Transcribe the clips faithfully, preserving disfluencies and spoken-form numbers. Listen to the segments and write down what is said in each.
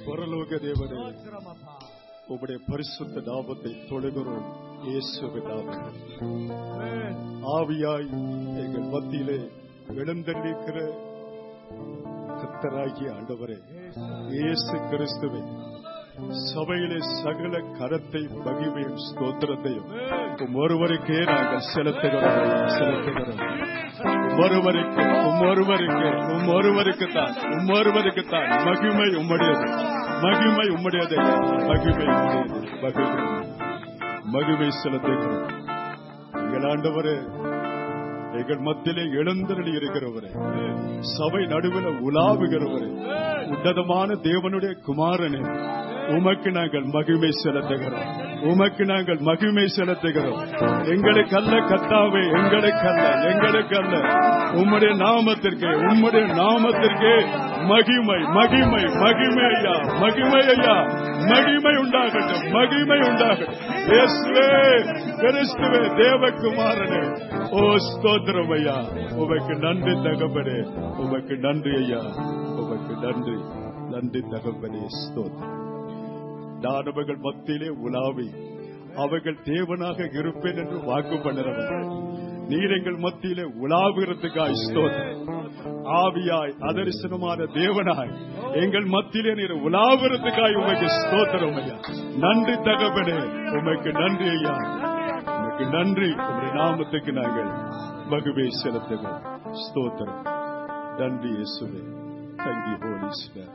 பரலோக தேவனே, உம்முடைய பரிசுத்த நாமத்தை தொழுகிறோம். இயேசுவின் நாமத்தில் ஆவியாய் எங்கள் மத்தியிலே எழுந்தருளியிருக்கிற கர்த்தராகிய ஆண்டவரே இயேசு கிறிஸ்துவே, சபையிலே சகல கரத்தை மகிமையும் ஸ்தோத்திரத்தையும் ஒருவருக்கே நாங்கள் செலுத்துகிறோம் செலுத்துகிறோம் ஒருவருக்கு ஒருவருக்கு ஒருவருக்கு தான் ஒருவருக்கு தான் மகிமை உம்முடையது, மகிமை உம்முடையது, மகிமை உம்முடையது, மகிமை மகிமை செலுத்துகிறோம். எங்கள் ஆண்டவரே, எங்கள் மத்தியிலே எழுந்தருளி இருக்கிறவரே, சபை நடுவில் உலாவுகிறவரே, உன்னதமான தேவனுடைய குமாரனே, உமக்கு நாங்கள் மகிமை செலுத்துகிறோம், உமக்கு நாங்கள் மகிமை செலுத்துகிறோம். எங்களுக்கு அல்ல கர்த்தாவே, எங்களுக்கு அல்ல, எங்களுக்கு அல்ல, உம்முடைய நாமத்திற்கு உம்முடைய நாமத்திற்கு மகிமை மகிமை மகிமை ஐயா, மகிமை ஐயா, மகிமை உண்டாகட்டும், மகிமை உண்டாகட்டும். இயேசுவே கிறிஸ்துவே தேவகுமாரனே, ஓ ஸ்தோத்திரம் ஐயா, உமக்கு நன்றி தகப்பனே, உமக்கு நன்றி ஐயா, உமக்கு நன்றி நன்றி தகப்பனே, ஸ்தோத்திரம். நான் அவர்கள் மத்தியிலே உலாவி அவர்கள் தேவனாக இருப்பேன் என்று வாக்கு பண்ணுறவர்கள் நீர் எங்கள் மத்தியிலே உலாவுகிறதுக்காய் ஸ்தோத்திரம். ஆவியாய் அதரிசனமான தேவனாய் எங்கள் மத்தியிலே நீர் உலாவுகிறதுக்காய் உமக்கு ஸ்தோத்திரம் ஐயா. நன்றி தகப்பனே, உமக்கு நன்றி ஐயா, உமக்கு நன்றி. உங்களுடைய நாமத்துக்கு நாங்கள் மகிமை செலுத்துகிறோம். ஸ்தோத்திரம். நன்றி இயேசுவே. Thank you, Holy Spirit.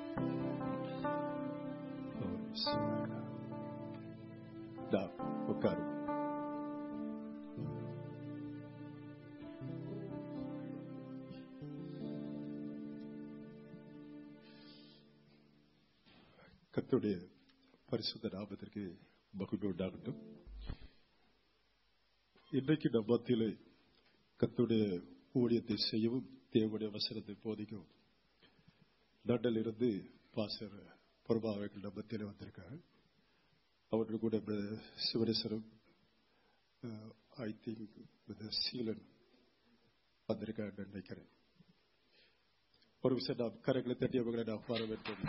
உட்காரு. கர்த்தருடைய பரிசுத்த நாமத்திற்கு மகிமை உண்டாகட்டும். இன்றைக்கு நம் மத்தியிலே கர்த்தருடைய ஊழியத்தை செய்யவும் தேவனுடைய வசனத்தை போதிக்கவும் லண்டனில் இருந்து பாஸ்டர் பிரபாவர்கள் நம் மத்தியிலே வந்திருக்காங்க. அவர்கள் கூட சிவனேஸ்வரம் ஐ திங்க் சீலன் வந்திருக்காங்க நினைக்கிறேன். ஒரு விஷயம் நாம் கரைகளை தட்டி அவர்களை நான் வரவேற்பேன்.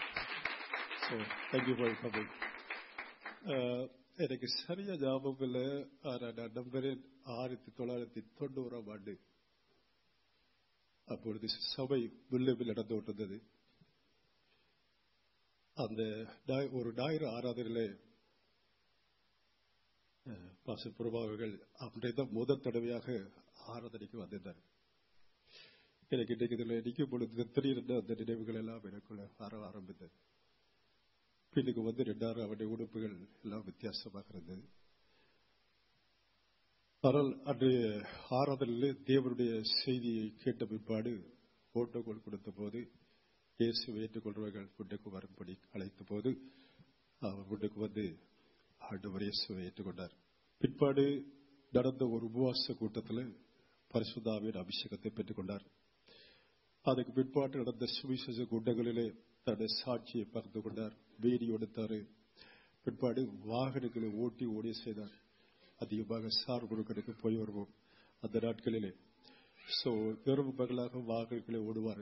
எனக்கு சரியா ஞாபகம் இல்லை, ஆனால் நான் நம்புறேன் ஆயிரத்தி தொள்ளாயிரத்தி தொண்ணூறாம் ஆண்டு அப்பொழுது சபை வில்லுவில் நடந்து கொண்டிருந்தது. அந்த ஒரு ஞாயிறு ஆராதனையிலே பாஸ்டர் பிரபாவர்கள் அன்றைய தான் முதல் தடவையாக ஆராதனைக்கு வந்திருந்தார். எனக்கு இன்றைக்கு இதில் நிற்கும் பொழுது திடீர்னு அந்த நினைவுகள் எல்லாம் எனக்குள்ள வர ஆரம்பித்தது. பின்னுக்கு வந்து ரெண்டாயிரம் அவருடைய உடுப்புகள் எல்லாம் வித்தியாசமாக இருந்தது. ஆனால் அன்றைய ஆராதனையிலே தேவனுடைய செய்தியை கேட்ட பிற்பாடு ஓட்டோகோல் கொடுத்த போது இயேசுவை ஏற்றுக்கொள்வர்கள் வீட்டுக்கு வரும்படி அழைத்த போது அவர் வீட்டுக்கு வந்து ஆண்டவர் இயேசுவை ஏற்றுக்கொண்டார். பிற்பாடு நடந்த ஒரு உபவாச கூட்டத்தில் பரிசுத்த ஆவியின் அபிஷேகத்தை பெற்றுக் கொண்டார். அதுக்கு பிற்பாடு நடந்த சுவிசேஷ கூட்டங்களிலே தன்னுடைய சாட்சியை பகிர்ந்து கொண்டார், வீடியோ எடுத்தார். பிற்பாடு வாகனங்களை ஓட்டி ஓடிய செய்தார். அதிகமாக சார் குழுக்களுக்கு போய் வருவோம் அந்த நாட்களிலே. சோ இரவு பகலாக வாகனங்களை ஓடுவார்.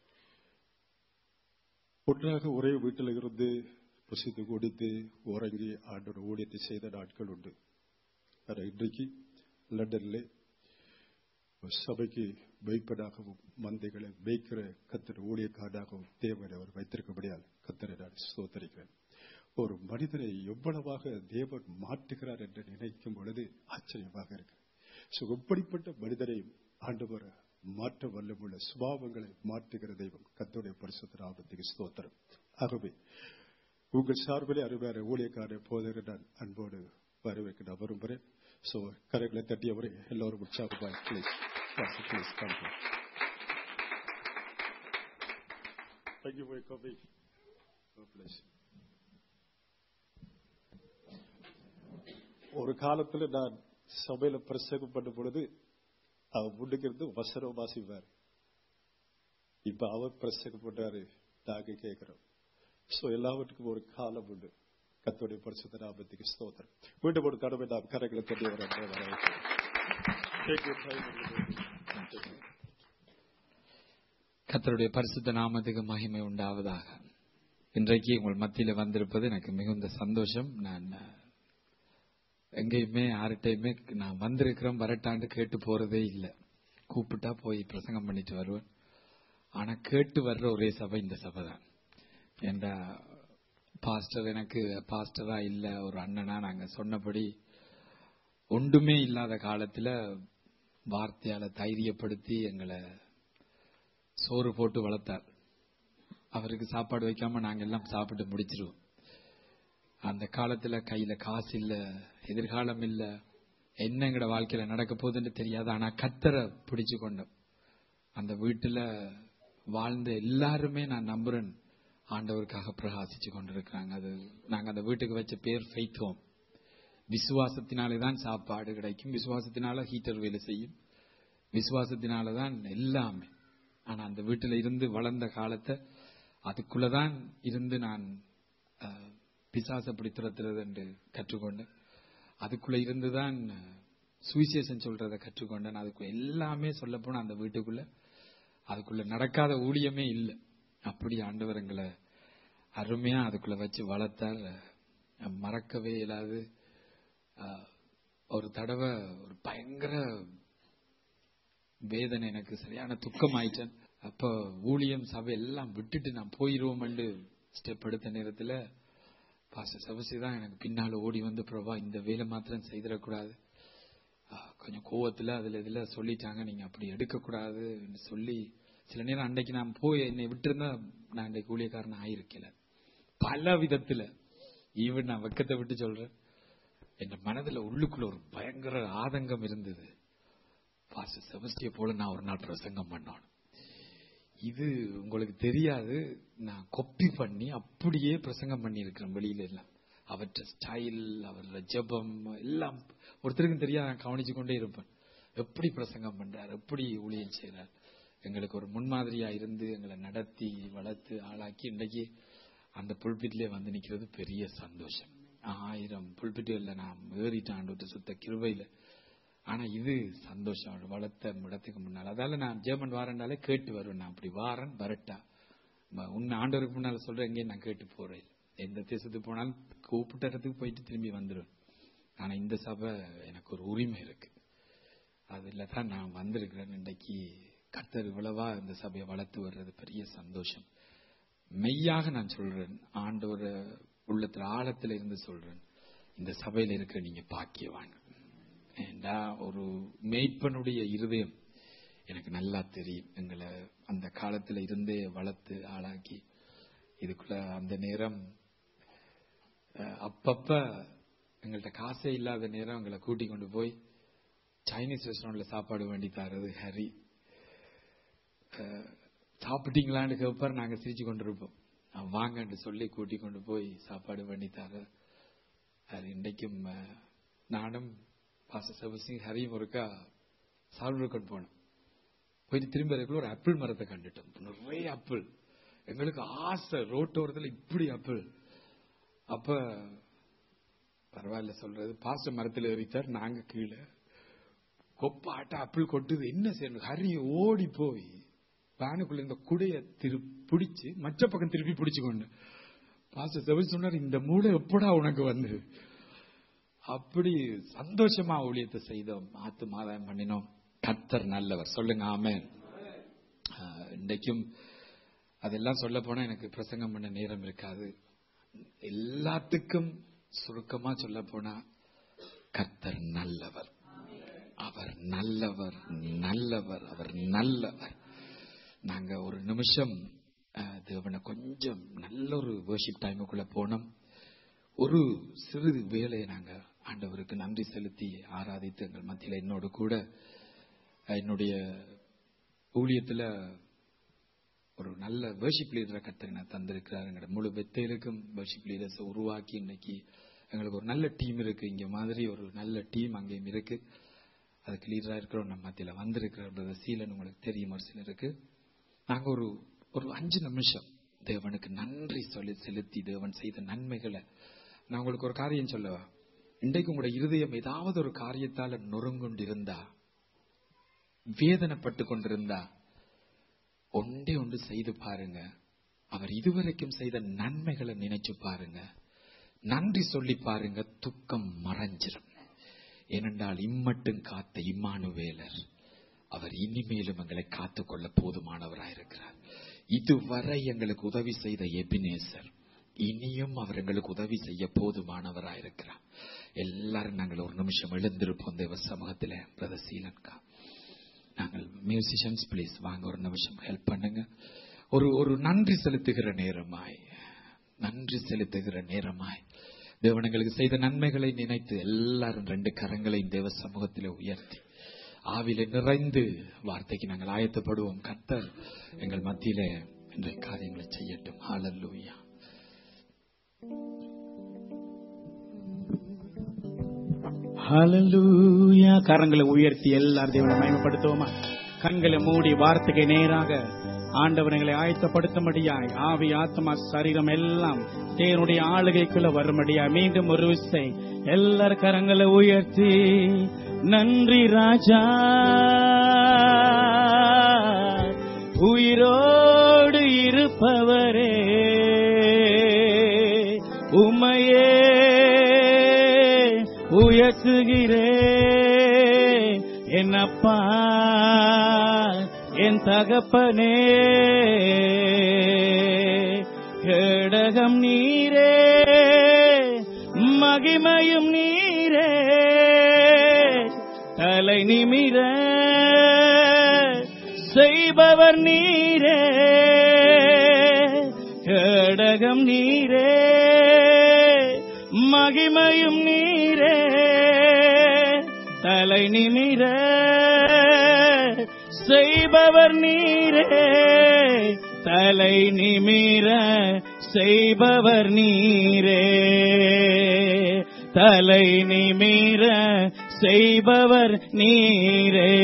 ஒன்றாக ஒரே வீட்டில் இருந்து புசித்து குடித்து உறங்கி ஆண்டோட ஊழியத்தை செய்த நாட்கள் உண்டு. ஆனால் இன்றைக்கு லண்டனிலே சபைக்கு வைப்பதாகவும் மந்தைகளை வைக்கிற கத்தர் ஊழியக்காரனாகவும் தேவனை அவர் வைத்திருக்கபடியால் கத்தரை நான் ஸ்தோத்திரிக்கிறேன். ஒரு மனிதனை எவ்வளவாக தேவன் மாற்றுகிறார் என்று நினைக்கும் பொழுது ஆச்சரியமாக இருக்கு. எப்படிப்பட்ட மனிதனை ஆண்டவர் மாற்ற வல்லமுள்ள சுபாவங்களை மாற்றுகிற தெய்வம் கர்த்தருடைய பரிசுத்த நாமத்துக்கு ஸ்தோத்திரம். ஆகவே உங்கள் சார்பிலே அருமையான ஊழியக்கார போதகர் நான் அன்போடு வரவேற்க நான் விரும்புகிறேன். சோ கரைகளை தட்டியவரை எல்லோரும் உற்சாகமாய் please please come. Thank you for your coffee. God bless you. ஒரு காலத்துல நான் சபையில பிரசங்கம் பண்ண பொழுது அவர் முன்னுக்கு வசனம் வாசிப்பார். இப்ப அவர் பிரசங்கம் பண்றாரு, நாங்க கேட்கிறோம். சோ எல்லாவற்றுக்கும் ஒரு காலம் உண்டு. கர்த்தருடைய பரிசுத்த நாமத்துக்கு ஸ்தோத்திரம். மீண்டும் ஒரு தடவை நாம் கரைகளை தட்டி வர கர்த்தருடைய பரிசுத்த நாமத்துக்கு மகிமை உண்டாவதாக. இன்றைக்கு உங்கள் மத்தியில வந்திருப்பது எனக்கு மிகுந்த சந்தோஷம். நான் எங்கேயுமே யார்கிட்டையுமே நான் வந்திருக்கிறோம் வரட்டாண்டு கேட்டு போறதே இல்லை. கூப்பிட்டா போய் பிரசங்கம் பண்ணிட்டு வருவேன். ஆனா கேட்டு வர்ற ஒரே சபை இந்த சபை தான். ஏண்டா பாஸ்டர் எனக்கு பாஸ்டரா இல்ல, ஒரு அண்ணனா நாங்க சொன்னபடி ஒன்றுமே இல்லாத காலத்துல வார்த்தையால தைரியப்படுத்தி எங்களை சோறு போட்டு வளர்த்தார். அவருக்கு சாப்பாடு வைக்காம நாங்க எல்லாம் சாப்பிட்டு முடிச்சிருவோம். அந்த காலத்துல கையில காசு இல்ல, எதிர்காலம் இல்ல, என்ன எங்கட வாழ்க்கையில நடக்க போகுதுன்னு தெரியாது. ஆனா கர்த்தரை பிடிச்சு கொண்டோம். அந்த வீட்டுல வாழ்ந்த எல்லாருமே நான் நம்புறேன் ஆண்டவருக்காக பிரகாசிச்சு கொண்டிருக்கிறாங்க. அது நாங்க அந்த வீட்டுக்கு வச்ச பேர் ஃபெய்த் ஹோம். விசுவாசத்தினாலேதான் சாப்பாடு கிடைக்கும், விசுவாசத்தினால ஹீட்டர் வேலை செய்யும், விசுவாசத்தினாலதான் எல்லாமே. ஆனா அந்த வீட்டுல இருந்து வளர்ந்த காலத்தை அதுக்குள்ளதான் இருந்து நான் பிசாச அப்படி துரத்துறது என்று கற்றுக்கொண்டேன். அதுக்குள்ள இருந்துதான் சுவிசேஷம் சொல்றதை கற்றுக்கொண்டேன். அதுக்கு எல்லாமே சொல்ல போனா அந்த வீட்டுக்குள்ள அதுக்குள்ள நடக்காத ஊழியமே இல்லை. அப்படி ஆண்டவர் எங்களை அருமையா அதுக்குள்ள வச்சு வளர்த்தார். மறக்கவே இல்லாது. ஒரு தடவை ஒரு பயங்கர வேதனை, எனக்கு சரியான துக்கம் ஆயிட்டேன். அப்ப ஊழியம் சபை எல்லாம் விட்டுட்டு நான் போயிருவோம் என்று ஸ்டெப் எடுத்த நேரத்துல பாஸ்டர் சபசி தான் எனக்கு பின்னால ஓடி வந்து, பிரபா இந்த வேலை மாத்திரம் செய்திடக்கூடாது, கொஞ்சம் கோவத்துல அதுல இதுல சொல்லிட்டாங்க, நீங்க அப்படி எடுக்க கூடாது சொல்லி சில நேரம் அன்றைக்கு நான் போய் என்னை விட்டுருந்தா நான் இன்றைக்கு ஊழியக்காரன் ஆயிருக்கல. பல விதத்துல ஈவன் நான் வெக்கத்தை விட்டு சொல்றேன், என் மனதுல உள்ளுக்குள்ள ஒரு பயங்கர ஆதங்கம் இருந்தது. பாஸ்டர் செபஸ்டிய போல நான் ஒரு நாள் பிரசங்கம் பண்ணோம். இது உங்களுக்கு தெரியாது, நான் கொப்பி பண்ணி அப்படியே பிரசங்கம் பண்ணி இருக்கிறேன். வெளியில எல்லாம் அவற்ற ஸ்டைல், அவரோட ஜெபம் எல்லாம் ஒருத்தருக்கும் தெரியாது. நான் கவனிச்சு கொண்டே இருப்பேன், எப்படி பிரசங்கம் பண்றார், எப்படி ஊழியம் செய்யறார். எங்களுக்கு ஒரு முன்மாதிரியா இருந்து எங்களை நடத்தி வளர்த்து ஆளாக்கி இன்றைக்கு அந்த புல்பிட்ல வந்து நிக்கிறது பெரிய சந்தோஷம். ஆயிரம் புல்பிட்டுகள்ல நான் ஏறிட்டான் ஆண்டு சுத்த கிருபையில. ஆனா இது சந்தோஷம் வளர்த்த இடத்துக்கு முன்னால். அதால நான் ஜெர்மன் வாரண்டாலே கேட்டு வருவேன். நான் அப்படி வாரன் வரட்டா உன்னை ஆண்டவருக்கு முன்னால சொல்றேன், எங்கேயும் நான் கேட்டு போறேன். எந்த தேசத்துக்கு போனாலும் கூப்பிட்ட இடத்துக்கு போயிட்டு திரும்பி வந்துடுவேன். ஆனா இந்த சபை எனக்கு ஒரு உரிமை இருக்கு, அதுல தான் நான் வந்திருக்கிறேன். இன்றைக்கு கர்த்தர் இவ்வளவா இந்த சபையை வளர்த்து வர்றது பெரிய சந்தோஷம். மெய்யாக நான் சொல்றேன், ஆண்டவர் உள்ளத்துல ஆழத்துல இருந்து சொல்றேன், இந்த சபையில இருக்கிற நீங்க பாக்கியவாங்க. ஏண்டா ஒரு மேய்ப்பனுடைய இருதயம் எனக்கு நல்லா தெரியும். எங்களை அந்த காலத்துல இருந்தே வளர்த்து ஆளாக்கி இதுக்குள்ள அந்த நேரம் அப்பப்ப எங்கள்கிட்ட காசே இல்லாத நேரம் எங்களை கூட்டி கொண்டு போய் சைனீஸ் ரெஸ்டாரண்ட்ல சாப்பாடு வேண்டி தரது ஹரி. சாப்பிட்டீங்களான்னு கேட்பார், நாங்க சிரிச்சு கொண்டிருப்போம். வாங்கன்னு சொல்லி கூட்டி கொண்டு போய் சாப்பாடு பண்ணி தர. அது இன்றைக்கும் நானும் பாஸ்டர் செபஸ்டியன் ஹரியும் ஒருக்கா சால்வர்கன் போனோம். போயிட்டு திரும்ப இருக்குள்ள ஒரு ஆப்பிள் மரத்தை கண்டுட்டோம், நிறைய ஆப்பிள். எங்களுக்கு ஆசை, ரோட்டோரத்துல இப்படி ஆப்பிள். அப்ப பரவாயில்ல சொல்றது, பாஸ்டர் மரத்தில் ஏறித்தார், நாங்க கீழே கொப்பாட்ட ஆப்பிள் கொட்டுது. என்ன செய்யணும், ஹரி ஓடி போய் பேனுக்குள்ள இந்த குடைய திரு பிடிச்சு மற்ற பக்கம் திருப்பி பிடிச்சு கொண்டு பாஸ்டர் செபஸ்டியன் சொன்னார், இந்த மூளை எப்படா உனக்கு வந்து. அப்படி சந்தோஷமா ஊழியத்தை செய்தோம், ஆத்து மாதாயம் பண்ணினோம். கர்த்தர் நல்லவர், சொல்லுங்க ஆமென். இன்றைக்கும் அதெல்லாம் சொல்ல போனா எனக்கு பிரசங்கம் பண்ண நேரம் இருக்காது. எல்லாத்துக்கும் சுருக்கமா சொல்ல போனா கர்த்தர் நல்லவர், அவர் நல்லவர், நல்லவர், அவர் நல்லவர். நாங்க ஒரு நிமிஷம் தேவனை கொஞ்சம் நல்ல ஒரு வர்ஷிப் டைமுக்குள்ள போனோம். ஒரு சிறிது வேலையை நாங்க ஆண்டவருக்கு நன்றி செலுத்தி ஆராதித்து எங்கள் மத்தியில என்னோடு கூட என்னுடைய ஊழியத்துல ஒரு நல்ல வர்ஷிப் லீடரை கர்த்தர் நான் தந்திருக்கிறார். எங்களோட முழு பெத்தையிலுக்கும் வர்ஷிப் லீடர்ஸ் உருவாக்கி இன்னைக்கு எங்களுக்கு ஒரு நல்ல டீம் இருக்கு. இங்க மாதிரி ஒரு நல்ல டீம் அங்கேயும் இருக்கு. அதுக்கு லீடரா இருக்கிறோம் நம்ம மத்தியில வந்திருக்கிற சீலன் உங்களுக்கு தெரியும் ஒரு சிலருக்கு. நாங்க ஒரு ஒரு அஞ்சு நிமிஷம் தேவனுக்கு நன்றி சொல்லி செலுத்தி தேவன் செய்த நன்மைகளை நான் உங்களுக்கு ஒரு காரியம் சொல்லவா. இன்றைக்கு உங்களுடைய இருதயம் ஏதாவது ஒரு காரியத்தால நொறுங்குண்டிருந்தா, வேதனைப்பட்டு கொண்டிருந்தா, ஒன்றே ஒன்று செய்து பாருங்க. அவர் இதுவரைக்கும் செய்த நன்மைகளை நினைச்சு பாருங்க, நன்றி சொல்லி பாருங்க, துக்கம் மறைஞ்சிரும். ஏனென்றால் இம்மட்டும் காத்த இம்மானுவேலர் அவர் இனிமேலும் எங்களை காத்துக்கொள்ள போதுமானவராயிருக்கிறார். இதுவரை எங்களுக்கு உதவி செய்த எபினேசர் இனியும் அவர் எங்களுக்கு உதவி செய்ய போதுமானவராயிருக்கிறார். எல்லாரும் நாங்கள் ஒரு நிமிஷம் எழுந்திருப்போம் தேவ சமூகத்தில். பிரதர் சீலன்கா, நாங்கள் மியூசிஷியன்ஸ் பிளீஸ் வாங்க, ஒரு நிமிஷம் ஹெல்ப் பண்ணுங்க. ஒரு ஒரு நன்றி செலுத்துகிற நேரமாய், நன்றி செலுத்துகிற நேரமாய் தேவன் எங்களுக்கு செய்த நன்மைகளை நினைத்து எல்லாரும் ரெண்டு கரங்களையும் தேவ சமூகத்திலே உயர்த்தி ஆவிலே நிறைந்து வார்த்தைக்கு நாங்கள் ஆயத்தப்படுவோம். கர்த்தர் எங்கள் மத்தியிலே இன்றைய காரியங்களை செய்யட்டும். ஹல்லேலூயா. ஹல்லேலூயா. கரங்களை உயர்த்தி எல்லாரும் தேவனை மகிமைப்படுத்துவோமா? கண்களை மூடி வார்த்தைக்கு நேராக ஆண்டவர் எங்களை ஆயத்தப்படுத்தும்படியாய் ஆவி ஆத்மா சரீரம் எல்லாம் தேவனுடைய ஆளுகைக்குள்ள வரும்படியாய் மீண்டும் ஒரு விசை எல்லார் கரங்களை உயர்த்தி நன்றி ராஜா, உயிரோடு இருப்பவரே, உம்மையே உயர்த்துகிறே என்னப்பா என் தகப்பனே. கேடகம் நீரே, மகிமையும் நீரே, தலை நிமிர செய்பவர் நீரே. கேடகம் நீரே, மகிமையும் நீரே, தலை நிமிர செய்பவர் நீரே. தலை நிமிர செய்பவர் நீரே, தலை நிமிர செய்பவர் நீரே.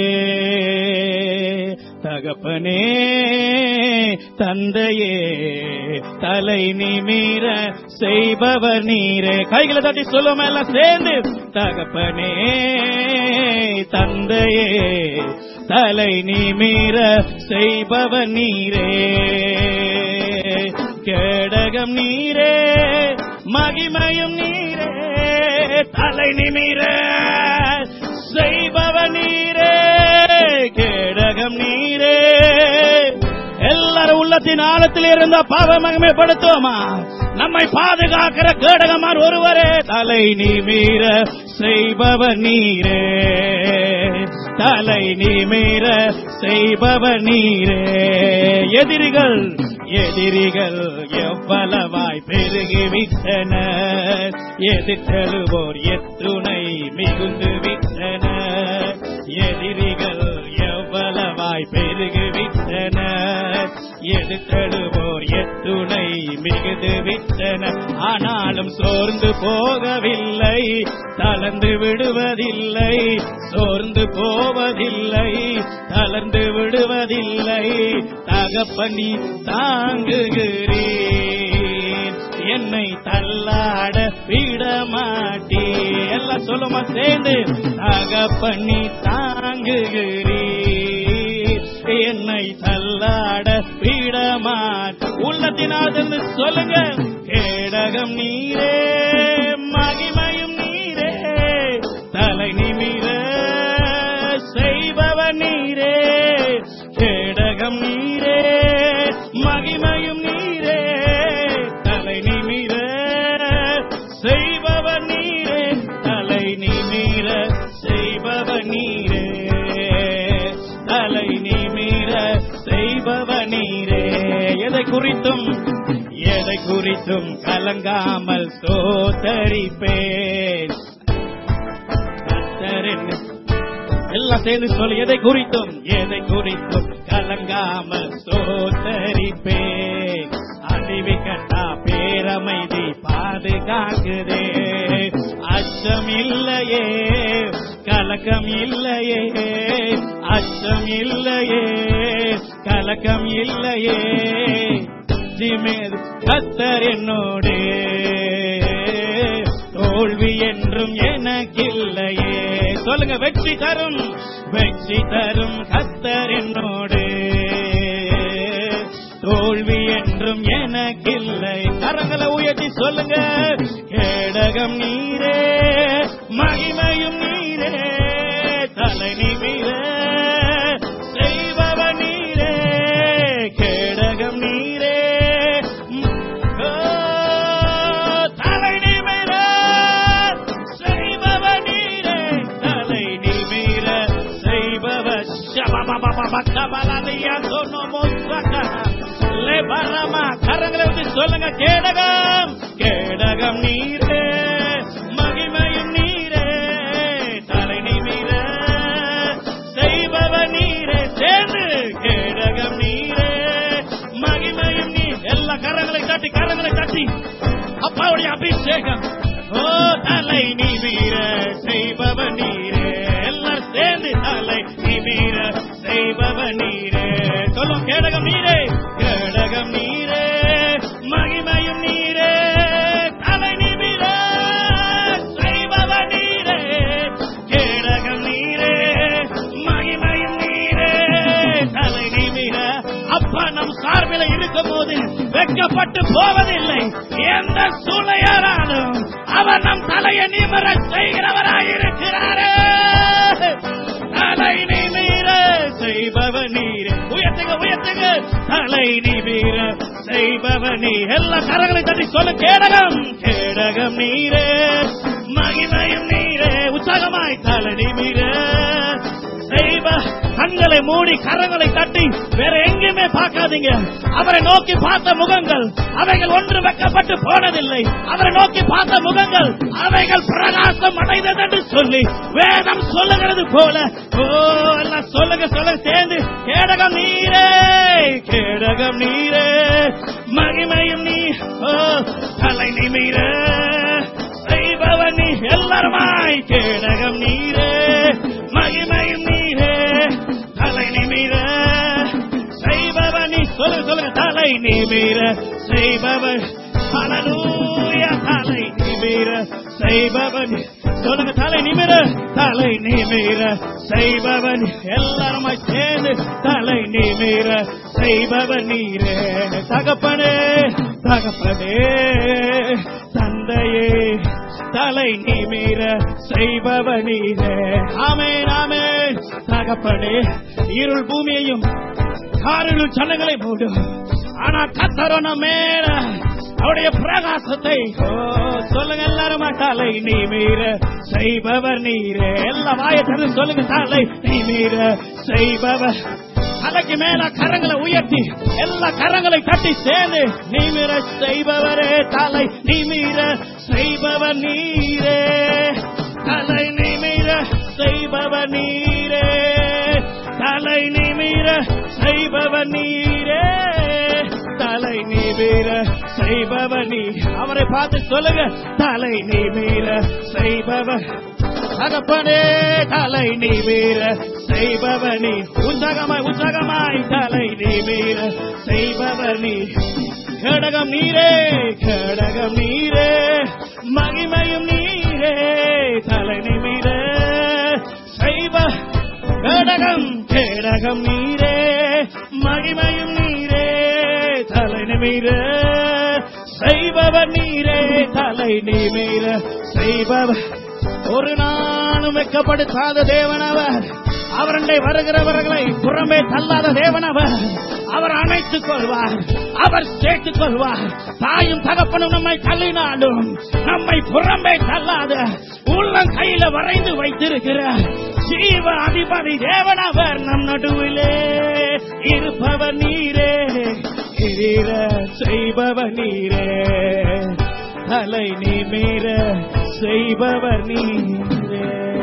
தகப்பனே தந்தையே தலை நிமிர செய்பவர் நீரே. கைகளை தட்டி சொல்லுவோம் எல்லாம் சேர்ந்து. தகப்பனே தந்தையே தலை நிமிர செய்பவர் நீரே. கேடகம் நீரே, மகிமையும் நீரே, தலை நிமிர செய்பவர் நீரே. கேடகம் நீரே. எல்லாரும் உள்ளத்தின் ஆழத்தில் இருந்த பாவ மகிமைப்படுத்துவோமா? நம்மை பாதுகாக்கிற கேடகமார் ஒருவரே. தலை நிமிர செய்பவர் நீரே, தலை நிமிர செய்பவர் நீரே. எதிரிகள் எதிரிகள் எவ்வளவாய் பெருகிவிட்டனர், எதிர்த்தழுவோர் எத்துணை மிகுந்து விட்டனர். எதிரிகள் எவ்வளவாய் பெருகிவிட்டனர், எதிர்த்தழுவோர் எத்துணை மிகுந்து விட்டனர். ஆனாலும் சோர்ந்து போகவில்லை, தளர்ந்து விடுவதில்லை, சோர்ந்து போவதில்லை, தளர்ந்து விடுவதில்லை. தகப்பனி தாங்குகிறீர், என்னை தள்ளாட விடமாட்டீ. எல்லாம் சொல்லுமா சேர்ந்து. தகப்பனி தாங்குகிறீர், என்னை தள்ளாட விடமாட்டீ. உள்ளத்தினாதிருந்து சொல்லுங்க. கேடகம் நீரே, மகிமையும் நீரே, தலை நிமிர செய்பவர் நீரே. கேடகம் நீரே, மகிமையும் நீரே, தலை நிமிர செய்பவர் நீரே. தலை நிமிர செய்பவர் நீரே, தலை நிமிர செய்பவர் நீரே. எதை குறித்தும் எதை குறித்தும் கலங்காமல் சோதரிப்பேன். எல்லாம் சேர்ந்து சொல்லு. எதை குறித்தும் எதை குறித்தும் கலங்காமல் சோதரிப்பேன். அறிவி கண்டா பேரமைதி பாதுகாக்குதே. அச்சம் இல்லையே, கலக்கம் இல்லையே, அச்சம் இல்லையே, கலக்கம் இல்லையே. கர்த்தர் என்னோடு, தோல்வி என்றும் எனக்கில்லையே. சொல்லுங்க. வெற்றி தரும், வெற்றி தரும் கர்த்தர் என்னோடு, தோல்வி என்றும் எனக்கில்லை. கரங்களை உயர்த்தி சொல்லுங்க. கேடகம் நீரே, மகிமையும் நீரே, தலை நிமிர செய்பவ நீரே. கேடகம் நீரே, தலை நிமிர செய்பவ நீரே, தலை நிமிர செய்பவ. கரங்களை வச்சு சொல்லுங்க. கேடகம், கேடகம் நீரே, மகிமையும் நீரே, தலை நிமிர செய்பவ நீரே. சேர்ந்து கேடகம் நீரே, மகிமையும் நீ. எல்லா கரங்களை தட்டி, கரங்களை தட்டி அப்பாவுடைய அபிஷேகம். ஓ தலை நிமிர செய்பவ நீரே. எல்லாரும் சேர்ந்து தலை நிமிர செய்பவ நீரே. சொல்லும். கேடகம் நீரே, கேடகம் நீரே, மகிமையும் நீரே, தலை நிமிர செய்பவ நீரே. கேடகம் நீரே, மகிமையும் நீரே, தலை நிமிர. அப்பா நம் சார்பில் இருக்கும் போது வெட்கப்பட்டு போவதில்லை. எந்த சூழ்நிலையாலும் அவர் நம் தலையை நிமிர செய்கிறவராயிருக்கிறாரே. தலை நிமிர செய்பவ நீரே. உயர்த்துங்க, உயர்த்துங்க. தலை நிமிர செய்பவ நீ. எல்லா கரங்களை தட்டி சொல்ல. கேடகம், கேடகம் நீரே, மகிமையும் நீரே. உற்சாகமாய் தலை நிமிர செய்வ. கண்களை மூடி கரங்களை தட்டி வேற எங்கேயுமே பார்க்காதீங்க. அவரை நோக்கி பார்த்த முகங்கள் அவைகள் ஒன்று வெட்கப்பட்டு போனதில்லை. அவரை நோக்கி பார்த்த முகங்கள் அவைகள் பிரகாசம் அடைந்தது என்று சொல்லி வேதம் சொல்லுகிறது போல. ஓ எல்லாம் சொல்லுங்க, சொல்லுங்க சேர்ந்து. கேடகம் நீரே, கேடகம் நீரே, மகிமையும் நீ. ஓ தலை நிமிர செய்பவ நீ. எல்லாருமாய் கேடகம் நீரே, மகிமையும் நீரே, தலை நிமிர செய்பவ நீ. சொல்லுங்க, சொல்லுங்க. தலை நிமிர செய்பவ. ஹல்லேலூயா. தலை நிமிர செய்பவ நீ. சொல்லுங்க. தலை நிமிர, தலை நிமிர செய்பவ நீ. எல்லாருமாய் சேர்ந்து தலை நிமிர செய்பவ நீரே. தகப்பனே, தகப்பனே, தந்தையே, தலை நிமிர செய்பவ நீரே. ஆமென், ஆமென். தகப்பனே, இருள் பூமியையும் காரில் ஜனங்களை மூடும். ஆனா கர்த்தர் மேல அவருடைய பிரகாசத்தை. சொல்லுங்க எல்லாருமா. தலை நிமிர செய்பவர் நீரே. எல்லா வாயை திறந்து சொல்லுங்க. தலை நிமிர செய்பவர். தலைக்கு மேல கரங்களை உயர்த்தி எல்லா கரங்களை தட்டி சேர்ந்து நிமிர செய்பவரே. தலை நிமிர செய்பவர் நீரே. தலை நிமிர செய்பவர் நீரே. தலை நிமிர செய்பவர் நீரே. தலை நிமிர செய்பவர் நீ. அவரை பார்த்து சொல்லுங்க. தலை நிமிர செய்பவர். தகப்பனே, தலை நிமிர செய்பவர் நீ. உற்சாகமாய், உற்சாகமாய் தலை நிமிர செய்பவர் நீ. கேடகம் நீரே, கேடகம் நீரே, மகிமையும் நீரே, தலை நிமிர செய்ப. கேடகம், கேடகம் நீரே, மகிமையும் நீரே, தலை நிமிர செய்பவர் நீரே. தலை நிமிர செய்பவர். ஒரு நாளும் வெட்கப்படுத்தாத தேவனவர். அவரண்டை வருகிறவர்களை புறமே தள்ளாத தேவனவர். அவர் அணைத்துக் கொள்வார், அவர் சேர்த்துக் கொள்வார். தாயும் தகப்பனும் நம்மை தள்ளினாலும் நம்மை புறமே தள்ளாத உள்ளம் கையில வரைந்து வைத்திருக்கிற ஜீவ அதிபதி தேவனவர் நம் நடுவிலே இருப்பவர் நீரே. கிரீர செய்பவர் நீரே. தலை நிமிர செய்பவர் நீரே.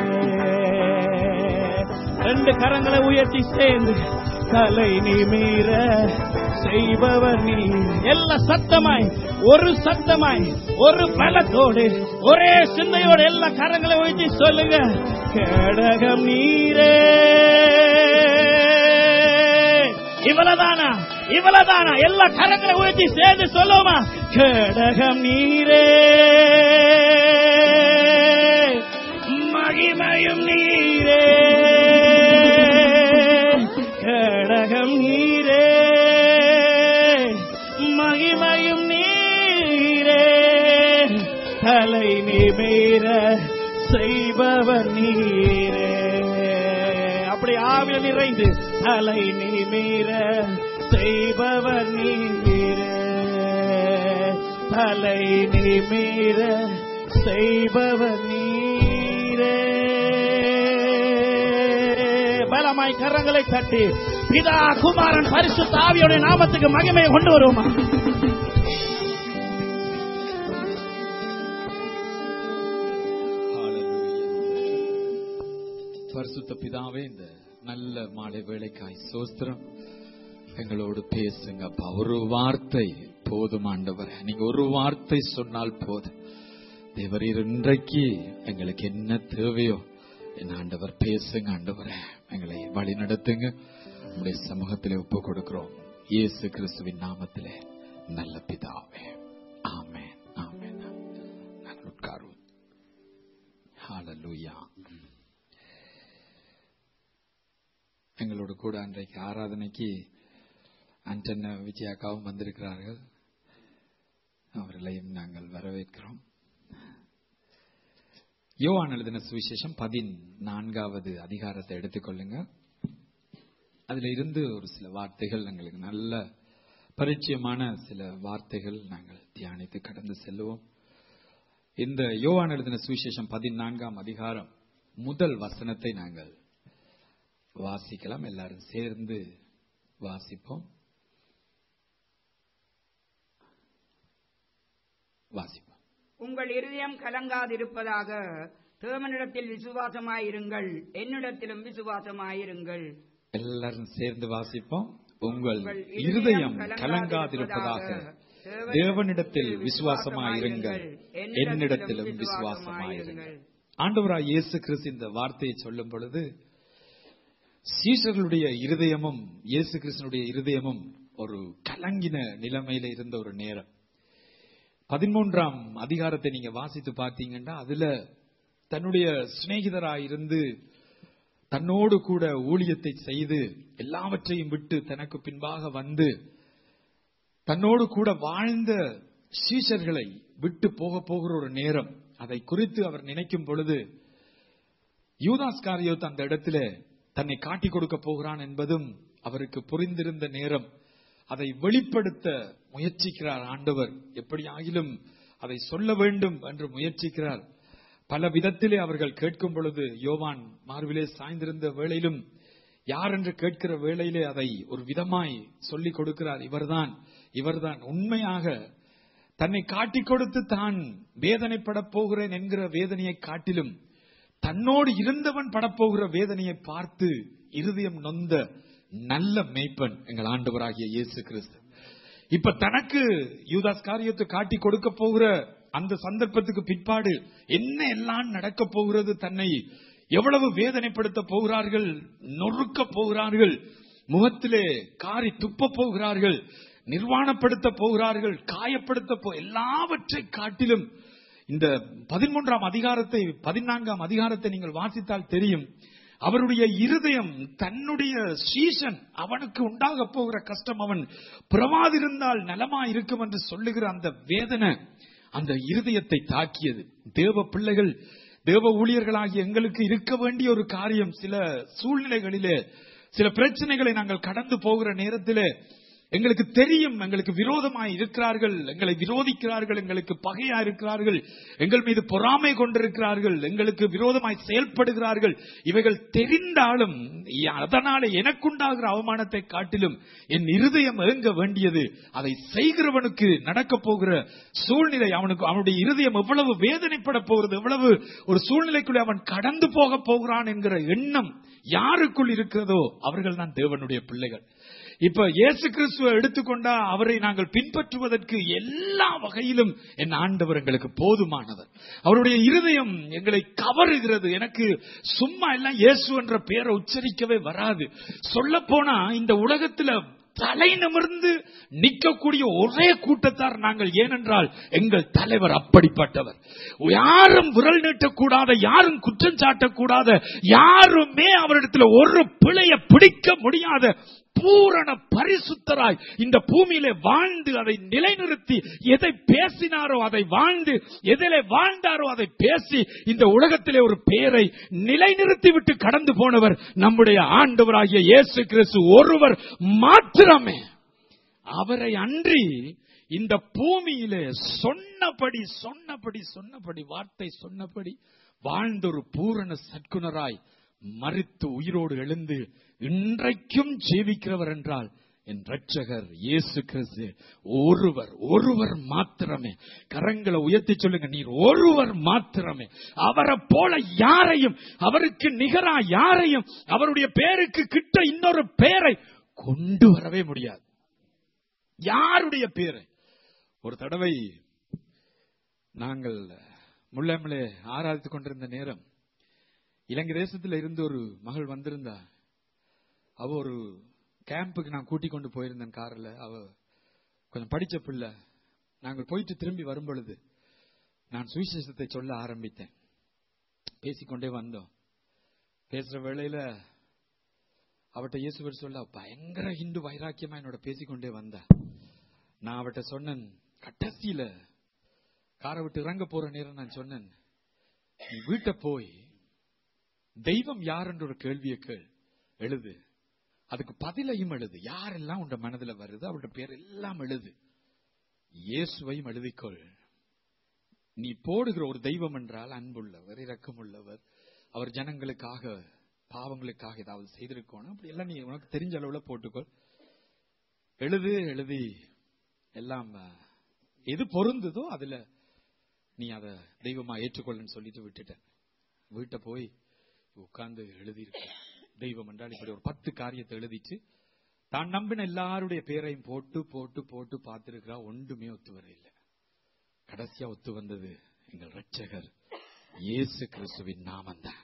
ரெண்டு கரங்களை உயர்த்தி சேர்ந்து தலை நிமிர செய்பவர் நீ. எல்லா சத்தமாய், ஒரு சத்தமாய், ஒரு பலத்தோடு, ஒரே சிந்தையோடு எல்லா கரங்களை உயர்த்தி சொல்லுங்க. கேடகம் நீரே. இவ்வளவுதானா? இவ்வளவுதானா? எல்லா கரங்களை உயர்த்தி சேர்ந்து சொல்லுவோமா? கேடகம் நீரே, மகிமையும் நீரே. கேடகம் நீரே, தலை நிமிர செய்பவர் நீரே. அப்படி ஆவியில் நிறைந்து தலை நிமிர செய்பவர் நீரே, தலை நிமிர செய்பவர் நீரே. பலமாய் கரங்களை தட்டி பிதா குமாரன் பரிசுத்த ஆவியோட நாமத்துக்கு மகிமையை கொண்டு வருவோமா? பரிசுத்த பிதாவே, இந்த நல்ல மாலை வேளைக்காய் சோஸ்திரம். எங்களோடு பேசுங்க அப்பா. ஒரு வார்த்தை போதும் ஆண்டவரே. நீங்க ஒரு வார்த்தை சொன்னால் போதும். தேவரீர் இன்றைக்கு எங்களுக்கு என்ன தேவையோ என்ன ஆண்டவர் பேசுங்க ஆண்டவரே. எங்களை வழி நடத்துங்க. உங்களுடைய சமூகத்திலே ஒப்பு கொடுக்கிறோம் இயேசு கிறிஸ்துவின் நாமத்திலே நல்ல பிதாவே. ஆமென், ஆமென். நாங்கள் உட்காருவோம். ஹல்லேலூயா. எங்களோடு கூட அன்றைக்கு ஆராதனைக்கு அன்டன் விஜயாக்காவும் வந்திருக்கிறார்கள். அவர்களையும் நாங்கள் வரவேற்கிறோம். யோவான் எழுதின சுவிசேஷம் பதினான்காவது அதிகாரத்தை எடுத்துக்கொள்ளுங்க. அதுல இருந்து ஒரு சில வார்த்தைகள் எங்களுக்கு நல்ல பரிச்சயமான சில வார்த்தைகள் நாங்கள் தியானித்து கடந்து செல்லுவோம். இந்த யோவான் எழுதின சுவிசேஷம் பதினான்காம் அதிகாரம் முதல் வசனத்தை நாங்கள் வாசிக்கலாம். எல்லாரும் சேர்ந்து வாசிப்போம். வாசிப்போம். உங்கள் இருதயம் கலங்காதிருப்பதாக தேவனிடத்தில் விசுவாசமாயிருங்கள், என்னிடத்திலும் விசுவாசமாயிருங்கள். எல்லாரும் சேர்ந்து வாசிப்போம். உங்கள் இருதயம் கலங்காதிருப்பதாக தேவனிடத்தில் விசுவாசமாயிருங்கள், என்னிடத்திலும் விசுவாசமாயிருங்கள். ஆண்டவராய் இயேசு கிறிஸ்து இந்த வார்த்தையை சொல்லும் பொழுது சீஷர்களுடைய இருதயமும் இயேசு கிறிஸ்துனுடைய இருதயமும் ஒரு கலங்கின நிலைமையில இருந்த ஒரு நேரம். பதிமூன்றாம் அதிகாரத்தை நீங்க வாசித்து பார்த்தீங்கன்னா அதுல தன்னுடைய சிநேகிதராயிருந்து தன்னோடு கூட ஊழியத்தை செய்து எல்லாவற்றையும் விட்டு தனக்கு பின்பாக வந்து தன்னோடு கூட வாழ்ந்த சீஷர்களை விட்டு போக போகிற ஒரு நேரம். அதை குறித்து அவர் நினைக்கும் பொழுது யூதாஸ்காரியோத் அந்த இடத்துல தன்னை காட்டிக் கொடுக்க போகிறான் என்பதும் அவருக்கு புரிந்திருந்த நேரம். அதை வெளிப்படுத்த முயற்சிக்கிறார் ஆண்டவர். எப்படியாகிலும் அதை சொல்ல வேண்டும் என்று முயற்சிக்கிறார். பல விதத்திலே அவர்கள் கேட்கும் பொழுது யோவான் மார்பிலே சாய்ந்திருந்த வேளையிலும் யார் என்று கேட்கிற வேளையிலே அதை ஒரு விதமாய் சொல்லிக் கொடுக்கிறார். இவர்தான் இவர்தான் உண்மையாக தன்னை காட்டிக் கொடுத்து தான் வேதனைப்பட போகிறேன் என்கிற வேதனையை காட்டிலும் தன்னோடு இருந்தவன் படப்போகிற வேதனையை பார்த்து இருதயம் நொந்த நல்ல மேய்ப்பன் எங்கள் ஆண்டவராகிய இயேசு கிறிஸ்து. இப்ப தனக்கு யூதாஸ்காரியத்தை காட்டி கொடுக்க போகிற அந்த சந்தர்ப்பத்துக்கு பிற்பாடு என்ன எல்லாம் நடக்க போகிறது, தன்னை எவ்வளவு வேதனைப்படுத்த போகிறார்கள், நொறுக்க போகிறார்கள், முகத்திலே காரி துப்ப போகிறார்கள், நிர்வாணப்படுத்த போகிறார்கள், காயப்படுத்த போ எல்லாவற்றை காட்டிலும் இந்த பதிமூன்றாம் அதிகாரத்தை பதினான்காம் அதிகாரத்தை நீங்கள் வாசித்தால் தெரியும். அவருடைய இருதயம் தன்னுடைய சீசன் அவனுக்கு உண்டாக போகிற கஷ்டம் அவன் பிரமாதிருந்தால் நலமா இருக்கும் என்று சொல்லுகிற அந்த வேதனை அந்த இருதயத்தை தாக்கியது. தேவ பிள்ளைகள் தேவ ஊழியர்களாகிய எங்களுக்கு இருக்க வேண்டிய ஒரு காரியம், சில சூழ்நிலைகளிலே சில பிரச்சனைகளை நாங்கள் கடந்து போகிற நேரத்திலே எங்களுக்கு தெரியும் எங்களுக்கு விரோதமாய் இருக்கிறார்கள், எங்களை விரோதிக்கிறார்கள், எங்களுக்கு பகையா இருக்கிறார்கள், எங்கள் மீது பொறாமை கொண்டிருக்கிறார்கள், எங்களுக்கு விரோதமாய் செயல்படுகிறார்கள். இவைகள் தெரிந்தாலும் அதனால எனக்குண்டாகிற அவமானத்தை காட்டிலும் என் இருதயம் ஏங்க வேண்டியது அதை செய்கிறவனுக்கு நடக்க போகிற சூழ்நிலை. அவனுக்கு அவனுடைய இருதயம் எவ்வளவு வேதனைப்பட போகிறது, எவ்வளவு ஒரு சூழ்நிலைக்குள்ளே அவன் கடந்து போக போகிறான் என்கிற எண்ணம் யாருக்குள் இருக்கிறதோ அவர்கள் தான் தேவனுடைய பிள்ளைகள். இப்ப இயேசு கிறிஸ்துவை எடுத்துக்கொண்டா அவரை நாங்கள் பின்பற்றுவதற்கு எல்லா வகையிலும் என் ஆண்டவர் எங்களுக்கு போதுமானவர். அவருடைய இருதயம் எங்களை கவருகிறது. எனக்கு சும்மா எல்லாம் இயேசு என்ற பெயரை உச்சரிக்கவே வராது. சொல்ல போனா இந்த உலகத்துல தலை நிமிர்ந்து நிற்கக்கூடிய ஒரே கூட்டத்தார் நாங்கள். ஏனென்றால் எங்கள் தலைவர் அப்படிப்பட்டவர். யாரும் விரல் நீட்டக்கூடாத, யாரும் குற்றம் சாட்டக்கூடாத, யாருமே அவரிடத்தில் ஒரு பிழையை பிடிக்க முடியாத பூரண பரிசுத்தராய் இந்த பூமியிலே வாழ்ந்து அதை நிலைநிறுத்தி எதை பேசினாரோ அதை வாழ்ந்து எதிலே வாழ்ந்தாரோ அதை பேசி இந்த உலகத்திலே ஒரு பெயரை நிலைநிறுத்தி விட்டு கடந்து போனவர் நம்முடைய ஆண்டவராகிய இயேசு கிறிஸ்து ஒருவர் மாத்திரமே. அவரை அன்றி இந்த பூமியிலே சொன்னபடி சொன்னபடி சொன்னபடி வார்த்தை சொன்னபடி வாழ்ந்த ஒரு பூரண சற்குணராய் மரித்து உயிரோடு எழுந்து இன்றைக்கும் ஜீவிக்கிறவர் என்றால் என் இரட்சகர் இயேசு கிறிஸ்து ஒருவர், ஒருவர் மாத்திரமே. கரங்களை உயர்த்தி சொல்லுங்க, நீர் ஒருவர் மாத்திரமே. அவரை போல யாரையும், அவருக்கு நிகரா யாரையும், அவருடைய பேருக்கு கிட்ட இன்னொரு பெயரை கொண்டு வரவே முடியாது. யாருடைய பேரை? ஒரு தடவை நாங்கள் முள்ளமலே ஆராதித்துக் கொண்டிருந்த நேரம் இலங்கை தேசத்தில் இருந்து ஒரு மகள் வந்திருந்தா. அவ ஒரு கேம்புக்கு நான் கூட்டிக் கொண்டு போயிருந்தேன் காரில். அவ கொஞ்சம் படிச்ச பிள்ளை. நாங்கள் போயிட்டு திரும்பி வரும் பொழுது நான் சுவிசேஷத்தை சொல்ல ஆரம்பித்தேன். பேசிக்கொண்டே வந்தோம். பேசுற வேளையில அவட்ட இயேசுவர் சொல்ல பயங்கர ஹிந்து வைராக்கியமா என்னோட பேசிக்கொண்டே வந்தா. நான் அவட்ட சொன்னேன், கடைசியில காரை விட்டு இறங்க போற நேரம் நான் சொன்னேன், நீ வீட்டை போய் தெய்வம் யார் என்ற ஒரு கேள்வியை கேள், எழுது, அதுக்கு பதிலையும் எழுது. யாரெல்லாம் உன் மனதில் வருது அவருடைய பேர் எல்லாம் எழுது, இயேசுவையும் எழுதிக்கொள். நீ போடுகிற ஒரு தெய்வம் என்றால் அன்புள்ளவர், இரக்கமுள்ளவர், அவர் ஜனங்களுக்காக பாவங்களுக்காக ஏதாவது செய்திருக்கணும், அப்படி எல்லாம் நீ உனக்கு தெரிஞ்ச அளவுல போட்டுக்கொள், எழுது. எழுதி எல்லாம் எது பொருந்ததோ அதுல நீ அதை தெய்வமா ஏற்றுக்கொள்ளன்னு சொல்லிட்டு விட்டுட்டேன். வீட்டை போய் உட்கார்ந்து எழுதியிருக்க தெய்வம் என்றால் இப்படி ஒரு பத்து காரியத்தை எழுதிச்சு தான் நம்பின எல்லாருடைய பேரையும் போட்டு போட்டு போட்டு பார்த்திருக்கிறா. ஒன்றுமே ஒத்து வர இல்லை. கடைசியா ஒத்து வந்தது எங்கள் இரட்சகர் இயேசு கிறிஸ்துவின் நாமந்தான்.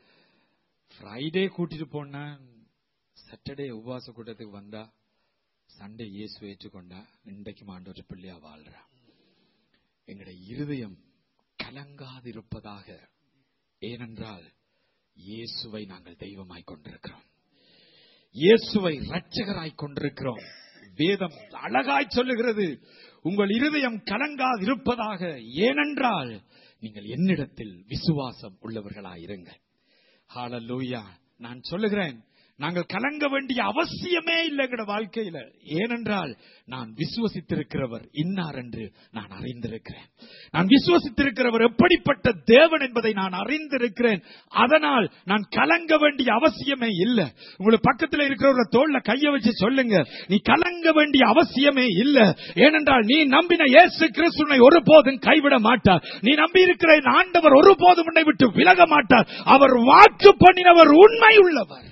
ஃப்ரைடே கூட்டிட்டு போன, சாட்டர்டே உபவாச கூட்டத்துக்கு வந்தா, சண்டே இயேசு ஏற்றுக்கொண்டா, இன்றைக்கு ஆண்டவர் பிள்ளையா வாழ்றா. எங்களுடைய இருதயம் கலங்காதிருப்பதாக. ஏனென்றால் இயேசுவை நாங்கள் தெய்வமாய் கொண்டிருக்கிறோம், இயேசுவை இரட்சகராய் கொண்டிருக்கிறோம். வேதம் அழகாய் சொல்லுகிறது, உங்கள் இருதயம் கலங்காதிருப்பதாக, ஏனென்றால் நீங்கள் என்னிடத்தில் விசுவாசம் உள்ளவர்களாயிருங்கள். ஹல்லேலூயா. நான் சொல்லுகிறேன், நாங்கள் கலங்க வேண்டிய அவசியமே இல்லை எங்களோட வாழ்க்கையில. ஏனென்றால் நான் விசுவசித்திருக்கிறவர் இன்னார் என்று நான் அறிந்திருக்கிறேன். நான் விசுவசித்திருக்கிறவர் எப்படிப்பட்ட தேவன் என்பதை நான் அறிந்திருக்கிறேன். அதனால் நான் கலங்க வேண்டிய அவசியமே இல்லை. உங்களுக்கு பக்கத்தில் இருக்கிறவர தோள்ல கைய வச்சு சொல்லுங்க, நீ கலங்க வேண்டிய அவசியமே இல்லை. ஏனென்றால் நீ நம்பின இயேசு கிறிஸ்துவை ஒருபோதும் கைவிட மாட்டார். நீ நம்பி இருக்கிற ஆண்டவர் ஒருபோதும் உன்னை விட்டு விலக மாட்டார். அவர் வாக்கு பண்ணினவர் உண்மை உள்ளவர்.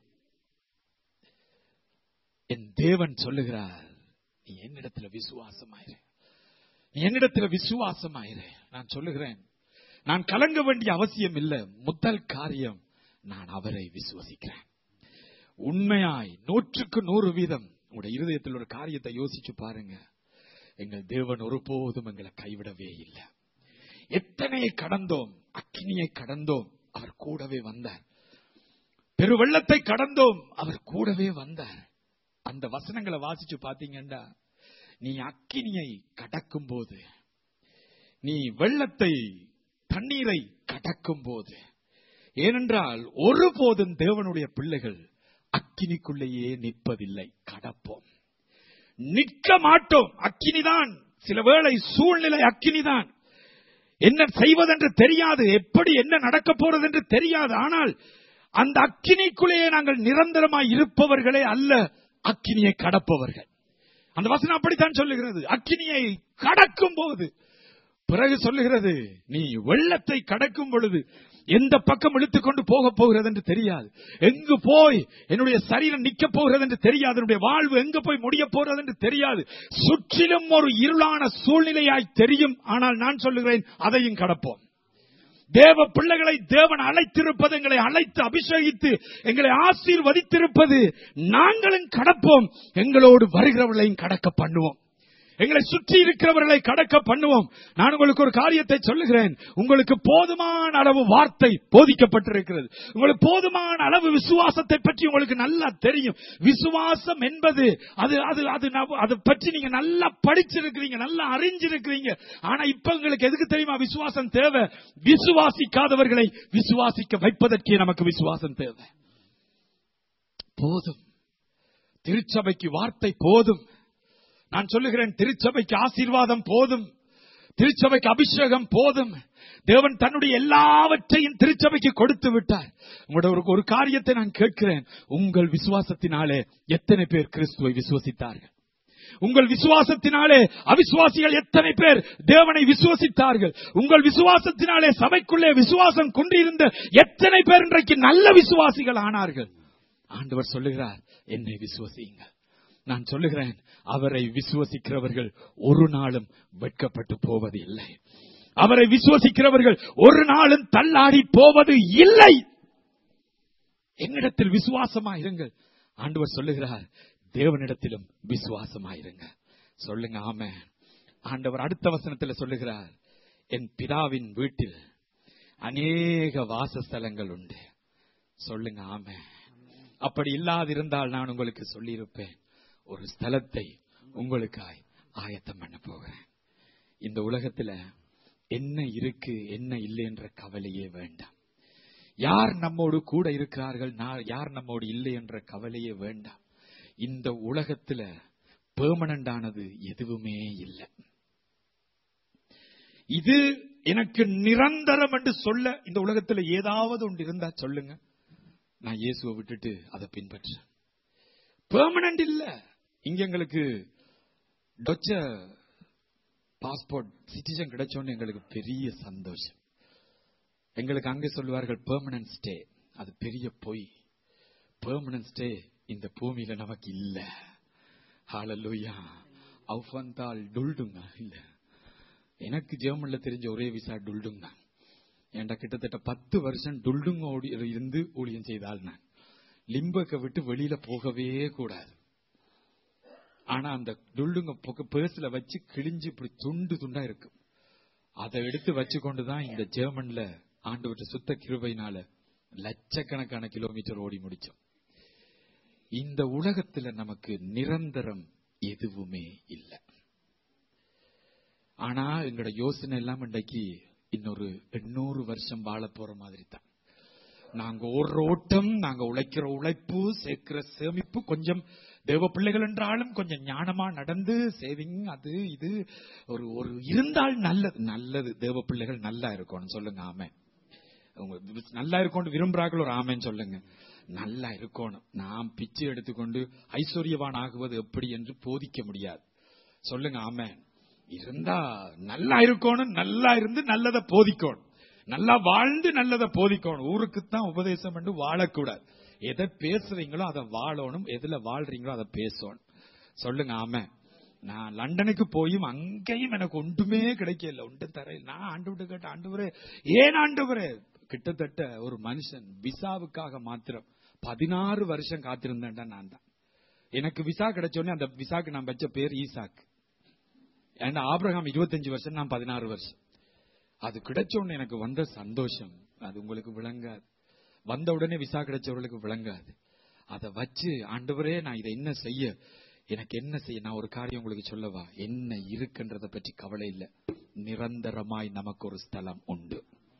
என் தேவன் சொல்லுகிறார், நீ என்னிடத்துல விசுவாசமாயிரு, நீ என்னிடத்துல விசுவாசமாயிரு. நான் சொல்லுகிறேன், நான் கலங்க வேண்டிய அவசியம் இல்லை. முதல் காரியம், நான் அவரை விசுவசிக்கிறேன். உண்மையாய் நூற்றுக்கு நூறு வீதம் உங்களுடைய இருதயத்தில் ஒரு காரியத்தை யோசிச்சு பாருங்க. எங்கள் தேவன் ஒருபோதும் எங்களை கைவிடவே இல்லை. எத்தனை கடந்தோம், அக்கினியை கடந்தோம், அவர் கூடவே வந்தார். பெருவெள்ளத்தை கடந்தோம், அவர் கூடவே வந்தார். அந்த வசனங்களை வாசிச்சு பாத்தீங்கன்னா, நீ அக்கினியை கடக்கும் போது, நீ வெள்ளத்தை தண்ணீரை கடக்கும் போது, ஏனென்றால் ஒருபோதும் தேவனுடைய பிள்ளைகள் அக்கினிக்குள்ளேயே நிற்பதில்லை, கடப்போம், நிற்க மாட்டோம். அக்கினிதான், சில வேளை சூழ்நிலை அக்கினிதான், என்ன செய்வதென்று தெரியாது, எப்படி என்ன நடக்க போறது என்று தெரியாது. ஆனால் அந்த அக்கினிக்குள்ளேயே நாங்கள் நிரந்தரமாய் இருப்பவர்களே அல்ல, அக்கினியை கடப்பவர்கள். அந்த வசனம் அப்படித்தான் சொல்லுகிறது. அக்கினியை கடக்கும் போது பிறகு சொல்லுகிறது, நீ வெள்ளத்தை கடக்கும் பொழுது எந்த பக்கம் இழுத்துக் கொண்டு போக போகிறது என்று தெரியாது, எங்கு போய் என்னுடைய சரீரம் நிக்க போகிறது என்று தெரியாது, என்னுடைய வாழ்வு எங்கு போய் முடிய போகிறது என்று தெரியாது. சுற்றிலும் ஒரு இருளான சூழ்நிலையாய் தெரியும். ஆனால் நான் சொல்லுகிறேன், அதையும் கடப்போம். தேவ பிள்ளைகளை தேவன் அழைத்திருப்பது, எங்களை அழைத்து அபிஷேகித்து எங்களை ஆசீர்வதித்திருப்பது, நாங்களும் கடப்போம், எங்களோடு வருகிறவர்களையும் கடக்க பண்ணுவோம். எங்களை சுற்றி இருக்கிறவர்களை கடக்க பண்ணுவோம். நான் உங்களுக்கு ஒரு காரியத்தை சொல்லுகிறேன். உங்களுக்கு போதுமான அளவு வார்த்தை போதிக்கப்பட்டிருக்கிறது. உங்களுக்கு போதுமான அளவு விசுவாசத்தை பற்றி உங்களுக்கு நல்லா தெரியும். விசுவாசம் என்பது அது அது அது அதை பற்றி நீங்க நல்லா படிச்சிருக்கிறீங்க, நல்லா அறிஞ்சிருக்கிறீங்க. ஆனா இப்ப உங்களுக்கு எதுக்கு தெரியுமா விசுவாசம் தேவை? விசுவாசிக்காதவர்களை விசுவாசிக்க வைப்பதற்கே நமக்கு விசுவாசம் தேவை. போதும். திருச்சபைக்கு வார்த்தை போதும். நான் சொல்லுகிறேன், திருச்சபைக்கு ஆசீர்வாதம் போதும், திருச்சபைக்கு அபிஷேகம் போதும். தேவன் தன்னுடைய எல்லாவற்றையும் திருச்சபைக்கு கொடுத்து விட்டார். உங்களோட ஒரு காரியத்தை நான் கேட்கிறேன். உங்கள் விசுவாசத்தினாலே எத்தனை பேர் கிறிஸ்துவை விசுவாசித்தார்கள்? உங்கள் விசுவாசத்தினாலே அவிசுவாசிகள் எத்தனை பேர் தேவனை விசுவாசித்தார்கள்? உங்கள் விசுவாசத்தினாலே சபைக்குள்ளே விசுவாசம் கொண்டிருந்த எத்தனை பேர் இன்றைக்கு நல்ல விசுவாசிகள் ஆனார்கள்? ஆண்டவர் சொல்லுகிறார், என்னை விசுவாசியுங்கள். நான் சொல்லுகிறேன், அவரை விசுவாசிக்கிறவர்கள் ஒரு நாளும் வெட்கப்பட்டு போவது இல்லை. அவரை விசுவாசிக்கிறவர்கள் ஒரு நாளும் தள்ளாடி போவது இல்லை. என்னிடத்தில் விசுவாசமாயிருங்கள். ஆண்டவர் சொல்லுகிறார், தேவனிடத்திலும் விசுவாசமாயிருங்க. சொல்லுங்க ஆமென். ஆண்டவர் அடுத்த வசனத்தில் சொல்லுகிறார், என் பிதாவின் வீட்டில் அநேக வாசஸ்தலங்கள் உண்டு. சொல்லுங்க ஆமென். அப்படி இல்லாதிருந்தால் நான் உங்களுக்கு சொல்லியிருப்பேன், ஒரு ஸ்தலத்தை உங்களுக்காய் ஆயத்தம் பண்ண போகிறேன். இந்த உலகத்துல என்ன இருக்கு என்ன இல்லை என்ற கவலையே வேண்டாம். யார் நம்மோடு கூட இருக்கிறார்கள், யார் நம்மோடு இல்லை என்ற கவலையே வேண்டாம். இந்த உலகத்துல பெர்மனன்ட் ஆனது எதுவுமே இல்லை. இது எனக்கு நிரந்தரம் என்று சொல்ல இந்த உலகத்துல ஏதாவது ஒன்று இருந்தா சொல்லுங்க. நான் இயேசுவை விட்டுட்டு அதை பின்பற்றேன். பெர்மனன்ட் இல்ல. இங்க எங்களுக்கு டொச்ச பாஸ்போர்ட் சிட்டிசன் கிடைச்சோன்னு எங்களுக்கு பெரிய சந்தோஷம். எங்களுக்கு அங்கே சொல்லுவார்கள் பெர்மனன்ட் ஸ்டே. அது பெரிய பொய். பெர்மனன்ட் ஸ்டே இந்த பூமியில நமக்கு இல்ல. ஹalleluya. அவுஃபந்தால் டுல்டுங்க இல்ல. எனக்கு ஜெர்மன்ல தெரிஞ்ச ஒரே விசா டுல்டுங்க. ஏண்டா கிட்டத்தட்ட பத்து வருஷம் டுல்டுங்க இருந்து ஊழியம் செய்தால் நான் லிம்பக்க விட்டு வெளியில போகவே கூடாது. ஆனா அந்த டுல்டுங்க பேர்ஸ்ல வச்சு கிழிஞ்சு இப்படி துண்டு துண்டா இருக்கு. அதை எடுத்து வச்சு கொண்டுதான் இந்த ஜெர்மன்ல ஆண்டவருடைய சுத்த கிருபையினால லட்சக்கணக்கான கிலோமீட்டர் ஓடி முடிச்சோம். இந்த உலகத்துல நமக்கு நிரந்தரம் எதுவுமே இல்லை. ஆனா எங்களோட யோசனை எல்லாம் இன்றைக்கு இன்னொரு எண்ணூறு வருஷம் வாழ போற மாதிரி தான். நாங்க ஒரு ஓட்டம், நாங்க உழைக்கிற உழைப்பு, சேர்க்கிற சேமிப்பு, கொஞ்சம் தேவ பிள்ளைகள் என்றாலும் கொஞ்சம் ஞானமா நடந்து சேவிங் அது இது ஒரு ஒரு இருந்தால் நல்லது. நல்லது. தேவ பிள்ளைகள் நல்லா இருக்கணும். சொல்லுங்க ஆமே. நல்லா இருக்கணும் விரும்புறார்கள். ஒரு ஆமேன்னு சொல்லுங்க. நல்லா இருக்கணும். நாம் பிச்சை எடுத்துக்கொண்டு ஐஸ்வர்யவான் ஆகுவது எப்படி என்று போதிக்க முடியாது. சொல்லுங்க ஆமே. இருந்தா நல்லா இருக்கணும். நல்லா இருந்து நல்லதை போதிக்கணும். நல்லா வாழ்ந்து நல்லதை போதிக்கணும். ஊருக்குத்தான் உபதேசம் என்று வாழக்கூடாது. எதை பேசுறீங்களோ அதை வாழணும். எதுல வாழ்றீங்களோ அதை பேசணும். சொல்லுங்க ஆமே. நான் லண்டனுக்கு போயும் அங்கேயும் எனக்கு ஒன்றுமே கிடைக்கல. ஒன்று தரையில் நான் ஆண்டவர்கிட்ட கேட்ட, ஆண்டவரே ஏன் ஆண்டவரே? கிட்டத்தட்ட ஒரு மனுஷன் விசாவுக்காக மாத்திரம் பதினாறு வருஷம் காத்திருந்தேன்டா நான் தான். எனக்கு விசா கிடைச்சோடனே அந்த விசாக்கு நான் வச்ச பேர் ஈசாக்கு. ஏன்னா ஆபிரகாம் இருபத்தஞ்சு வருஷம், நான் பதினாறு வருஷம். அது கிடைச்சோன்னு எனக்கு வந்த சந்தோஷம் அது உங்களுக்கு விளங்காது. வந்த உடனே விசா கிடைச்சவர்களுக்கு விளங்காது. அதை வச்சு ஆண்டவரே நான் இதை என்ன செய்ய, எனக்கு என்ன செய்ய? நான் ஒரு காரியம் உங்களுக்கு சொல்லவா? என்ன இருக்குன்றத பற்றி கவலை இல்லை. நிரந்தரமாய் நமக்கு ஒரு ஸ்தலம் உண்டு.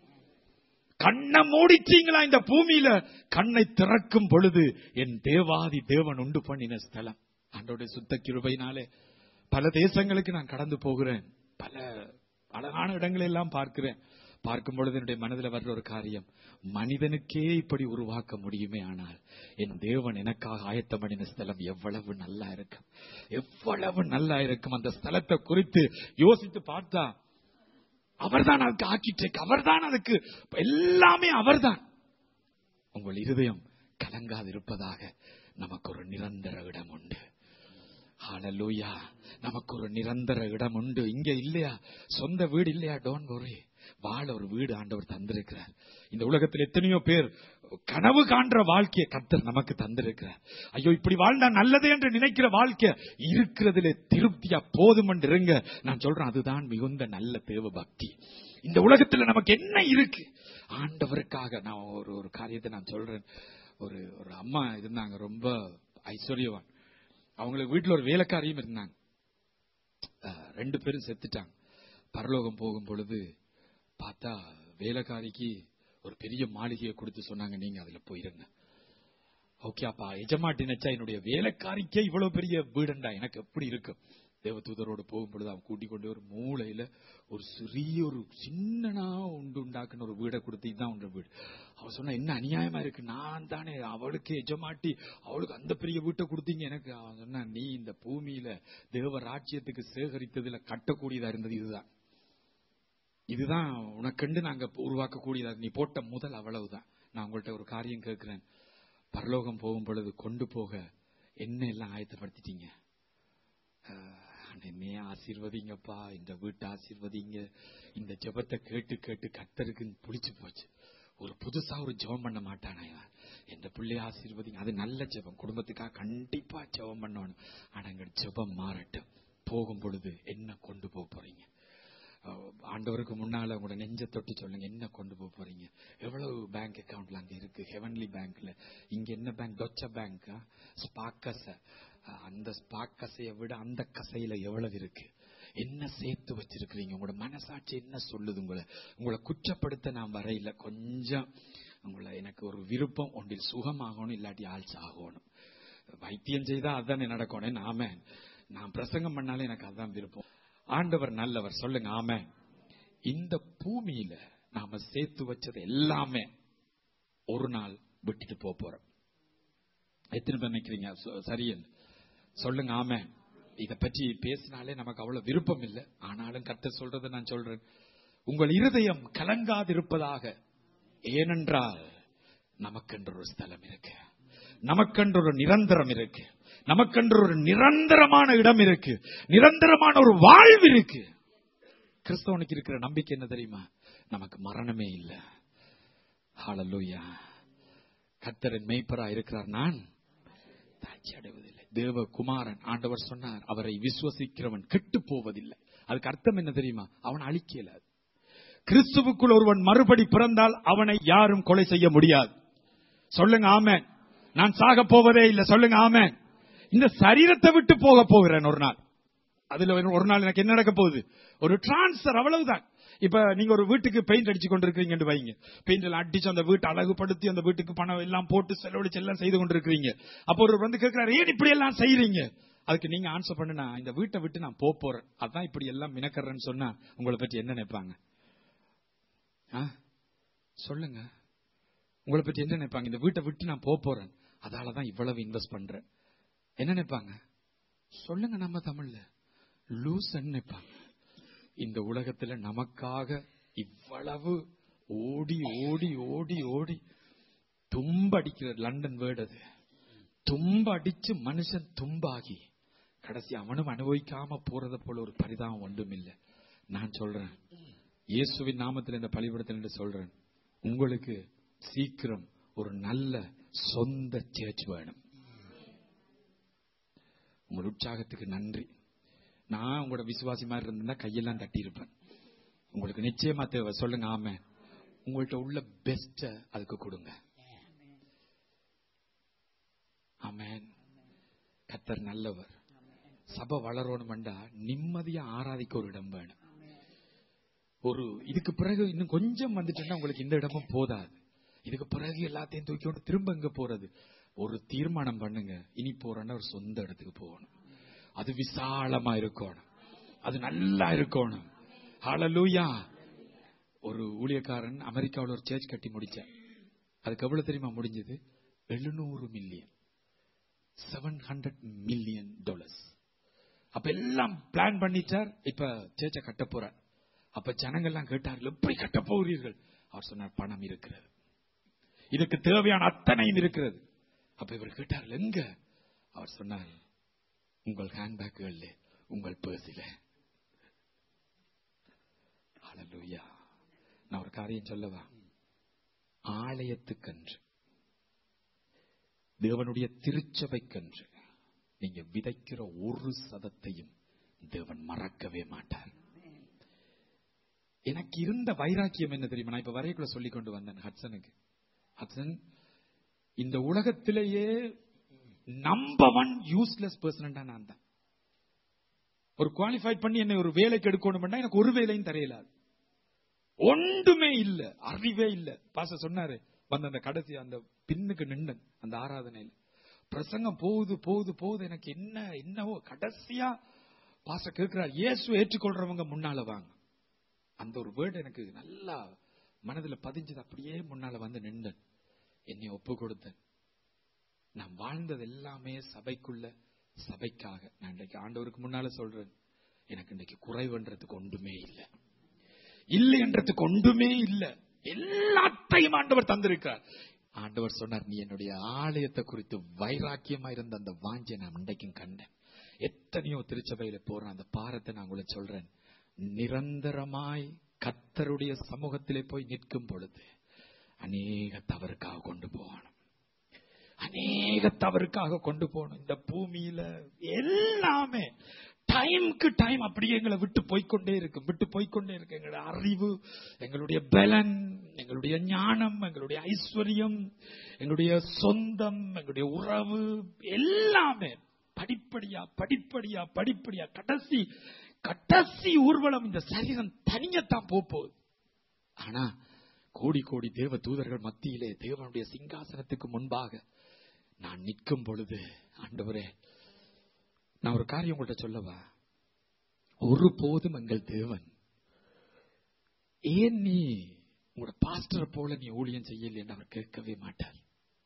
கண்ணை மூடிச்சீங்களா இந்த பூமியில, கண்ணை திறக்கும் பொழுது என் தேவாதி தேவன் உண்டு பண்ணின ஸ்தலம். ஆண்டவருடைய சுத்த கிருபையினாலே பல தேசங்களுக்கு நான் கடந்து போகிறேன். பல அழகான இடங்களை எல்லாம் பார்க்கிறேன். பார்க்கும் பொழுது என்னுடைய மனதில் வர்ற ஒரு காரியம், மனிதனுக்கே இப்படி உருவாக்க முடியுமே, ஆனால் என் தேவன் எனக்காக ஆயத்தம் பண்ணின ஸ்தலம் எவ்வளவு நல்லா இருக்கும், எவ்வளவு நல்லா இருக்கும். அந்த ஸ்தலத்தை குறித்து யோசித்து பார்த்தா அவர்தான் அதுக்கு ஆர்க்கிடெக்ட், அவர்தான் அதுக்கு எல்லாமே அவர்தான். உங்கள் இருதயம் கலங்காது இருப்பதாக நமக்கு ஒரு நிரந்தர இடம் உண்டு. ஹல்லேலூயா. நமக்கு ஒரு நிரந்தர இடம் உண்டு. இங்க இல்லையா, சொந்த வீடு இல்லையா, டோன்ட் வரி. வாழ ஒரு வீடு ஆண்டவர் தந்திருக்கிறார். இந்த உலகத்தில் எத்தனையோ பேர் கனவு காண்ற வாழ்க்கையை கர்த்தர் நமக்கு தந்திருக்கிறார். ஐயோ இப்படி வாழ்ந்தா நல்லது என்று நினைக்கிற வாழ்க்கை இருக்கிறதுல திருப்தியா போதும் என்று இருங்க. நான் சொல்றேன், அதுதான் மிகுந்த நல்ல தேவ பக்தி. இந்த உலகத்துல நமக்கு என்ன இருக்கு ஆண்டவருக்காக. நான் ஒரு ஒரு காரியத்தை நான் சொல்றேன். ஒரு ஒரு அம்மா இருந்தாங்க, ரொம்ப ஐஸ்வர்யவான். அவங்களுக்கு வீட்டுல ஒரு வேலைக்காரியும் இருந்தாங்க. ரெண்டு பேரும் செத்துட்டாங்க. பரலோகம் போகும் பொழுது பார்த்தா வேலைக்காரிக்கு ஒரு பெரிய மாளிகையை கொடுத்து சொன்னாங்க, நீங்க அதுல போயிருங்க. ஓகே, அப்பா எஜமாட்டி நினைச்சா என்னுடைய வேலைக்காரிக்கே இவ்வளவு பெரிய வீடுண்டா எனக்கு எப்படி இருக்கும். தேவதூதரோடு போகும்பொழுது அவன் கூட்டிக் கொண்டு ஒரு மூளையில ஒரு சிறிய ஒரு சின்னனா உண்டு உண்டாக்குன்னு ஒரு வீடை கொடுத்து இதுதான் உங்க வீடு. அவன் சொன்னா, என்ன அநியாயமா இருக்கு, நான் தானே அவளுக்கு எஜமாட்டி, அவளுக்கு அந்த பெரிய வீட்டை கொடுத்தீங்க எனக்கு. அவன் சொன்னா, நீ இந்த பூமியில தேவ ராஜ்யத்துக்கு சேகரித்ததுல கட்டக்கூடியதா இருந்தது இதுதான், இதுதான் உனக்கண்டு நாங்க உருவாக்கக்கூடியதா, நீ போட்ட முதல் அவ்வளவுதான். நான் உங்கள்கிட்ட ஒரு காரியம் கேட்கிறேன், பரலோகம் போகும் பொழுது கொண்டு போக என்ன எல்லாம் ஆயத்தப்படுத்திட்டீங்க? என்னைய ஆசீர்வதிங்கப்பா, இந்த வீட்டை ஆசீர்வதிங்க. இந்த ஜெபத்தை கேட்டு கேட்டு கர்த்தருக்கு புளிச்சு போச்சு. ஒரு புதுசா ஒரு ஜெபம் பண்ண மாட்டானா, எந்த பிள்ளைய ஆசீர்வதிங்க. அது நல்ல ஜெபம், குடும்பத்துக்காக கண்டிப்பா ஜெபம் பண்ணணும். ஆனா எங்க ஜெபம் மாறட்டும். போகும் பொழுது என்ன கொண்டு போக போறீங்க? ஆண்டவருக்கு முன்னால உங்களோட நெஞ்ச தொட்டு சொல்லுங்க, என்ன கொண்டு போக போறீங்க? எவ்வளவு பேங்க் அக்கவுண்ட்ல அங்க இருக்கு? ஹெவன்லி பேங்க்ல. இங்க என்ன பேங்க்? டொச்ச பேங்க், ஸ்பாக்கஸ். அந்த ஸ்பாக் கசையை விட அந்த கசையில எவ்வளவு இருக்கு? என்ன சேர்த்து வச்சிருக்கிறீங்க? உங்களோட மனசாட்சி என்ன சொல்லுது? உங்களை உங்களை குற்றப்படுத்த நான் வரையில. கொஞ்சம் உங்களை எனக்கு ஒரு விருப்பம், ஒன்றில் சுகமாகணும், இல்லாட்டி ஆழ்ச்சி ஆகணும். வைத்தியம் செய்தா அதுதானே நடக்கணும். ஆமே, நான் பிரசங்கம் பண்ணாலே எனக்கு அதுதான் விருப்பம். ஆண்டவர் நல்லவர், சொல்லுங்க ஆமே. இந்த பூமியில நாம சேர்த்து வச்சது எல்லாமே ஒரு நாள் விட்டுட்டு போக போறோம். எத்தனை பேர் நினைக்கிறீங்க சரியல்? சொல்லுங்க ஆமே. இத பற்றி பேசினாலே நமக்கு அவ்வளவு விருப்பம் இல்லை. ஆனாலும் கர்த்தர் சொல்றதை நான் சொல்றேன், உங்கள் இருதயம் கலங்காதிருப்பதாக. ஏனென்றால் நமக்கென்று ஒரு ஸ்தலம் இருக்கு, நமக்கென்று ஒரு நிரந்தரம் இருக்கு, நமக்கென்று ஒரு நிரந்தரமான இடம் இருக்கு, நிரந்தரமான ஒரு வாழ்வு இருக்கு. கிறிஸ்தவனுக்கு இருக்கிற நம்பிக்கை என்ன தெரியுமா? நமக்கு மரணமே இல்லை. ஹல்லேலூயா. கர்த்தரின் மேய்ப்பரா இருக்கிறார், நான் தாட்சி அடைவதில்லை. தேவகுமாரன் ஆண்டவர் சொன்னார், அவரை விசுவசிக்கிறவன் கெட்டு போவதில்லை. அதுக்கு அர்த்தம் என்ன தெரியுமா? அவன் அழிக்கல. கிறிஸ்துவுக்குள் ஒருவன் மறுபடி பிறந்தால் அவனை யாரும் கொலை செய்ய முடியாது. சொல்லுங்க ஆமென். நான் சாக போவதே இல்லை. சொல்லுங்க ஆமென். இந்த சரீரத்தை விட்டு போக போகிறேன் ஒரு நாள். அதுல ஒரு நாள் எனக்கு என்ன நடக்க போகுது? ஒரு டிரான்ஸ்பர், அவ்வளவுதான். இப்ப நீங்க ஒரு வீட்டுக்கு பெயிண்ட் அடிச்சு கொண்டிருக்கீங்கன்னு வைங்க. பெயிண்ட் எல்லாம் அடிச்சு அந்த வீட்டை அழகுபடுத்தி அந்த வீட்டுக்கு பணம் எல்லாம் போட்டு செலவழிச்சு எல்லாம் செய்து கொண்டிருக்கீங்க. அப்போ ஒரு வந்து கேட்கிறாரு, ஏன் இப்படி எல்லாம் செய்யறீங்க? அதுக்கு நீங்க ஆன்சர் பண்ணுனா, இந்த வீட்டை விட்டு நான் போறேன், அதான் இப்படி எல்லாம் மினக்கறேன்னு சொன்னா உங்களை பற்றி என்ன நினைப்பாங்க? சொல்லுங்க, உங்களை பற்றி என்ன நினைப்பாங்க? இந்த வீட்டை விட்டு நான் போறேன், அதாலதான் இவ்வளவு இன்வெஸ்ட் பண்றேன், என்ன நினைப்பாங்க? சொல்லுங்க. நம்ம தமிழ்ல லூஸ் நினைப்பாங்க. இந்த உலகத்துல நமக்காக இவ்வளவு ஓடி ஓடி ஓடி ஓடி தும்படிக்கிற லண்டன் வேர்டு அது. தும்ப அடிச்சு மனுஷன் தும்பாகி கடைசி அவனும் அனுபவிக்காம போறத போல ஒரு பரிதாபம் ஒன்றும் இல்லை. நான் சொல்றேன், இயேசுவின் நாமத்தில் இந்த பலிபடத்தில் சொல்றேன், உங்களுக்கு சீக்கிரம் ஒரு நல்ல சொந்த சேர்ச் வேணும். உங்கள் உற்சாகத்துக்கு நன்றி. நான் உங்களோட விசுவாசி மாதிரி இருந்தா கையெல்லாம் தட்டி இருப்பேன். உங்களுக்கு நிச்சயமா தேவை. சொல்லுங்க ஆமென். உங்கள்ட்ட உள்ள பெஸ்ட அதுக்கு கொடுங்க. ஆமென். கர்த்தர் நல்லவர். சபை வளரணும்டா நிம்மதியா ஆராதிக்க ஒரு இடம் வேணும். ஒரு இதுக்கு பிறகு இன்னும் கொஞ்சம் வந்துட்டா உங்களுக்கு இந்த இடமும் போதாது. இதுக்கு பிறகு எல்லாத்தையும் தூக்கி திரும்ப எங்க போறது? ஒரு தீர்மானம் பண்ணுங்க, இனி போறேன்னா ஒரு சொந்த இடத்துக்கு போகணும். அது விசாலமா இருக்கணும், அது நல்லா இருக்கணும். ஹல்லேலூயா. ஒரு ஊழியக்காரன் அமெரிக்காவில் ஒரு சர்ச் கட்டி முடிச்சார். அதுக்கு எவ்வளவு தெரியுமா முடிஞ்சது? எழுநூறு million seven hundred million dollars. அப்ப எல்லாம் பிளான் பண்ணிட்டார். இப்ப சர்ச்சை கட்ட போறார். அப்ப ஜனங்கள்லாம் கேட்டார்கள், எப்படி கட்ட போகிறீர்கள்? அவர் சொன்னார், பணம் இருக்கிறது, இதுக்கு தேவையான அத்தனையும் இருக்கிறது. அப்ப இவர் கேட்டார்கள், எங்க? அவர் சொன்னார், உங்கள் ஹேண்ட்பேக்குகள்ல, உங்கள் பர்ஸில. ஹல்லேலூயா. காரியம் சொல்லவா? ஆலயத்துக்கன்று, தேவனுடைய திருச்சபைக்கன்று நீங்க விதைக்கிற ஒரு சதத்தையும் தேவன் மறக்கவே மாட்டார். எனக்கு இருந்த வைராக்கியம் என்ன தெரியுமா? நான் இப்ப வரைக்குள்ள சொல்லிக் கொண்டு வந்தேன் ஹட்சனுக்கு. ஹட்சன், இந்த உலகத்திலேயே நம்பர் ஒன் யூஸ்லெஸ் பர்சன் நான் தான். ஒரு குவாலிஃபை பண்ணி என்னை ஒரு வேலைக்கு எடுக்கணும், எனக்கு ஒரு வேலையும் தரையிலாது, ஒன்றுமே இல்ல, அறிவே இல்ல. பாச சொன்னாரு வந்து அந்த கடைசி அந்த பின்னுக்கு நின்று அந்த ஆராதனையில பிரசங்கம் போகுது போகுது போகுது, எனக்கு என்ன என்னவோ கடைசியா பாச கேட்கிறார், இயேசு ஏற்றுக்கொள்றவங்க முன்னால வாங்க. அந்த ஒரு வேர்டு எனக்கு நல்லா மனதுல பதிஞ்சது. அப்படியே முன்னால வந்து நின்றேன், என்னை ஒப்பு கொடுத்தேன். நான் வாழ்ந்தது எல்லாமே சபைக்குள்ள, சபைக்காக. நான் இன்றைக்கு ஆண்டவருக்கு முன்னால சொல்றேன், எனக்கு இன்றைக்கு குறைவுன்றதுக்கு ஒன்றுமே இல்லை, இல்லை என்றதுக்கு ஒன்றுமே இல்லை. எல்லாத்தையும் ஆண்டவர் தந்திருக்கிறார். ஆண்டவர் சொன்னார், நீ என்னுடைய ஆலயத்தை குறித்து வைராக்கியமா இருந்த அந்த வாஞ்சை நான் இன்றைக்கும் கண்டேன். எத்தனையோ திருச்சபையில போறேன், அந்த பாரத்தை நான் உங்களுக்கு சொல்றேன். நிரந்தரமாய் கர்த்தருடைய சமூகத்திலே போய் நிற்கும் பொழுது அநேக தவறுக்காக கொண்டு போகணும், அநேக தவறுக்காக கொண்டு போகணும். இந்த பூமியில எல்லாமே டைமுக்கு டைம் அப்படியே எங்களை விட்டு போய்கொண்டே இருக்கு, விட்டு போய்கொண்டே இருக்கு. எங்களுடைய அறிவு, எங்களுடைய பலன், எங்களுடைய ஞானம், எங்களுடைய ஐஸ்வர்யம், எங்களுடைய சொந்தம், எங்களுடைய உறவு எல்லாமே படிப்படியா படிப்படியா படிப்படியா கடைசி கடைசி ஊர்வலம் இந்த சரீரம் தனியத்தான் போகுது. ஆனா கோடி கோடி தேவ தூதர்கள் மத்தியிலே தேவனுடைய சிங்காசனத்துக்கு முன்பாக நான் நிற்கும் பொழுது, ஆண்டவரே, நான் ஒரு காரியம் உங்கள்கிட்ட சொல்லவா? ஒரு போதும் எங்கள் தேவன் ஏன் நீ உங்களோட பாஸ்டரை போல நீ ஊழியம் செய்யல என்று அவர் கேட்கவே மாட்டார்.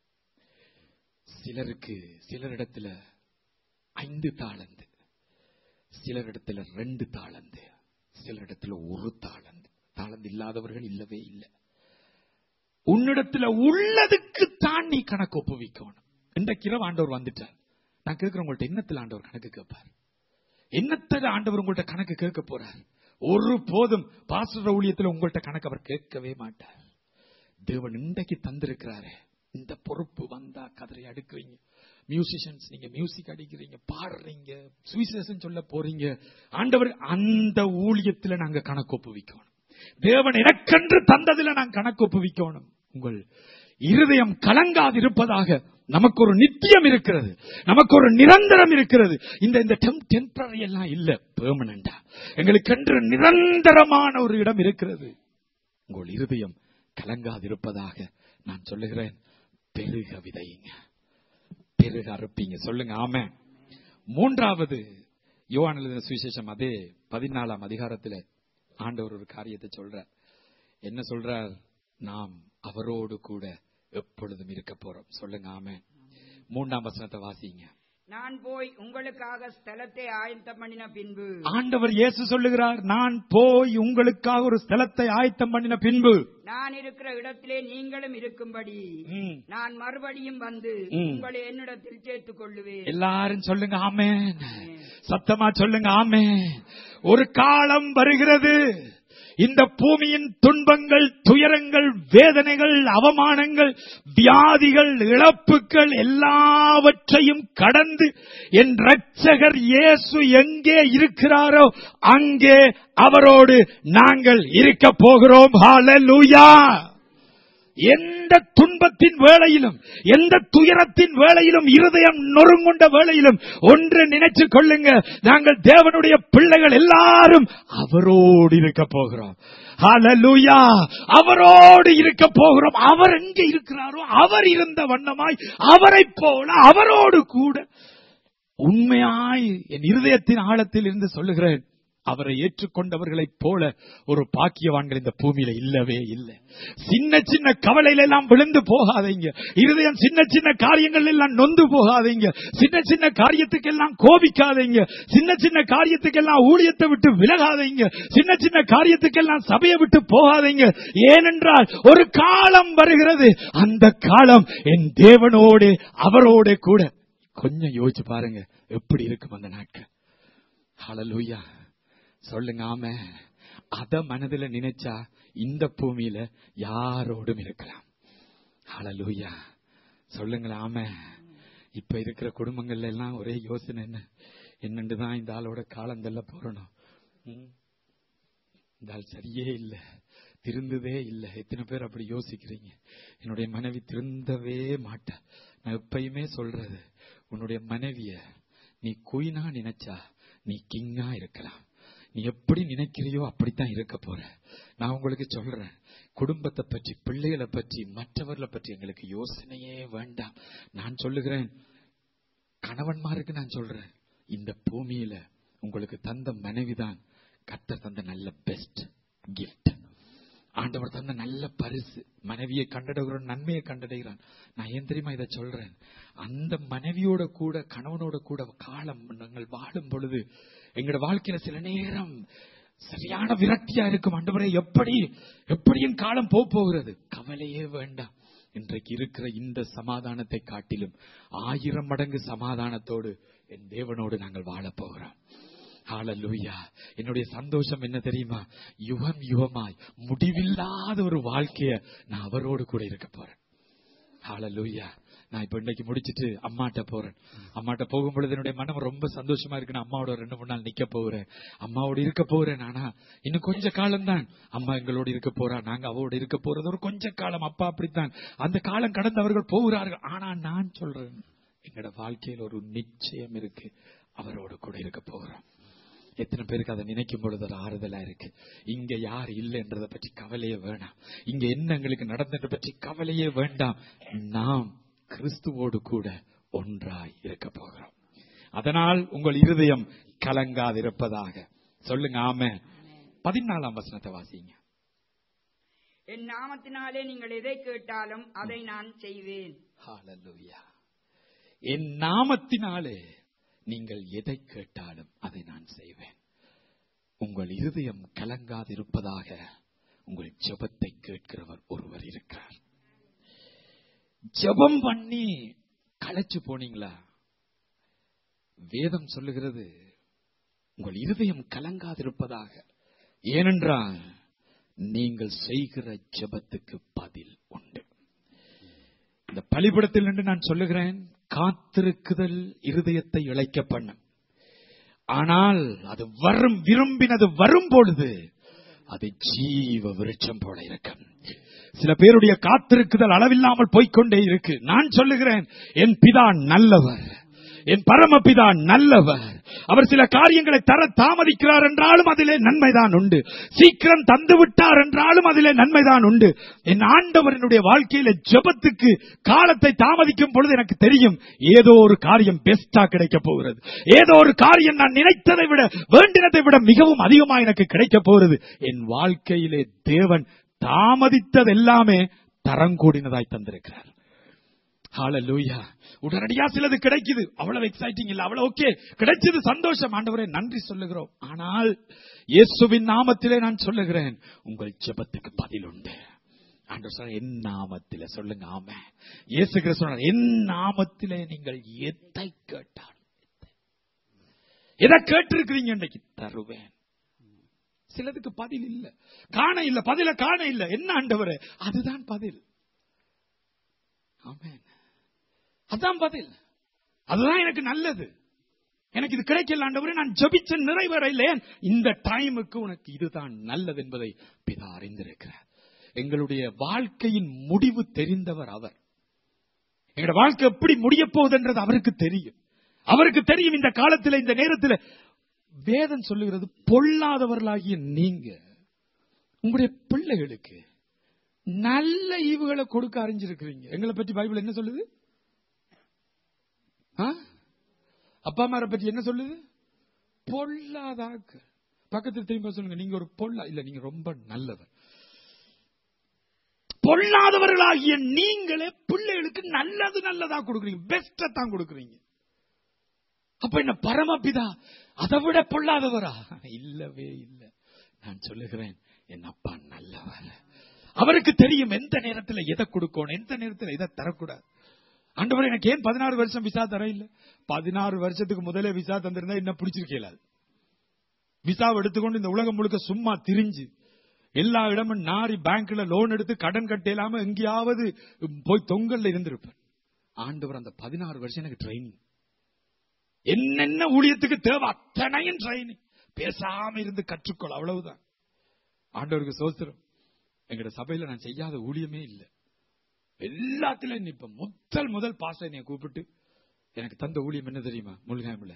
சிலருக்கு சிலரிடத்துல ஐந்து தாளந்து, சிலரிடத்துல ரெண்டு தாளந்து, சிலரிடத்துல ஒரு தாளந்து. தாளந்து இல்லாதவர்கள் இல்லவே இல்லை. உன்னிடத்துல உள்ளதுக்கு தான் நீ கணக்கு ஒப்புவிக்கணும். இன்றைக்கு இரவு ஆண்டவர் வந்துட்டார். நான் கேட்கிறேன், உங்கள்ட்ட என்னத்துல ஆண்டவர் கணக்கு கேட்பார்? என்னத்துல ஆண்டவர் உங்கள்ட்ட கணக்கு கேட்க போறார்? ஒரு போதும் பாஸ்டர் ஊழியத்தில் உங்கள்ட்ட கணக்கு அவர் கேட்கவே மாட்டார். தேவன் இன்றைக்கு தந்திருக்கிறாரே, இந்த பொறுப்பு வந்தா கதரை அடுக்குறீங்க, மியூசிஷியன்ஸ் நீங்க மியூசிக் அடிக்கிறீங்க, பாடுறீங்க, சுவிசேஷம் சொல்ல போறீங்க. ஆண்டவர் அந்த ஊழியத்துல நாங்க கணக்கு ஒப்புவிக்கணும். தேவன் எனக்கென்று தந்ததுல நாங்க கணக்கு ஒப்புவிக்கணும். உங்கள் இருதயம் கலங்காது இருப்பதாக நமக்கு ஒரு நித்தியம் இருக்கிறது, நமக்கு ஒரு நிரந்தரம் இருக்கிறது. இந்த இந்த டெம்பரரி எல்லாம் இல்ல, பெர்மனண்டா எங்களுக்கு நிரந்தரமான ஒரு இடம் இருக்கிறது. உங்கள் இருதயம் கலங்காது இருப்பதாக நான் சொல்லுகிறேன். பெருக விதையுங்க, பெருக அறுப்பீங்க. சொல்லுங்க ஆமென். மூன்றாவது யோவான் எழுதின சுவிசேஷம் அதே பதினாலாம் அதிகாரத்துல ஆண்டவர் ஒரு காரியத்தை சொல்றார். என்ன சொல்றார்? நாம் அவரோடு கூட எப்பொழுதும் இருக்க போறோம். சொல்லுங்க ஆமென். மூன்றாம் வசனத்தை வாசிங்க. நான் போய் உங்களுக்காக ஸ்தலத்தை ஆயத்தம் பண்ணின பின்பு, ஆண்டவர் இயேசு சொல்லுகிறார், நான் போய் உங்களுக்காக ஒரு ஸ்தலத்தை ஆயத்தம் பண்ணின பின்பு நான் இருக்கிற இடத்திலே நீங்களும் இருக்கும்படி நான் மறுபடியும் வந்து உங்களை என்னிடத்தில் சேர்த்துக் கொள்ளுவேன். எல்லாரும் சொல்லுங்க ஆமென். சத்தமா சொல்லுங்க ஆமென். ஒரு காலம் வருகிறது, இந்த பூமியின் துன்பங்கள், துயரங்கள், வேதனைகள், அவமானங்கள், வியாதிகள், இழப்புகள் எல்லாவற்றையும் கடந்து என் இரட்சகர் இயேசு எங்கே இருக்கிறாரோ அங்கே அவரோடு நாங்கள் இருக்க போகிறோம். ஹல்லேலூயா. எந்த துன்பத்தின் வேளையிலும், எந்த துயரத்தின் வேளையிலும், இருதயம் நொறுங்குண்ட வேளையிலும் ஒன்று நினைச்சு கொள்ளுங்க, நாங்கள் தேவனுடைய பிள்ளைகள் எல்லாரும் அவரோடு இருக்க போகிறோம். ஹல்லேலூயா. அவரோடு இருக்க போகிறோம். அவர் எங்கே இருக்கிறாரோ அவர் இருந்த வண்ணமாய் அவரை போல அவரோடு கூட உண்மையாய் என் இருதயத்தின் ஆழத்தில் இருந்து சொல்லுகிறேன், அவரை ஏற்றுக்கொண்டவர்களைப் போல ஒரு பாக்கியவான்கள் இந்த பூமியில இல்லவே இல்லை. சின்ன சின்ன கவலையில எல்லாம் விழுந்து போகாதீங்க. இருதயம் சின்ன சின்ன காரியங்கள் எல்லாம் நொந்து போகாதீங்க. சின்ன சின்ன காரியத்துக்கெல்லாம் கோபிக்காதீங்க. சின்ன சின்ன காரியத்துக்கெல்லாம் ஊழியத்தை விட்டு விலகாதீங்க. சின்ன சின்ன காரியத்துக்கெல்லாம் சபையை விட்டு போகாதீங்க. ஏனென்றால் ஒரு காலம் வருகிறது, அந்த காலம் என் தேவனோடு அவரோட கூட. கொஞ்சம் யோசிச்சு பாருங்க எப்படி இருக்கும் அந்த நாட்கள். ஹல்லேலூயா. சொல்லுங்க ஆமென். அத மனதில நினைச்சா இந்த பூமியில யாரோடும் இருக்கலாம். ஹல்லேலூயா சொல்லுங்களேன். ஆமே. இப்ப இருக்கிற குடும்பங்கள்ல எல்லாம் ஒரே யோசனை என்ன, என்னண்டுதான் இந்த ஆளோட காலம் தள்ள போறணும். இந்த ஆள் சரியே இல்ல, திருந்ததே இல்ல. எத்தனை பேர் அப்படி யோசிக்கிறீங்க? என்னுடைய மனைவி திருந்தவே மாட்டா. நான் எப்பயுமே சொல்றது, உன்னுடைய மனைவிய நீ குயினா நினைச்சா நீ கிங்கா இருக்கலாம். நீ எப்படி நினைக்கிறியோ அப்படித்தான் இருக்க போற. நான் உங்களுக்கு சொல்றேன், குடும்பத்தை பற்றி, பிள்ளைகளை பற்றி, மற்றவர்களை பற்றி எங்களுக்கு யோசனையே வேண்டாம். நான் சொல்லுகிறேன், கணவன்மாருக்கு நான் சொல்றேன், இந்த பூமியில உங்களுக்கு தந்த மனைவிதான் கர்த்தர் தந்த நல்ல பெஸ்ட் கிஃப்ட். ஆண்டவர் தந்த நல்ல பரிசு. மனைவியை கண்டடைகிறான், நன்மையை கண்டடைகிறான். நான் ஏன் தெரியுமா இதை சொல்றேன்? அந்த மனைவியோட கூட கணவனோட கூட காலம் நாங்கள் வாழும் பொழுது எங்களோட வாழ்க்கையில சில நேரம் சரியான விரக்தியா இருக்கும். ஆண்டவரே, எப்படி எப்படியும் காலம் போக போகிறது. கவலையே வேண்டாம். இன்றைக்கு இருக்கிற இந்த சமாதானத்தை காட்டிலும் ஆயிரம் மடங்கு சமாதானத்தோடு என் தேவனோடு நாங்கள் வாழ போகிறோம். ஹல்லேலூயா. என்னுடைய சந்தோஷம் என்ன தெரியுமா? யுகம் யுகமாய் முடிவில்லாத ஒரு வாழ்க்கைய நான் அவரோடு கூட இருக்க போறேன். ஹல்லேலூயா. நான் இப்ப இன்னைக்கு முடிச்சிட்டு அம்மாட்ட போறேன். அம்மாட்ட போகும் பொழுது என்னுடைய மனம் ரொம்ப சந்தோஷமா இருக்கு. நான் அம்மாவோட ரெண்டு மூணு நாள் நிக்க போறேன், அம்மாவோட இருக்க போறேன். ஆனா இன்னும் கொஞ்ச காலம் தான் அம்மா எங்களோடு இருக்க போறா, நாங்க அவரோட இருக்க போறது ஒரு கொஞ்ச காலம். அப்பா அப்படித்தான், அந்த காலம் கடந்து அவர்கள் போகிறார்கள். ஆனா நான் சொல்றேன், எங்களோட வாழ்க்கையில் ஒரு நிச்சயம் இருக்கு, அவரோடு கூட இருக்க போகிறோம். எத்தனை பேருக்கு அதை நினைக்கும் பொழுது ஒரு ஆறுதலா இருக்கு. இங்க யார் இல்லைன்றத பற்றி கவலையே வேண்டாம். இங்க என்ன எங்களுக்கு நடந்ததை பற்றி கவலையே வேண்டாம். நாம் கிறிஸ்துவோடு கூட ஒன்றாய் இருக்க போகிறோம். அதனால் உங்கள் இருதயம் கலங்காதிருப்பதாக. சொல்லுங்க ஆமென். பதினாலாம் வசனத்தை வாசிங்க. என் நாமத்தினாலே நீங்கள் எதை கேட்டாலும் அதை நான் செய்வேன். ஹல்லேலூயா. என் நாமத்தினாலே நீங்கள் எதை கேட்டாலும் அதை நான் செய்வேன். உங்கள் இருதயம் கலங்காதிருப்பதாக உங்கள் ஜெபத்தை கேட்கிறவர் ஒருவர் இருக்கிறார். ஜெபம் பண்ணி களைச்சு போனீங்களா? வேதம் சொல்லுகிறது உங்கள் இருதயம் கலங்காதிருப்பதாக. ஏனென்றால் நீங்கள் செய்கிற ஜெபத்துக்கு பதில் உண்டு. இந்த பலிபீடத்தில் நின்று நான் சொல்லுகிறேன், காத்திருக்குதல் இருதயத்தை இளைக்க பண்ணும். ஆனால் அது வரும், விரும்பினது வரும் பொழுது அது ஜீவ விருட்சம் போல இருக்கும். சில பேருடைய காத்திருக்குதல் அளவில்லாமல் போய்கொண்டே இருக்கு. நான் சொல்லுகிறேன், என் பிதா நல்லவர், என் பரமபிதா நல்லவர். அவர் சில காரியங்களை தர தாமதிக்கிறார் என்றாலும் அதிலே நன்மைதான் உண்டு. சீக்கிரம் தந்து விட்டார் என்றாலும் அதிலே நன்மைதான் உண்டு. என் ஆண்டவர் என்னுடைய வாழ்க்கையில ஜெபத்துக்கு காலத்தை தாமதிக்கும் பொழுது எனக்கு தெரியும், ஏதோ ஒரு காரியம் பெஸ்டா கிடைக்க போகிறது. ஏதோ ஒரு காரியம் நான் நினைத்ததை விட, வேண்டினதை விட மிகவும் அதிகமா எனக்கு கிடைக்க போகிறது. என் வாழ்க்கையிலே தேவன் தாமதித்தது எல்லாமே தரங்கூடினதாய் தந்திருக்கிறார். ஹல்லேலூயா. உடனடியா சிலது கிடைக்குது, அவ்வளவு எக்ஸைட்டிங் இல்ல, அவ்வளவு ஓகே, கிடைச்சது சந்தோஷம், ஆண்டவரே நன்றி சொல்லுகிறோம். ஆனால் இயேசுவின் நாமத்திலே நான் சொல்லுகிறேன், உங்கள் ஜெபத்துக்கு பதில் உண்டு. ஆண்டவர் சொல்ற, என் நாமத்திலே சொல்லுங்க ஆமென். இயேசு கிறிஸ்து சொன்னார், என் நாமத்திலே நீங்கள் எதை கேட்டாலும், எதை கேட்டிருக்கிறீங்க இன்னைக்கு தருவேன். சிலதுக்கு பதில் இல்ல, காண இல்ல, பதில காண இல்ல. என்ன ஆண்டவரே? அதுதான் பதில். ஆமென். அதான் பதில். அதுதான் எனக்கு நல்லது. எனக்கு இது கிடைக்கல ஆண்டவரே, நான் ஜெபிச்ச நிறைவேறல. இந்த டைமுக்கு உனக்கு இதுதான் நல்லது என்பதை பிதா அறிந்திருக்கிறார். எங்களுடைய வாழ்க்கையின் முடிவு தெரிந்தவர் அவர். எங்களுடைய வாழ்க்கை எப்படி முடிய போகுதுன்றது அவருக்கு தெரியும். அவருக்கு தெரியும் இந்த காலத்தில், இந்த நேரத்தில். வேதம் சொல்லுகிறது, பொல்லாதவர்களாகிய நீங்க உங்களுடைய பிள்ளைகளுக்கு நல்ல ஈவுகளை கொடுக்க அறிஞ்சிருக்கிறீங்க. எங்களை பற்றி பைபிள் என்ன சொல்லுது? அப்பா அம்மாரை பற்றி என்ன சொல்லுது? பொல்லாதாக்கு. பக்கத்தில் திரும்ப சொல்லுங்க, நீங்க ஒரு பொல்லா இல்ல, நீங்க ரொம்ப நல்லவர். பொல்லாதவர்களாகிய நீங்களே பிள்ளைகளுக்கு நல்லது நல்லதா கொடுக்குறீங்க, பெஸ்ட தான் கொடுக்குறீங்க. அப்ப என்ன பரமபிதா அதை விட பொல்லாதவரா? இல்லவே இல்லை. நான் சொல்லுகிறேன், என் அப்பா நல்லவர். அவருக்கு தெரியும் எந்த நேரத்தில் எதை கொடுக்கணும், எந்த நேரத்தில் எதை தரக்கூடாது. ஆண்டவர் எனக்கு ஏன் பதினாறு வருஷம் விசா தர இல்ல? பதினாறு வருஷத்துக்கு முதலே விசா தந்திருந்தா என்ன பிடிச்சிருக்கல. விசாவை எடுத்துக்கொண்டு இந்த உலகம் முழுக்க சும்மா திரிஞ்சு எல்லா இடமும் நாரி பேங்க்ல லோன் எடுத்து கடன் கட்ட இல்லாம எங்கேயாவது போய் தொங்கல்ல இருந்திருப்பேன். ஆண்டவர் அந்த பதினாறு வருஷம் எனக்கு ட்ரைனிங், என்னென்ன ஊழியத்துக்கு தேவை அத்தனையும் ட்ரைனிங். பேசாம இருந்து கற்றுக்கொள், அவ்வளவுதான். ஆண்டவருக்கு சோத்திரம். எங்கட சபையில நான் செய்யாத ஊழியமே இல்லை. எல்லாத்திலும் நிப்ப முதல் முதல் பாஸ்டர் என்னை கூப்பிட்டு எனக்கு தந்த ஊழியம் என்ன தெரியுமா? முல்காமில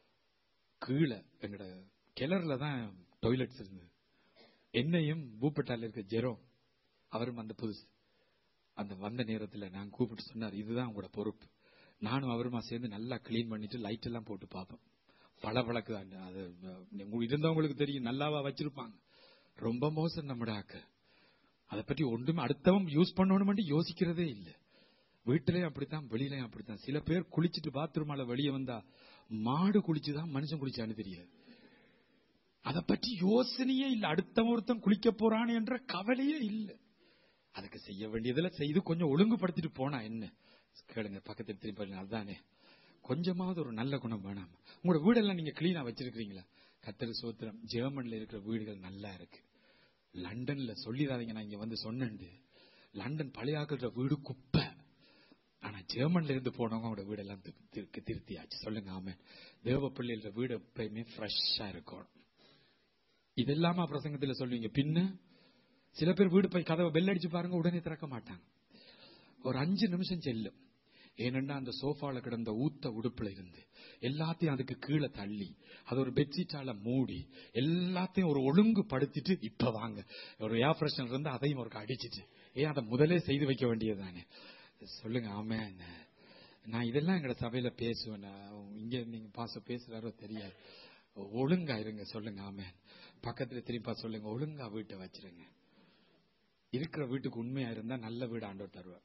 கீழே எங்கட கிணறுல தான் டாய்லெட்ஸ் இருந்தது. என்னையும் பூப்பட்டால இருக்க ஜெரோம் அவரும் அந்த புதுசு அந்த வந்த நேரத்தில் நான் கூப்பிட்டு சொன்னார், இதுதான் உங்களோட பொறுப்பு. நானும் அவருமா சேர்ந்து நல்லா கிளீன் பண்ணிட்டு லைட் எல்லாம் போட்டு பார்ப்போம். பல பழக்கு அது இருந்தவங்களுக்கு தெரியும், நல்லாவா வச்சிருப்பாங்க. ரொம்ப மோசம் நம்மட ஆக்க. அதை பற்றி ஒன்றுமே அடுத்தவன் யூஸ் பண்ணணும் யோசிக்கிறதே இல்லை. வீட்டிலையும் அப்படித்தான், வெளியிலையும் அப்படித்தான். சில பேர் குளிச்சுட்டு பாத்ரூமால வெளியே வந்தா மாடு குளிச்சுதான் மனுஷன் குளிச்சான்னு தெரியாது. அதை பற்றி யோசனையே இல்லை. அடுத்தவன் ஒருத்தன் குளிக்க போறான் என்ற கவலையே இல்லை. அதுக்கு செய்ய வேண்டியதுல செய்து கொஞ்சம் ஒழுங்குபடுத்திட்டு போனா என்ன? கேளுங்க, பக்கத்தில் திருப்பி. அதுதானே கொஞ்சமாவது ஒரு நல்ல குணம் வேணாம். உங்களோட வீடெல்லாம் நீங்க கிளீனா வச்சிருக்கீங்களா? கர்த்தருக்கு ஸ்தோத்திரம். ஜெர்மன்ல இருக்கிற வீடுகள் நல்லா இருக்கு. லண்டன்ல சொல்லிடாதீங்க நான் இங்க வந்து சொன்னேன். லண்டன் பழைய ஆக்கிற வீடு குப்பை. ஆனா ஜெர்மன்ல இருந்து போனவங்க வீடெல்லாம் திருத்தியாச்சு. சொல்லுங்க ஆமென். தேவ பிள்ளைகள வீடு எப்பயுமே ஃப்ரெஷ்ஷா இருக்கும். இதெல்லாமா பிரசங்கத்துல சொல்லுவீங்க. பின்ன சில பேர் வீடு போய் கதவை பெல் அடிச்சு பாருங்க, உடனே திறக்க மாட்டாங்க. ஒரு அஞ்சு நிமிஷம் செல்லும். ஏனென்னா அந்த சோஃபால கிடந்த ஊத்த உடுப்புல இருந்து எல்லாத்தையும் அதுக்கு கீழே தள்ளி அது ஒரு பெட்ஷீட்டால மூடி எல்லாத்தையும் ஒரு ஒழுங்கு படுத்திட்டு இப்ப வாங்க ஒரு ஏர் ஃப்ரெஷ்னர் இருந்து அதையும் ஒரு அடிச்சிட்டு, ஏன் அதை முதலே செய்து வைக்க வேண்டியதுதானே? சொல்லுங்க ஆமென். நான் இதெல்லாம் எங்கட சபையில பேசுவேன். இங்க நீங்க பாச பேசுறாரோ தெரியாது. ஒழுங்கா இருங்க. சொல்லுங்க ஆமென். பக்கத்துல திரும்பா சொல்லுங்க, ஒழுங்கா வீட்டை வச்சிருங்க. இருக்கிற வீட்டுக்கு உண்மையா இருந்தா நல்ல வீடு ஆண்டவர் தருவார்.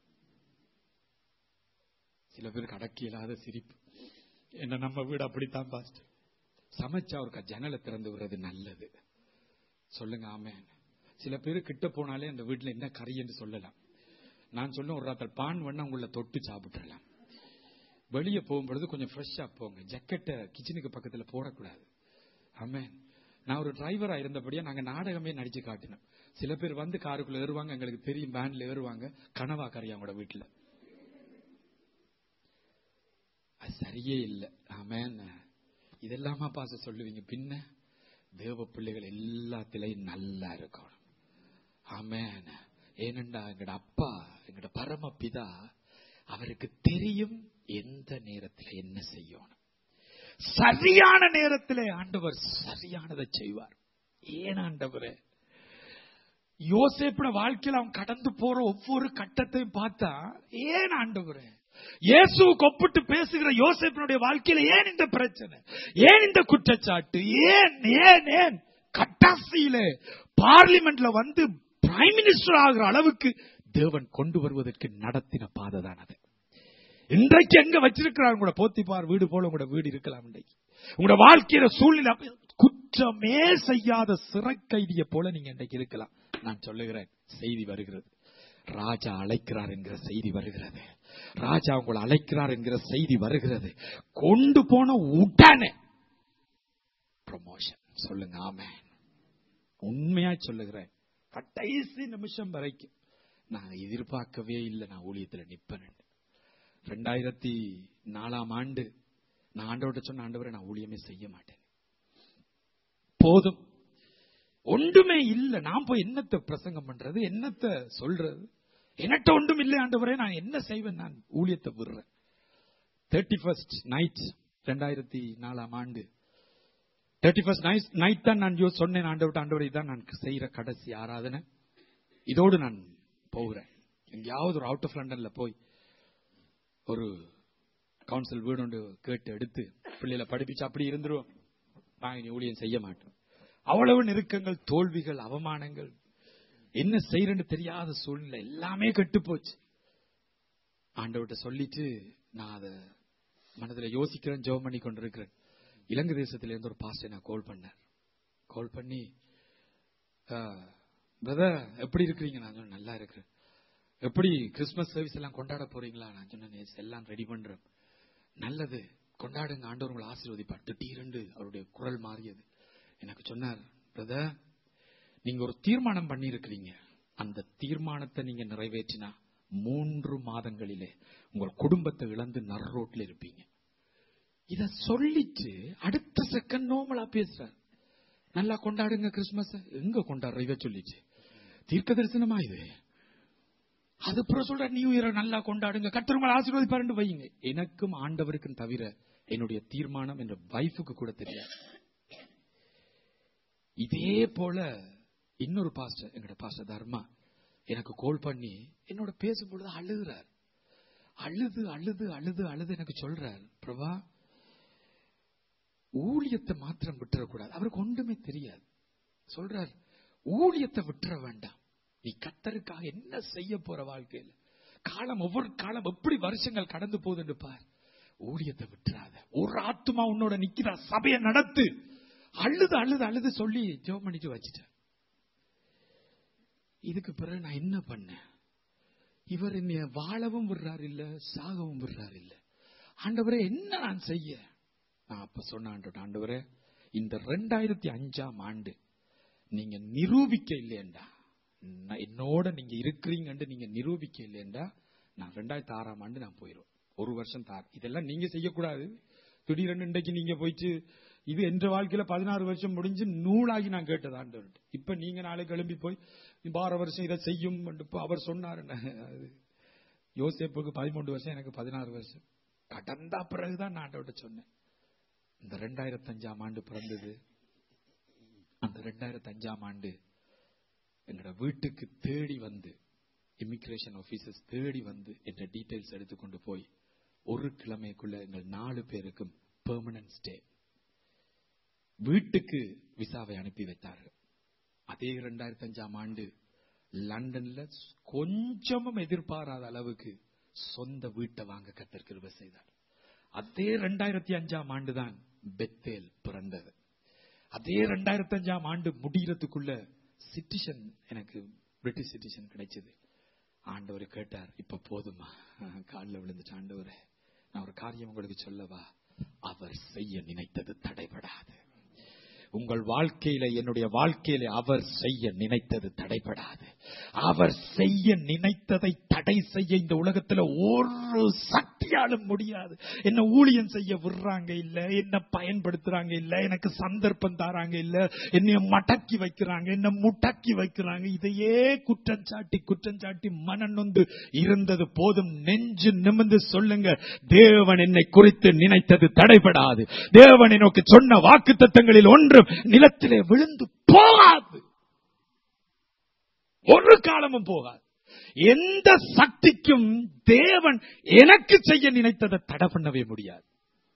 சில பேருக்கு அடக்கி இல்லாத சிரிப்பு. என்ன நம்ம வீடு அப்படித்தான் பாஸ்டர். சமைச்சா ஒரு ஜன்னலை திறந்து விடுறது நல்லது. சொல்லுங்க ஆமென். சில பேரு கிட்ட போனாலே அந்த வீட்டுல என்ன கறி என்று சொல்லலாம். நான் சொல்ல ஒரு ராத்திரி பான் வேணா உங்களை தொட்டு சாப்பிட்டுலாம். வெளியே போகும்பொழுது கொஞ்சம் ஃப்ரெஷ்ஷா போங்க. ஜக்கெட்டை கிச்சனுக்கு பக்கத்துல போடக்கூடாது. ஆமென். நான் ஒரு டிரைவரா இருந்தபடியா நாங்க நாடகமே நடிச்சு காட்டினோம். சில பேர் வந்து காருக்குள்ள ஏறுவாங்க, எங்களுக்கு தெரியும் பேண்ட்ல ஏறுவாங்க, கனவா கறி அவங்களோட வீட்டுல. அது சரியே இல்லை. ஆமென். இதெல்லாமா பாச சொல்லுவீங்க. பின்ன தேவ பிள்ளைகள் எல்லாத்திலையும் நல்லா இருக்கணும். ஆமென். ஏனென்றா எங்கட அப்பா எங்கட பரம பிதா அவருக்கு தெரியும் எந்த நேரத்தில் என்ன செய்யணும். சரியான நேரத்திலே ஆண்டவர் சரியானதை செய்வார். ஏன் ஆண்டவரே? யோசேப்புட வாழ்க்கையில் அவன் கடந்து போற ஒவ்வொரு கட்டத்தையும் பார்த்தா ஏன் ஆண்டவரே? இயேசுவுக்கு ஒப்பிட்டு பேசுகிற யோசேப்பினுடைய வாழ்க்கையில ஏன் இந்த பிரச்சனை, ஏன் இந்த குற்றச்சாட்டு, ஏன் ஏன் ஏன் கட்டாசியிலே பார்லிமெண்ட்ல வந்து பிரைம் மினிஸ்டர் ஆகிற அளவுக்கு தேவன் கொண்டு வருவதற்கு நடத்தின பாதை தான் அது. இன்றைக்கு எங்க வச்சிருக்கிறார் உங்களோட போத்திப்பார் வீடு போல உங்களோட வீடு இருக்கலாம். இன்றைக்கு உங்களோட வாழ்க்கையில சூழ்நிலை குற்றமே செய்யாத சிறை கைதியை போல நீங்க இன்றைக்கு இருக்கலாம். நான் சொல்லுகிறேன், செய்தி வருகிறது. ராஜா அழைக்கிறார் என்கிற செய்தி வருகிறது. ராஜா உங்களை அழைக்கிறார் என்கிற செய்தி வருகிறது. கொண்டு போன உடனே ப்ரமோஷன். சொல்லுங்க ஆமென். உண்மையா சொல்லுகிறேன், கடைசி நிமிஷம் வரைக்கும் நான் எதிர்பார்க்கவே இல்லை நான் ஊழியத்தில் நிப்பேன். ரெண்டாயிரத்தி நாலாம் ஆண்டு நான் ஆண்டவர்கிட்ட சொன்ன, ஆண்டவரை நான் ஊழியமே செய்ய மாட்டேன், போதும், ஒன்றுமே இல்லை, நான் போய் என்னத்தை பிரசங்கம் பண்றது, என்னத்தை சொல்றது, என்னட்ட ஒன்றும் இல்லை ஆண்டவரே, நான் என்ன செய்வேன், நான் ஊழியத்தை விடுறேன். தேர்ட்டி ஃபர்ஸ்ட் நைட் ரெண்டாயிரத்தி நாலாம் ஆண்டு தேர்ட்டி ஃபர்ஸ்ட் நைட் நைட் தான் நான் சொன்னேன் ஆண்டவர்கிட்ட, ஆண்டவரை தான் நான் செய்யற கடைசி ஆராதனை, இதோடு நான் போகிறேன். எங்கேயாவது ஒரு அவுட் ஆஃப் லண்டன்ல போய் ஒரு கவுன்சில் வீடு ஒன்று கேட்டு எடுத்து பிள்ளைகளை படிப்பிச்சு அப்படி இருந்துருவோம். நான் இனி ஊழியம் செய்ய மாட்டோம். அவ்வளவு நெருக்கங்கள், தோல்விகள், அவமானங்கள், என்ன செய்யறேன்னு தெரியாத சூழ்நிலை, எல்லாமே கெட்டு போச்சு. ஆண்டவர்கிட்ட சொல்லிட்டு நான் அதை மனதில் யோசிக்கிறேன், ஜெபம் பண்ணி கொண்டிருக்கிறேன். இலங்கை தேசத்துல இருந்து ஒரு பாஸ்டர் நான் கால் பண்ணேன். கால் பண்ணி, பிரதர் எப்படி இருக்கிறீங்க? நான் சொன்னேன், நல்லா இருக்கிறேன். எப்படி கிறிஸ்துமஸ் சர்வீஸ் எல்லாம் கொண்டாட போறீங்களா? நான் சொன்னேன், எல்லாம் ரெடி பண்றேன். நல்லது, கொண்டாடுங்க, ஆண்டவர் உங்களை ஆசீர்வதிப்பார். திடீரென்று அவருடைய குரல் மாறியது. எனக்கு சொன்னார், பிரதர், நீங்க ஒரு தீர்மானம் பண்ணி இருக்கிறீங்க. அந்த தீர்மானத்தை நீங்க நிறைவேற்றினா மூன்று மாதங்களிலே உங்கள் குடும்பத்தை இழந்து நர் ரோட்ல இருப்பீங்க. இத சொல்லிட்டு அடுத்த செகண்ட் நோமலா பேசுறார். நல்லா கொண்டாடுங்க கிறிஸ்துமஸ். எங்க கொண்டாடுற? இத சொல்லிச்சு தீர்க்க தரிசனமா இது. அதுப்புறம் சொல்ற நியூ இயரை நல்லா கொண்டாடுங்க, கர்த்தர் உங்களை ஆசீர்வதிப்பாருன்னு வையுங்க. எனக்கும் ஆண்டவருக்கும் தவிர என்னுடைய தீர்மானம் என்ற வைஃபுக்கு கூட தெரியாது. இதே போல இன்னொரு பாஸ்டர், எங்கட பாஸ்டர் தர்மா, எனக்கு கால் பண்ணி என்னோட பேசும்பொழுது அழுகிறார். அழுது அழுது அழுது அழுது எனக்கு சொல்றார், பிரபா, ஊழியத்தை மாத்திரம் விட்டுறக்கூடாது. அவருக்கு ஒன்றுமே தெரியாது. சொல்றார், ஊழியத்தை விட்டுற வேண்டாம். நீ கர்த்தருக்காக என்ன செய்ய போற வாழ்க்கையில, காலம் ஒவ்வொரு காலம் எப்படி வருஷங்கள் கடந்து போகுதுன்னு பார். ஊழியத்தை விட்டுறாத. ஒரு ஆத்துமா உன்னோட நிக்கிறா, சபையை நடத்து. அழுது அழுது அழுது சொல்லி ஜெபம் பண்ணிட்டு வச்சுட்டேன். இதுக்கு பிறகு நான் என்ன பண்ணேன்? இவர் என்ன வாழவும் விடுறாரு இல்ல, சாகவும் விடுறாரு இல்ல. ஆண்டவரே, என்ன நான் செய்ய? நான் அப்ப சொன்ன, ஆண்டவரே, இந்த ரெண்டாயிரத்தி அஞ்சாம் ஆண்டு நீங்க நிரூபிக்க இல்லையண்டா, என்னோட நீங்க இருக்கிறீங்க நீங்க நிரூபிக்க இல்லையண்டா, நான் ரெண்டாயிரத்தி ஆறாம் ஆண்டு நான் போயிடும். ஒரு வருஷம் தார். இதெல்லாம் நீங்க செய்யக்கூடாது. திடீரென்று இன்றைக்கு நீங்க போயிட்டு, இது என்ற வாழ்க்கையில பதினாறு வருஷம் முடிஞ்சு நூலாகி நான் கேட்டது ஆண்டவர்கிட்ட. இப்ப நீங்க நாளைக்கு எழும்பி போய் பார வருஷம் இதை செய்யும் அவர் சொன்னார். யோசேப்புக்கு பதிமூன்று வருஷம், எனக்கு பதினாறு வருஷம் கடந்த பிறகுதான் நான் ஆண்டவர்கிட்ட சொன்னேன். இந்த ரெண்டாயிரத்தி அஞ்சாம் ஆண்டு பிறந்தது. அந்த ரெண்டாயிரத்தி அஞ்சாம் ஆண்டு எங்களோட வீட்டுக்கு தேடி வந்து, இமிகிரேஷன் ஆபீசர்ஸ் தேடி வந்து என்ற டீடைல்ஸ் எடுத்துக்கொண்டு போய் ஒரு கிழமைக்குள்ள எங்கள் நாலு பேருக்கும் பெர்மனன்ட் ஸ்டே, வீட்டுக்கு விசாவை அனுப்பி வைத்தார்கள். அதே இரண்டாயிரத்தி அஞ்சாம் ஆண்டு லண்டன்ல கொஞ்சமும் எதிர்பாராத அளவுக்கு சொந்த வீட்டை வாங்க கர்த்தர் கிருபை செய்தார். அதே இரண்டாயிரத்தி அஞ்சாம் ஆண்டுதான் பெத்தேல் பிறந்தது. அதே இரண்டாயிரத்தி அஞ்சாம் ஆண்டு முடிகிறதுக்குள்ள சிட்டிசன், எனக்கு பிரிட்டிஷ் சிட்டிசன் கிடைச்சது. ஆண்டவர் கேட்டார், இப்ப போதுமா? காலில் விழுந்துட்டு, ஆண்டவரே, நான் ஒரு காரியம் உங்களுக்கு சொல்லவா? அவர் செய்ய நினைத்தது தடைபடாது. உங்கள் வாழ்க்கையில, என்னுடைய வாழ்க்கையில அவர் செய்ய நினைத்தது தடைபடாது. அவர் செய்ய நினைத்ததை தடை செய்ய இந்த உலகத்துல ஒரு சக்தியாலும் முடியாது. என்ன ஊழியம் செய்ய விடுறாங்க இல்ல, என்ன பயன்படுத்துறாங்க இல்ல, எனக்கு சந்தர்ப்பம் தாராங்க இல்ல, என்னைய மடக்கி வைக்கிறாங்க, என்ன முடக்கி வைக்கிறாங்க. இதையே குற்றம் சாட்டி குற்றம் சாட்டி மனநொந்து இருந்தது போதும். நெஞ்சு நிமிர்ந்து சொல்லுங்க, தேவன் என்னை குறித்து நினைத்தது தடைபடாது. தேவன் எனக்கு சொன்ன வாக்குத்தத்தங்களில் ஒன்று நிலத்திலே விழுந்து போகாது, ஒரு காலமும் போகாது. எந்த சக்திக்கும் தேவன் எனக்கு செய்ய நினைத்ததை தடை பண்ணவே முடியாது.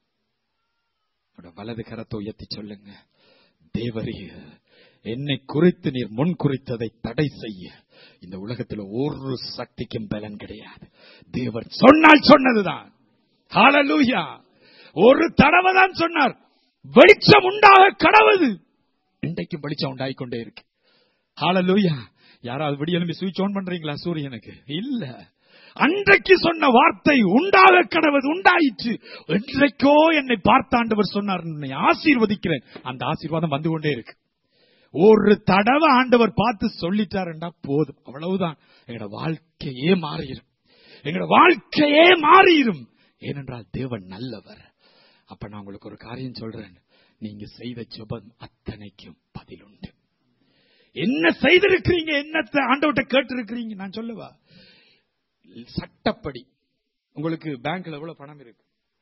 வலது கரத்தை உயர்த்தி சொல்லுங்க, தேவரே, என்னை குறித்து நீர் முன் குறித்ததை தடை செய்ய இந்த உலகத்தில் ஒரு சக்திக்கும் பலன் கிடையாது. தேவன் சொன்னால் சொன்னதுதான். ஹல்லேலூயா. ஒரு தடவை தான் சொன்னார், வெளிச்சம் உண்டாக கடவுது. இன்றைக்கும் வெளிச்சம் உண்டாகிக்கொண்டே இருக்கு. ஹல்லேலூயா. யாராவது விடியலும்பி சுவிட்ச் ஆன் பண்றீங்களா சூரியனுக்கு? இல்ல. அன்றைக்கு சொன்ன வார்த்தை உண்டாக கடவுது, உண்டாயிற்று. என்றைக்கோ என்னை பார்த்தாண்டவர் சொன்னார், என்னை ஆசீர்வதிக்கிறேன். அந்த ஆசீர்வாதம் வந்து கொண்டே இருக்கு. ஒரு தடவை ஆண்டவர் பார்த்து சொல்லிட்டாருண்டா போதும், அவ்வளவுதான். எங்களோட வாழ்க்கையே மாறிடும். எங்களோட வாழ்க்கையே மாறிடும். ஏனென்றால் தேவன் நல்லவர். அப்ப நான் உங்களுக்கு ஒரு காரியம் சொல்றேன், நீங்க செய்த ஜெபம் அத்தனைக்கும் பதில் உண்டு. என்ன செய்திருக்கிறீங்க, என்னத்தை ஆண்டவர்கிட்ட கேட்டு இருக்கிறீங்க? நான் சொல்லவா, சட்டப்படி உங்களுக்கு பேங்க்ல எவ்வளவு பணம் இருக்கு,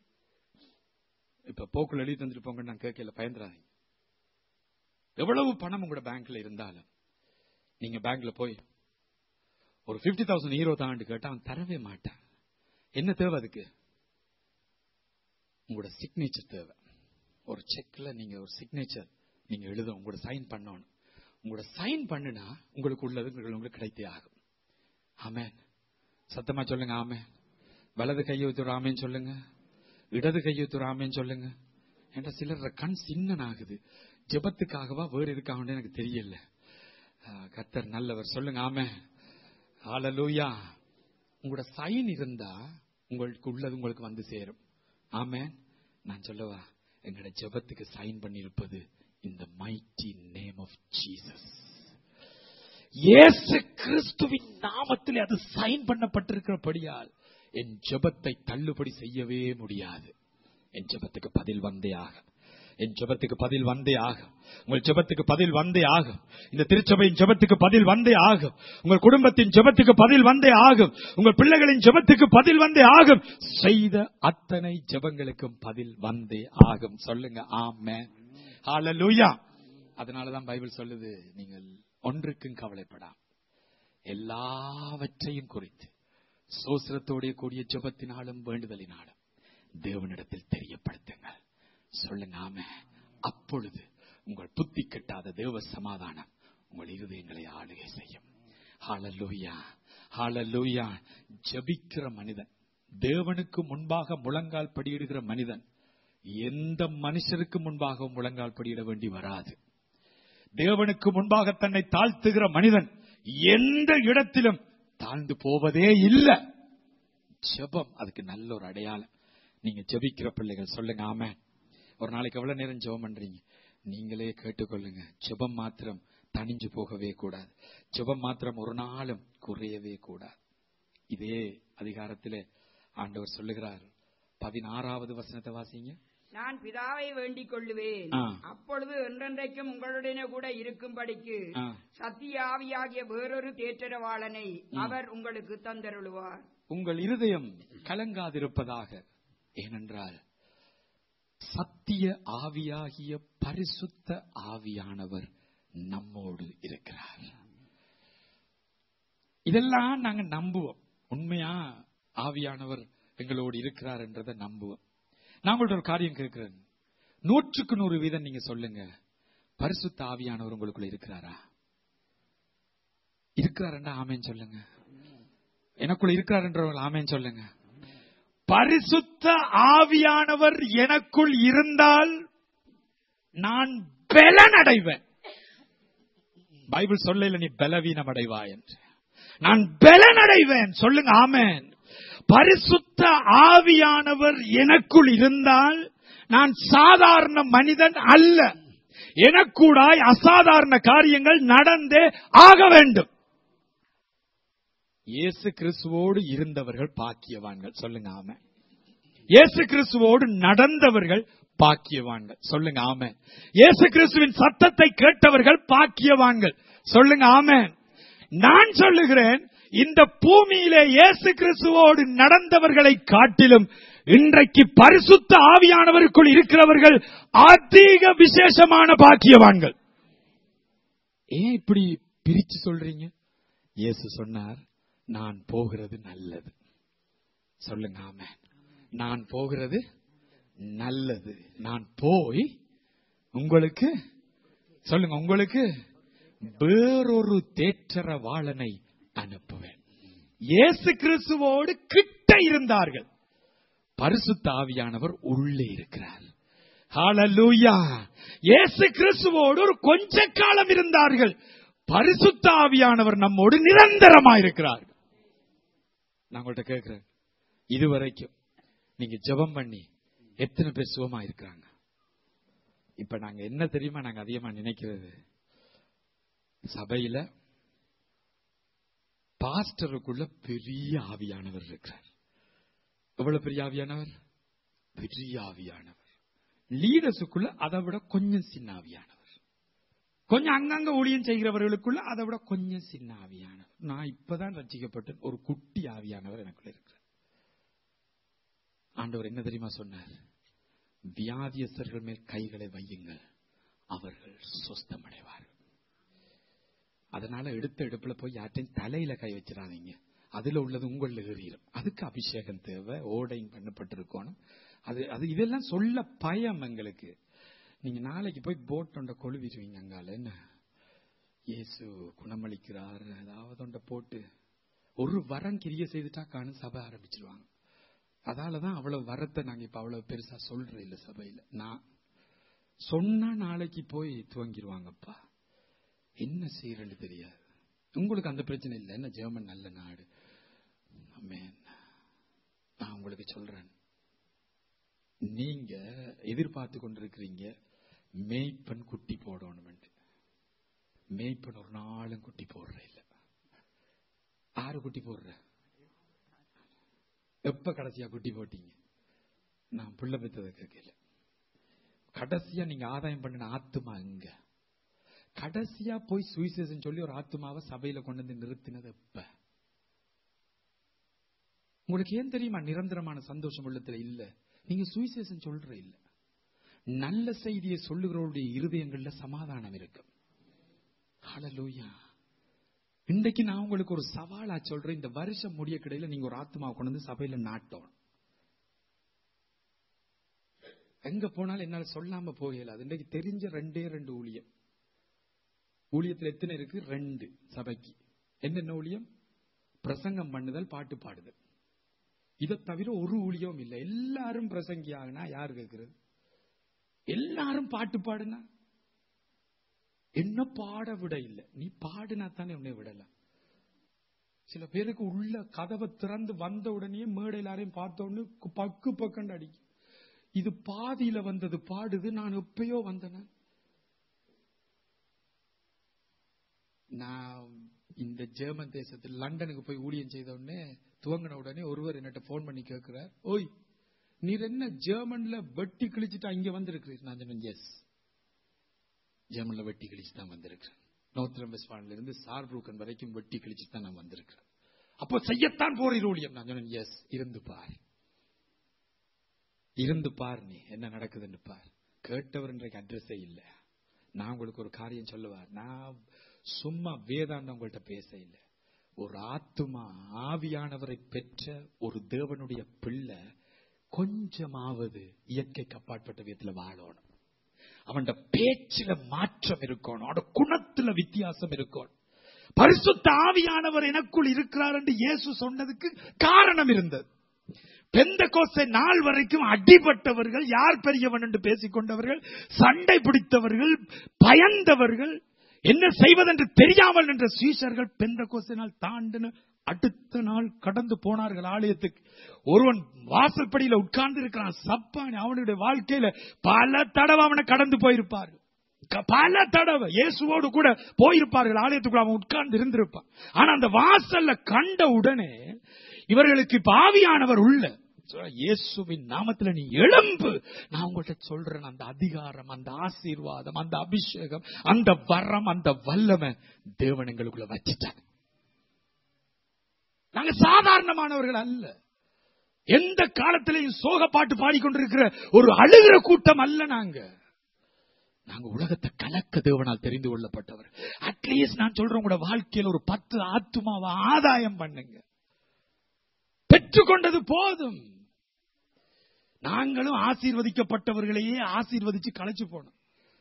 இப்ப போக்குல எழுதி தந்துட்டு போங்க, நான் கேட்கல, பயந்துறாதீங்க. எவ்வளவு பணம் உங்களோட பேங்க்ல இருந்தாலும் நீங்க பேங்க்ல போய் ஒரு பிப்டி தௌசண்ட் ஹீரோ தான் கேட்டா அவன் தரவே மாட்டான். என்ன தேவை அதுக்கு? உங்களோட சிக்னேச்சர் தேவை. ஒரு செக்ல நீங்க ஒரு சிக்னேச்சர் நீங்க எழுத, உங்களோட சைன் பண்ணணும். உங்களோட சைன் பண்ணுனா உங்களுக்கு உள்ளது உங்களுக்கு கிடைத்தே ஆகும். ஆமென். சத்தமா சொல்லுங்க ஆமென். வலது கையை ஊத்துற ஆமென் சொல்லுங்க, இடது கையை ஊத்துற ஆமென் சொல்லுங்க. என்ற சிலர் கண் சின்னனாகுது. ஜெபத்துக்காகவா வேறு எதுக்காக எனக்கு தெரியல. கர்த்தர் நல்லவர். சொல்லுங்க ஆமென். ஹல்லேலூயா. உங்களோட சைன் இருந்தா உங்களுக்கு உள்ளது உங்களுக்கு வந்து சேரும். ஆமென். நான் சொல்லவா, எங்களோட ஜெபத்துக்கு சைன் பண்ணி இருப்பது in the mighty name of Jesus. இயேசு கிறிஸ்துவின் நாமத்தில் அது சைன் பண்ணப்பட்டிருக்கிறபடியால் என் ஜெபத்தை தள்ளுபடி செய்யவே முடியாது. என் ஜெபத்துக்கு பதில் வந்தே ஆகும். என் ஜெபத்துக்கு பதில் வந்தே ஆகும். உங்கள் ஜெபத்துக்கு பதில் வந்தே ஆகும். இந்த திருச்சபையின் ஜெபத்துக்கு பதில் வந்தே ஆகும். உங்கள் குடும்பத்தின் ஜெபத்துக்கு பதில் வந்தே ஆகும். உங்கள் பிள்ளைகளின் ஜெபத்துக்கு பதில் வந்தே ஆகும். செய்த அத்தனை ஜெபங்களுக்கும் பதில் வந்தே ஆகும். சொல்லுங்க ஆமென். ஹல்லேலூயா. அதனாலதான் பைபிள் சொல்லுது, நீங்கள் ஒன்றுக்கும் கவலைப்படாம எல்லாவற்றையும் குறித்து சோசரத்தோடைய கூடிய ஜெபத்தினாலும் வேண்டுதலினாலும் தேவனிடத்தில் தெரியப்படுத்துங்கள். சொல்லுங்க ஆமென். அப்பொழுது உங்கள் புத்தி கெட்டாத தேவ சமாதானம் உங்கள் இருதயங்களை ஆளுகை செய்யும். ஹல்லேலூயா, ஹல்லேலூயா. ஜெபிக்கிற மனிதன், தேவனுக்கு முன்பாக முழங்கால் படியிடுகிற மனிதன் எந்த மனுஷருக்கு முன்பாக முழங்கால் படியிட வேண்டி வராது. தேவனுக்கு முன்பாக தன்னை தாழ்த்துகிற மனிதன் எந்த இடத்திலும் தாழ்ந்து போவதே இல்லை. ஜெபம் அதுக்கு நல்ல ஒரு அடையாளம். நீங்க ஜெபிக்கிற பிள்ளைகள் சொல்லுங்க ஆமென். ஒரு நாளைக்கு எவ்வளவு நேரம் ஜெபம் பண்றீங்க நீங்களே கேட்டுக்கொள்ளுங்க. ஜெபம் மாத்திரம் தனிஞ்சு போகவே கூடாது. ஜெபம் மாத்திரம் ஒரு நாளும் குறையவே கூடாது. இதே அதிகாரத்திலே ஆண்டவர் சொல்லுகிறார். பதினாறாவது வசனத்தை வாசிங்க. நான் பிதாவை வேண்டிக் கொள்ளுவேன், அப்பொழுது என்றென்றைக்கும் உங்களுடனே கூட இருக்கும்படிக்கு சத்திய ஆவியாகிய வேறொரு தேற்றரவாளனை அவர் உங்களுக்கு தந்தருளுவார். உங்கள் இருதயம் கலங்காதிருப்பதாக. ஏனென்றால் சத்திய ஆவியாகிய பரிசுத்த ஆவியானவர் நம்மோடு இருக்கிறார். இதெல்லாம் நாங்க நம்புவோம். உண்மையா ஆவியானவர் எங்களோடு இருக்கிறார் என்றதை நம்புவோம். நான் உங்கள்ட்ட ஒரு காரியம் கேட்கிறேன். நூற்றுக்கு நூறு வீதம் நீங்க சொல்லுங்க, பரிசுத்த ஆவியானவர் உங்களுக்குள்ள இருக்கிறாரா? இருக்கிறாருன்னா ஆமேன் சொல்லுங்க. எனக்குள்ள இருக்கிறார் ஆமேன் சொல்லுங்க. பரிசுத்த ஆவியானவர் எனக்குள் இருந்தால் நான் பலன் அடைவேன். பைபிள் சொல்லல நீ பலவீனம் அடைவாய் என்று. நான் பலன் அடைவேன். சொல்லுங்க ஆமென். பரிசுத்த ஆவியானவர் எனக்குள் இருந்தால் நான் சாதாரண மனிதன் அல்ல. எனக்கூடாய் அசாதாரண காரியங்கள் நடந்தே ஆக வேண்டும். இயேசு கிறிஸ்துவோடு இருந்தவர்கள் பாக்கியவான்கள். சொல்லுங்க ஆமென். இயேசு கிறிஸ்துவோடு நடந்தவர்கள் பாக்கியவான்கள். சொல்லுங்க ஆமென். இயேசு கிறிஸ்துவின் சத்தத்தை கேட்டவர்கள் பாக்கியவான்கள். சொல்லுங்க ஆமென். நான் சொல்லுகிறேன், இந்த பூமியிலே இயேசு கிறிஸ்துவோடு நடந்தவர்களை காட்டிலும் இன்றைக்கு பரிசுத்த ஆவியானவருக்குள் இருக்கிறவர்கள் அதிக விசேஷமான பாக்கியவான்கள். ஏன் இப்படி பிரிச்சு சொல்றீங்க? இயேசு சொன்னார், நான் போகிறது நல்லது. சொல்லுங்க ஆமென். நான் போகிறது நல்லது. நான் போய் உங்களுக்கு சொல்லுங்க, உங்களுக்கு வேறொரு தேற்றரவாளனை அனுப்புவேன். இயேசு கிறிஸ்துவோடு கிட்ட இருந்தார்கள். பரிசுத்த ஆவியானவர் உள்ளே இருக்கிறார். ஹல்லேலூயா. இயேசு கிறிஸ்துவோடு ஒரு கொஞ்ச காலம் இருந்தார்கள். பரிசுத்த ஆவியானவர் நம்மோடு நிரந்தரமாக இருக்கிறார். நான் உங்கள்கிட்ட கேட்கிறேன், இதுவரைக்கும் நீங்க ஜெபம் பண்ணி எத்தனை பேர் சுகமா இருக்கிறாங்க? இப்ப நாங்க என்ன தெரியுமா நாங்க அதிகமா நினைக்கிறது, சபையில பாஸ்டருக்குள்ள பெரிய ஆவியானவர் இருக்கிறார். எவ்வளவு பெரிய ஆவியானவர்? பெரிய ஆவியானவர். லீடர்ஸுக்குள்ள அதை விட கொஞ்சம் சின்ன ஆவியானவர். கொஞ்சம் அங்கங்க ஊழியம் செய்கிறவர்களுக்குள்ள அதை விட கொஞ்சம் சின்ன ஆவியானவர். நான் இப்பதான் ரட்சிக்கப்பட்டேன், ஒரு குட்டி ஆவியானவர் எனக்குள்ள இருக்கிறார். ஆண்டவர் என்ன தெரியுமா சொன்னார்? வியாதியஸ்தர்கள் மேல் கைகளை வையுங்கள், அவர்கள் சொஸ்தமடைவார்கள். அதனால எடுத்த எடுப்புல போய் யார்ட்டையும் தலையில கை வச்சிடாதீங்க. அதுல உள்ளது உங்கள ஏறிடும். அதுக்கு அபிஷேகம் தேவை, ஓடையும் பண்ணப்பட்டிருக்கணும். அது அது இதெல்லாம் சொல்ல பயம் எங்களுக்கு. நீங்க நாளைக்கு போய் போட் ஒன்றை கொழுவிடுவீங்க. அங்கால என்ன இயேசு குணமளிக்கிறார் ஏதாவது ஒன்றை போட்டு ஒரு வரம் கிரிய செய்துட்டா காணு சபை ஆரம்பிச்சிருவாங்க. அதாலதான் அவ்வளவு வரத்தை நாங்க இப்ப அவ்வளவு பெருசா சொல்றோம் இல்ல சபையில. நான் சொன்னா நாளைக்கு போய் துவங்கிடுவாங்கப்பா. என்ன செய்யறன்னு தெரியாது. உங்களுக்கு அந்த பிரச்சனை இல்லை. என்ன ஜெர்மன் நல்ல நாடு. ஆமென். நான் உங்களுக்கு சொல்றேன், நீங்க எதிர்பார்த்து கொண்டிருக்கிறீங்க மேய்ப்பன் குட்டி போடணும். மேய்ப்பன் ஒரு நாளும் குட்டி போடுற இல்ல. ஆறு குட்டி போடுற? எப்ப கடைசியா குட்டி போட்டீங்க? நான் புள்ள பெற்றதை கேட்கல. கடைசியா நீங்க ஆதாயம் பண்ணின ஆத்துமா எங்க? கடைசியா போய் சுவிசேஷம் சொல்லி ஒரு ஆத்துமாவை சபையில கொண்டு வந்து நிறுத்தினது எப்ப? உங்களுக்கு ஏன் தெரியுமா நிரந்தரமான சந்தோஷம் உள்ளத்துல இல்ல? நீங்க சுவிசேஷம் சொல்ற இல்ல. நல்ல செய்தியை சொல்லுகிறவருடைய இருதயங்கள்ல சமாதானம் இருக்கு. ஹல்லேலூயா. இன்றைக்கு நான் உங்களுக்கு ஒரு சவாலா சொல்றேன். இந்த வருஷம் முடிய கிடையில நீங்க ஒரு ஆத்மாவை கொண்டு வந்து சபையில நாட்டோம். எங்க போனாலும் என்னால சொல்லாம போகல. இன்றைக்கு தெரிஞ்ச ரெண்டே ரெண்டு ஊழியம். ஊழியத்தில் எத்தனை இருக்கு? ரெண்டு. சபைக்கு என்னென்ன ஊழியம்? பிரசங்கம் பண்ணுதல், பாட்டு பாடுதல். இதை தவிர ஒரு ஊழியம் இல்லை. எல்லாரும் பிரசங்கி ஆகுனா யாரு கேட்கிறது? எல்லாரும் பாட்டு பாடுனா என்ன பாட விட இல்லை. நீ பாடுனா தானே உன்னை விடலாம். சில பேருக்கு உள்ள கதவை திறந்து வந்த உடனே மேடை எல்லாரையும் பார்த்த உடனே பக்கு பக்கண்டு அடிக்கும். இது பாதியில வந்தது பாடுது. நான் எப்பயோ வந்தேன். நான் இந்த ஜெர்மன் தேசத்தில் லண்டனுக்கு போய் ஊழியம் செய்த உடனே துவங்கின உடனே ஒருவர் என்னட்ட போன் பண்ணி கேட்கிறார், ஓய் நீர் என்ன ஜெர்மன்ல வெட்டி கிழிச்சுட்டா இங்க வந்திருக்கிறீர்? நான் சொன்னேன், எஸ், ஜெர்மன்ல வெட்டி கிழிச்சு தான் வந்திருக்கிறேன். நோர்த் வெஸ்ட்பாலின்ல இருந்து சார்ப்ரூக்கன் வரைக்கும் வெட்டி கிழிச்சு தான் நான் வந்திருக்கிறேன். அப்போ செய்யத்தான் போறீர் ஊழியம்? நான் சொன்னேன், எஸ். இருந்து பார், இருந்து பார், நீ என்ன நடக்குதுன்னு பார். கேட்டவர் இன்றைக்கு அட்ரஸே இல்ல. நான் உங்களுக்கு ஒரு காரியம் சொல்லுவார். நான் சும்மா வேதாந்தம் உங்கள்கிட்ட பேச இல்லை. ஒரு ஆத்துமா ஆவியானவரை பெற்ற ஒரு தேவனுடைய பிள்ளை கொஞ்சமாவது இயற்கைக்கு அப்பாற்பட்ட விதத்துல வாழணும். அவன் பேச்சில மாற்றம் இருக்கணும். அவன் குணத்துல வித்தியாசம் இருக்கணும். பரிசுத்த ஆவியானவர் எனக்குள் இருக்கிறார் என்று இயேசு சொன்னதுக்கு காரணம் இருந்தது. பெந்தெகோஸ்தே நாள் வரைக்கும் அடிபட்டவர்கள், யார் பெரியவன் என்று பேசிக் கொண்டவர்கள், சண்டை பிடித்தவர்கள், பயந்தவர்கள், என்ன செய்வதென்று தெரியாமல் என்ற சீஷர்கள் பெந்தெகோஸ்தே நாள் தாண்டின அடுத்த நாள் கடந்து போனார்கள் ஆலயத்துக்கு. ஒருவன் வாசல்படியில உட்கார்ந்து இருக்கிறான், சப்பானி. அவனுடைய வாழ்க்கையில பல தடவை அவனை கடந்து போயிருப்பார்கள். பல தடவை இயேசுவோடு கூட போயிருப்பார்கள் ஆலயத்துக்குள்ள. அவன் உட்கார்ந்து இருந்திருப்பான். ஆனா அந்த வாசல்ல கண்ட உடனே இவர்களுக்கு இப்ப ஆவியானவர் உள்ள இயேசுவின் நாமத்துல நீ எழும்பு. நான் உங்கள்கிட்ட சொல்றேன், அந்த அதிகாரம், அந்த ஆசீர்வாதம், அந்த அபிஷேகம், அந்த வரம், அந்த வல்லமை தேவன் எங்களுக்குள்ள வச்சிட்டாங்க. நாங்க சாதாரணமானவர்கள் அல்ல. எந்த காலத்திலையும் சோக பாட்டு பாடிக்கொண்டிருக்கிற ஒரு அழுகிற கூட்டம் அல்ல. நாங்க நாங்க உலகத்தை கலக்க தேவனால் தெரிந்து கொள்ளப்பட்டவர். அட்லீஸ்ட் நான் சொல்றேன், உங்களோட வாழ்க்கையில் ஒரு பத்து ஆத்துமாவை ஆதாயம் பண்ணுங்க. பெற்றுக்கொண்டது போதும். நாங்களும் ஆசீர்வதிக்கப்பட்டவர்களையே ஆசீர்வதிச்சு கலைச்சு போனோம்.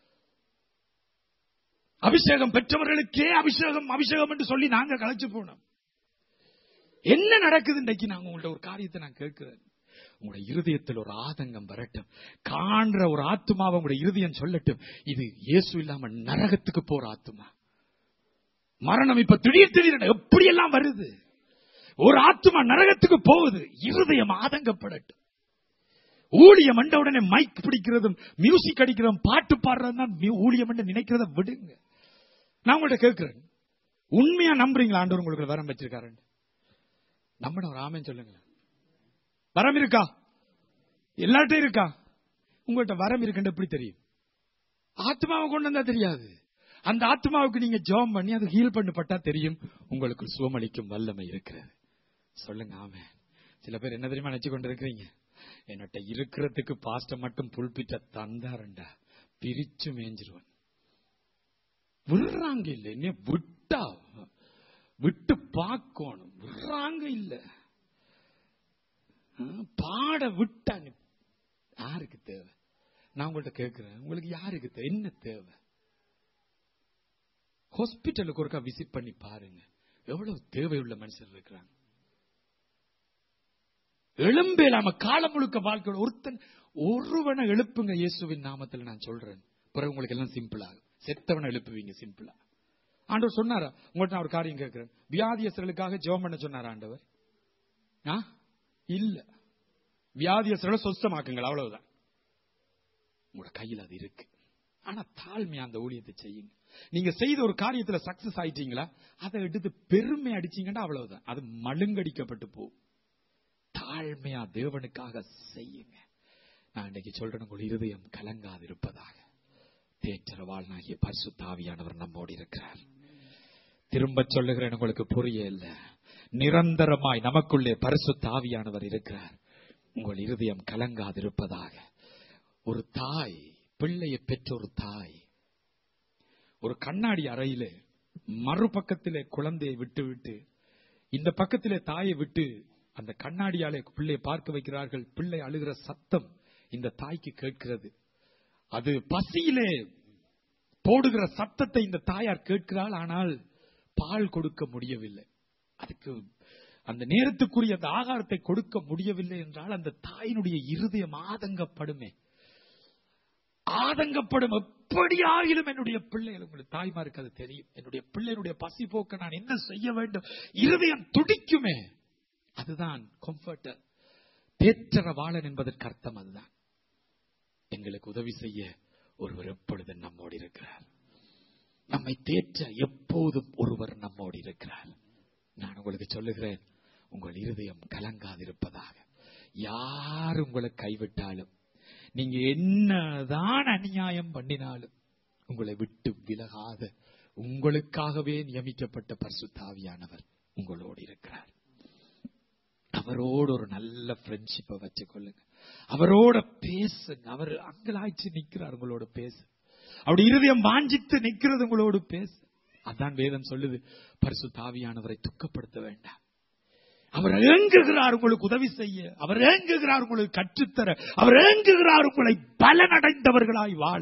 அபிஷேகம் பெற்றவர்களுக்கே அபிஷேகம் அபிஷேகம் என்று சொல்லி நாங்க கலைச்சு போனோம். என்ன நடக்குது இன்றைக்கு? நாங்க உங்கள்ட்ட ஒரு காரியத்தை நான் கேட்கிறேன். உங்களுடைய இருதயத்தில் ஒரு ஆதங்கம் வரட்டும். காண்ற ஒரு ஆத்துமாவை உங்களுடைய இருதயம் சொல்லட்டும், இது இயேசு இல்லாம நரகத்துக்கு போற ஆத்துமா. மரணம் இப்ப திடீர் திடீர் எப்படி எல்லாம் வருது. ஒரு ஆத்துமா நரகத்துக்கு போகுது. இருதயம் ஆதங்கப்படட்டும். ஊழியம் என்ற உடனே மைக் பிடிக்கிறதும் மியூசிக் அடிக்கிறதும் பாட்டு பாடுறதும் ஊழியம் என்று நினைக்கிறத விடுங்க. நான் உங்கள்ட்ட கேட்கிறேன், உண்மையா நம்புறீங்களா ஆண்டவர் உங்களுக்கு வரம் வச்சிருக்காரு? நம்பின ஒரு ஆமென் சொல்லுங்க. வரம் இருக்கா? எல்லார்ட்டும் இருக்கா? உங்கள்கிட்ட வரம் இருக்குன்னு எப்படி தெரியும்? ஆத்மாவை கொண்டு வந்தா தெரியாது. அந்த ஆத்மாவுக்கு நீங்க ஜெபம் பண்ணி அது ஹீல் பண்ணப்பட்டா தெரியும் உங்களுக்கு சுகமளிக்கும் வல்லமை இருக்கிறது. சொல்லுங்க ஆமென். சில பேர் என்ன தெரியுமா நினைச்சு கொண்டு இருக்கிறீங்க, என்னட்ட இருக்கிறதுக்கு பாஸ்ட மட்டும் புல்பிட்ட தந்தாரண்டா பிரிச்சு மேஞ்சிருவன். விடுறாங்க இல்ல, என்ன விட்டா விட்டு பார்க்கணும். விடுறாங்க இல்ல, பாட விட்டா யாருக்கு தேவை? நான் உங்கள்கிட்ட கேட்கிறேன், உங்களுக்கு யாருக்கு தேவை? என்ன தேவை? ஹாஸ்பிட்டலுக்கு ஒருக்கா விசிட் பண்ணி பாருங்க, எவ்வளவு தேவையுள்ள மனுஷர் இருக்கிறாங்க. எழும்பே இல்லாம காலம் முழுக்க வாழ்க்கை ஒருத்தன் ஒருவனை எழுப்புங்க இயேசுவின் நாமத்தில். நான் சொல்றேன், பிறகு உங்களுக்கு எல்லாம் சிம்பிளா செத்தவனை எழுப்புவீங்க சிம்பிளா. ஆண்டவர் சொன்னாரா? உங்கள்ட்ட நான் ஒரு காரியம் கேட்கிறேன், வியாதியஸ்தர்களுக்காக ஜெபம் பண்ண சொன்னாரா ஆண்டவர்? இல்ல. வியாதியஸ்தர்களை சொஸ்தமாக்குங்கள், அவ்வளவுதான். உங்களோட கையில் அது இருக்கு. ஆனா தாழ்மையா அந்த ஊழியத்தை செய்யுங்க. நீங்க செய்த ஒரு காரியத்துல சக்சஸ் ஆயிட்டீங்களா, அதை எடுத்து பெருமை அடிச்சீங்கன்னா அவ்வளவுதான், அது மழுங்கடிக்கப்பட்டு போகும். தாழ்மையா தேவனுக்காக செய்யுங்க. நான் இன்னைக்கு சொல்றேன், உங்கள் இருதயம் கலங்காது இருப்பதாக. தேற்றரவாளனாகிய பரிசுத்த ஆவியானவர் நம்மோடு இருக்கிறார். திரும்ப சொல்லுகிறேன், உங்களுக்கு புரிய இல்ல. நிரந்தரமாய் நமக்குள்ளே பரிசுத்த ஆவியானவர் இருக்கிறார். உங்கள் இருதயம் கலங்காது இருப்பதாக. ஒரு தாய் பிள்ளையை பெற்ற ஒரு தாய் ஒரு கண்ணாடி அறையிலே மறுபக்கத்திலே குழந்தையை விட்டு விட்டு இந்த பக்கத்திலே தாயை விட்டு அந்த கண்ணாடியாலே பிள்ளையை பார்க்க வைக்கிறார்கள். பிள்ளை அழுகிற சத்தம் இந்த தாய்க்கு கேட்கிறது. அது பசியிலே போடுகிற சத்தத்தை இந்த தாயார் கேட்கிறாள். ஆனால் பால் கொடுக்க முடியவில்லை. அதுக்கு அந்த நேரத்துக்குரிய அந்த ஆகாரத்தை கொடுக்க முடியவில்லை என்றால் அந்த தாயினுடைய இருதயம் ஆதங்கப்படுமே, ஆதங்கப்படும். எப்படியாகிலும் என்னுடைய பிள்ளைகள், உங்களுக்கு தாய்மாருக்கு அது தெரியும், என்னுடைய பிள்ளைகளுடைய பசி போக்க நான் என்ன செய்ய வேண்டும், இருதயம் துடிக்குமே. அதுதான் கம்ஃபர்டர், தேற்றரவாளன் என்பதற்கு அர்த்தம் அதுதான். எங்களுக்கு உதவி செய்ய ஒருவர் எப்பொழுதும் நம்மோடு இருக்கிறார். நம்மை தேற்ற எப்போதும் ஒருவர் நம்மோடு இருக்கிறார். நான் உங்களுக்கு சொல்லுகிறேன், உங்கள் இருதயம் கலங்காதிருப்பதாக. யார் உங்களை கைவிட்டாலும், நீங்க என்னதான் அநியாயம் பண்ணினாலும், உங்களை விட்டு விலகாத உங்களுக்காகவே நியமிக்கப்பட்ட பரிசுத்த ஆவியானவர் உங்களோடு இருக்கிறார். அவரோடு ஒரு நல்ல ஃப்ரெண்ட்ஷிப்பை வச்சுக்கொள்ளுங்க. அவரோட பேசுங்க. அவர் அங்கலாய்ச்சி நிக்கிறார், உங்களோட பேசு. அவருடைய இருதயம் வாஞ்சித்து நிக்கிறது, உங்களோடு பேசு. அதான் வேதம் சொல்லுது, பரிசுத்த ஆவியானவரை துக்கப்படுத்த வேண்டாம். அவர் ஏங்குகிறார் உங்களுக்கு உதவி செய்ய, அவர் ஏங்குகிறார் உங்களுக்கு கற்றுத்தர, அவர் ஏங்குகிறார் உங்களை பலனடைந்தவர்களாய் வாழ.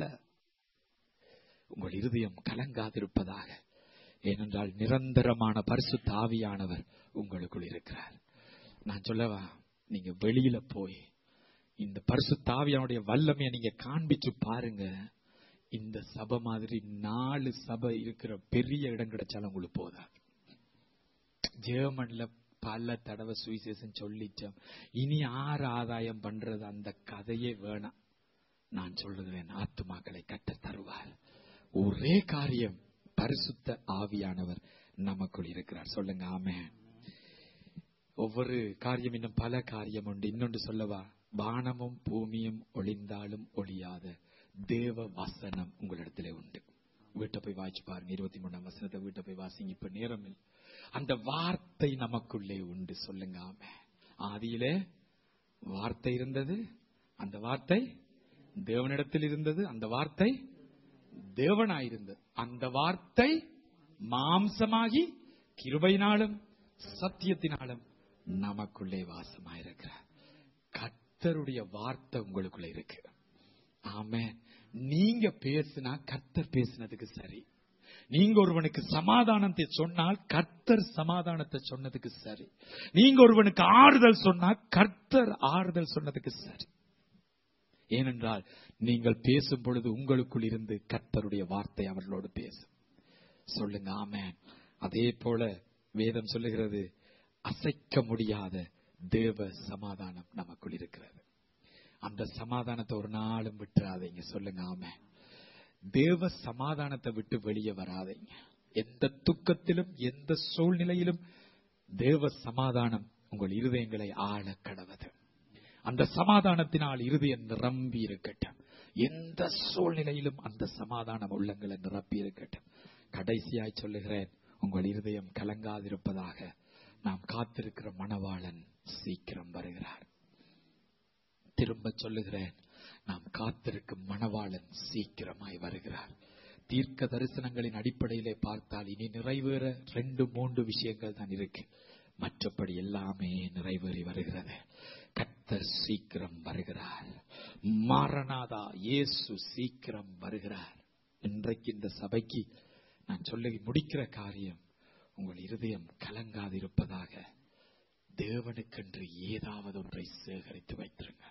உங்கள் இருதயம் கலங்காதிருப்பதாக. ஏனென்றால் நிரந்தரமான பரிசுத்த ஆவியானவர் உங்களுக்குள் இருக்கிறார். நான் சொல்லவா, நீங்க வெளியில போய் இந்த பரிசுத்த ஆவியானுடைய வல்லமையை நீங்க காண்பிச்சு பாருங்க. இந்த சபை மாதிரி நாலு சபை இருக்கிற பெரிய இடம் கிடைச்சாலும் உங்களுக்கு போதா. ஜெர்மன்ல பல தடவை சுவிசேஷம் சொல்லிச்சோம். இனி ஆறு ஆதாயம் பண்றது அந்த கதையே வேணாம். நான் சொல்லுகிறேன், ஆத்துமாக்களை கட்ட தருவார். ஒரே காரியம், பரிசுத்த ஆவியானவர் நமக்குள் இருக்கிறார். சொல்லுங்க ஆமென். ஒவ்வொரு காரியம், இன்னும் பல காரியம் உண்டு. இன்னொன்று சொல்லவா, வானமும் பூமியும் ஒளிந்தாலும் ஒளியாத தேவ வசனம் உங்களிடத்திலே உண்டு. வீட்டை போய் வாய்ச்சி பாருங்க. இருபத்தி மூணாம் வசனத்தை வீட்டை போய் வாசிங்க. இப்ப நேரம் இல்லை. அந்த வார்த்தை நமக்குள்ளே உண்டு. சொல்லுங்க ஆமென். ஆதியிலே வார்த்தை இருந்தது, அந்த வார்த்தை தேவனிடத்தில் இருந்தது, அந்த வார்த்தை தேவனாயிருந்தது. அந்த வார்த்தை மாம்சமாகி கிருபையினாலும் சத்தியத்தினாலும் நமக்குள்ளே வாசமாயிருக்கிறார். கர்த்தருடைய வார்த்தை உங்களுக்குள்ள இருக்கு. ஆமென். நீங்க பேசினா கர்த்தர் பேசினதுக்கு சரி. நீங்க ஒருவனுக்கு சமாதானத்தை சொன்னால் கர்த்தர் சமாதானத்தை சொன்னதுக்கு சரி. நீங்க ஒருவனுக்கு ஆறுதல் சொன்னா கர்த்தர் ஆறுதல் சொன்னதுக்கு சரி. ஏனென்றால் நீங்கள் பேசும் பொழுது உங்களுக்குள் இருந்து கர்த்தருடைய வார்த்தை அவர்களோடு பேசும். சொல்லுங்க ஆமென். அதே போல வேதம் சொல்லுகிறது, அசைக்க முடியாத தேவ சமாதானம் நமக்குள் இருக்கிறது. அந்த சமாதானத்தை ஒரு நாளும் விட்டுறாதீங்க. சொல்லுங்க ஆமென். தேவ சமாதானத்தை விட்டு வெளியே வராதீங்க. எந்த துக்கத்திலும் எந்த சூழ்நிலையிலும் தேவ சமாதானம் உங்கள் இருதயங்களை ஆள கடவது. அந்த சமாதானத்தினால் இருதயம் நிரம்பி இருக்கட்டும். எந்த சூழ்நிலையிலும் அந்த சமாதானம் உள்ளங்களை நிரப்பி இருக்கட்டும். கடைசியாய் சொல்லுகிறேன், உங்கள் இருதயம் கலங்காதிருப்பதாக. நாம் காத்திருக்கிற மணவாளன் சீக்கிரம் வருகிறார். திரும்ப சொல்லுகிறேன், நாம் காத்திருக்கும் மணவாளன் சீக்கிரமாய் வருகிறார். தீர்க்க தரிசனங்களின் அடிப்படையிலே பார்த்தால் இனி நிறைவேற ரெண்டு மூன்று விஷயங்கள் தான் இருக்கு. மற்றபடி எல்லாமே நிறைவேறி வருகிறது. கர்த்தர் சீக்கிரம் வருகிறார். மாரநாதா, இயேசு சீக்கிரம் வருகிறார். இன்றைக்கு இந்த சபைக்கு நான் சொல்லி முடிக்கிற காரியம், உங்கள் இருதயம் கலங்காதிருப்பதாக. தேவனுக்கென்று ஏதாவது ஒன்றை சேகரித்து வைத்திருங்க.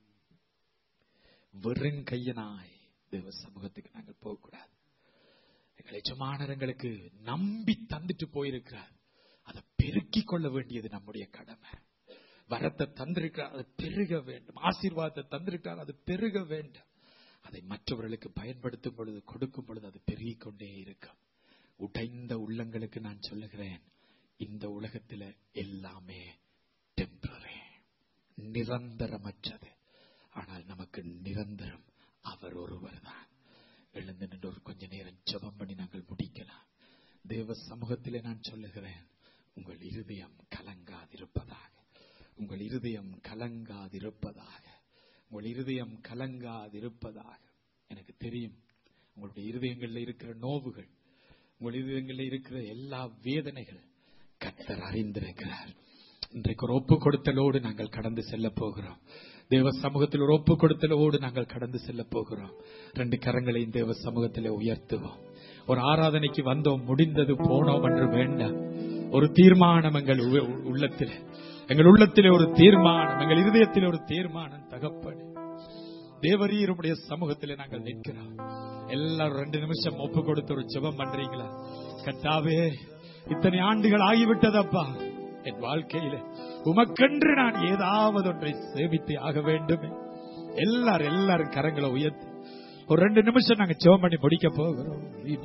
வெறும் கையனாய் தேவ சமூகத்துக்கு நாங்கள் போகக்கூடாது. எங்களை சுமானரங்களுக்கு நம்பி தந்துட்டு போயிருக்கிறார், அதை பெருக்கிக் கொள்ள வேண்டியது நம்முடைய கடமை. வரத்தை தந்திருக்கிறார், அது பெருக வேண்டும். ஆசீர்வாதத்தை தந்திருக்கிறார், அது பெருக வேண்டும். அதை மற்றவர்களுக்கு பயன்படுத்தும் பொழுது, கொடுக்கும் பொழுது அது பெருகிக் கொண்டே இருக்கும். உடைந்த உள்ளங்களுக்கு நான் சொல்லுகிறேன், இந்த உலகத்தில் எல்லாமே டெம்பரரி, நிரந்தரமற்றது. ஆனால் நமக்கு நிரந்தரம் அவர் ஒருவர் தான். எழுந்து நின்று ஒரு கொஞ்ச நேரம் ஜெபம் பண்ணி நாங்கள் முடிக்கலாம். தேவ சமூகத்திலே நான் சொல்லுகிறேன், உங்கள் இருதயம் கலங்காதிருப்பதாக, உங்கள் இருதயம் கலங்காதிருப்பதாக, உங்கள் இருதயம் கலங்காதிருப்பதாக. எனக்கு தெரியும் உங்களுடைய இருதயங்களில் இருக்கிற நோவுகள், உங்கள் இருதயங்களில் இருக்கிற எல்லா வேதனைகள் கர்த்தர் அறிந்திருக்கிறார். இன்றைக்கு ஒரு ஒப்பு கொடுத்தலோடு நாங்கள் கடந்து செல்ல போகிறோம். தேவ சமூகத்தில் ஒரு ஒப்பு கொடுத்தலோடு நாங்கள் கடந்து செல்ல போகிறோம். ரெண்டு கரங்களையும் தேவ சமூகத்திலே உயர்த்துவோம். ஒரு ஆராதனைக்கு வந்தோம், முடிந்தது, போனோம் என்று வேண்டாம். ஒரு தீர்மானம் எங்கள் உள்ளத்திலே, எங்கள் உள்ளத்திலே ஒரு தீர்மானம், எங்கள் இருதயத்திலே ஒரு தீர்மானம். தகப்பனே, தேவரீருடைய சமூகத்திலே நாங்கள் நிற்கிறோம். எல்லாரும் ரெண்டு நிமிஷம் ஒப்பு கொடுத்து ஒரு ஜெபம் பண்றீங்களா? கர்த்தாவே, இத்தனை ஆண்டுகள் ஆகிவிட்டதப்பா, என் வாழ்க்கையில உமக்கென்று நான் ஏதாவது ஒன்றை சேமித்து ஆக வேண்டுமே. எல்லாரும் எல்லாரும் கரங்களை உயர்த்தி ஒரு ரெண்டு நிமிஷம் நாங்க ஜெபம் பண்ணி முடிக்க போகிறோம்.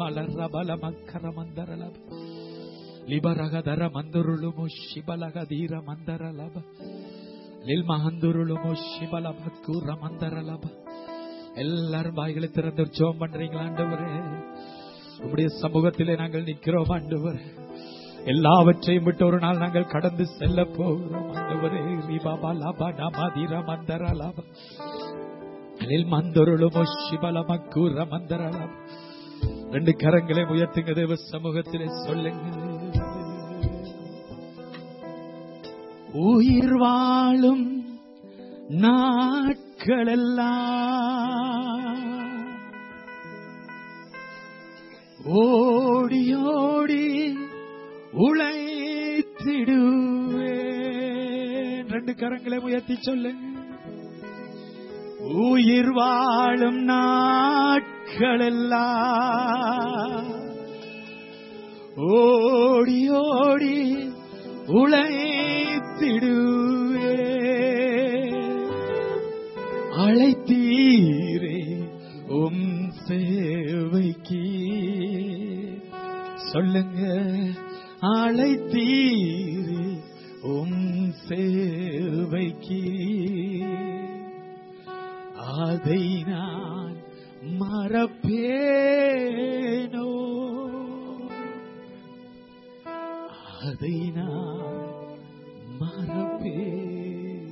லிபரகதர மந்தருளுமோ சிபலகதீர மந்தரலப லில்மஹந்துருளுமோ சிபலபக்கூர மந்தரலப. எல்லாரும் வாய்களை திறந்து ஜெபம் பண்றீங்களா? ஆண்டவரே, உம்முடைய சமூகத்திலே நாங்கள் நிற்கிறோம். ஆண்டவரே, எல்லாவற்றையும் விட்டு ஒரு நாள் நாங்கள் கடந்து செல்ல போகிறோம். ஆண்டவரே, ரிபாபா லபா நமதிர மந்தரலப லில்மந்தருளுமோ சிபலபக்கூர மந்தரலப. ரெண்டு கரங்களை உயர்த்துங்க, தேவ சமூகத்திலே சொல்லுங்க. உயிர் வாழும் நாட்களெல்லாம் ஓடி ஓடி உழைத்திடுவேன். ரெண்டு கரங்களை உயர்த்தி சொல்லுங்க. உயிர் வாழும் நாட்களெல்லாம் ஓடி ஓடி உழைத்திடுவே. அழைத்தீரே உம் சேவைக்கு, சொல்லுங்க. அழைத்தீரே உம் சேவைக்கு, அதை நான் மறப்பேனோ, அதை நான் மறப்பேன்.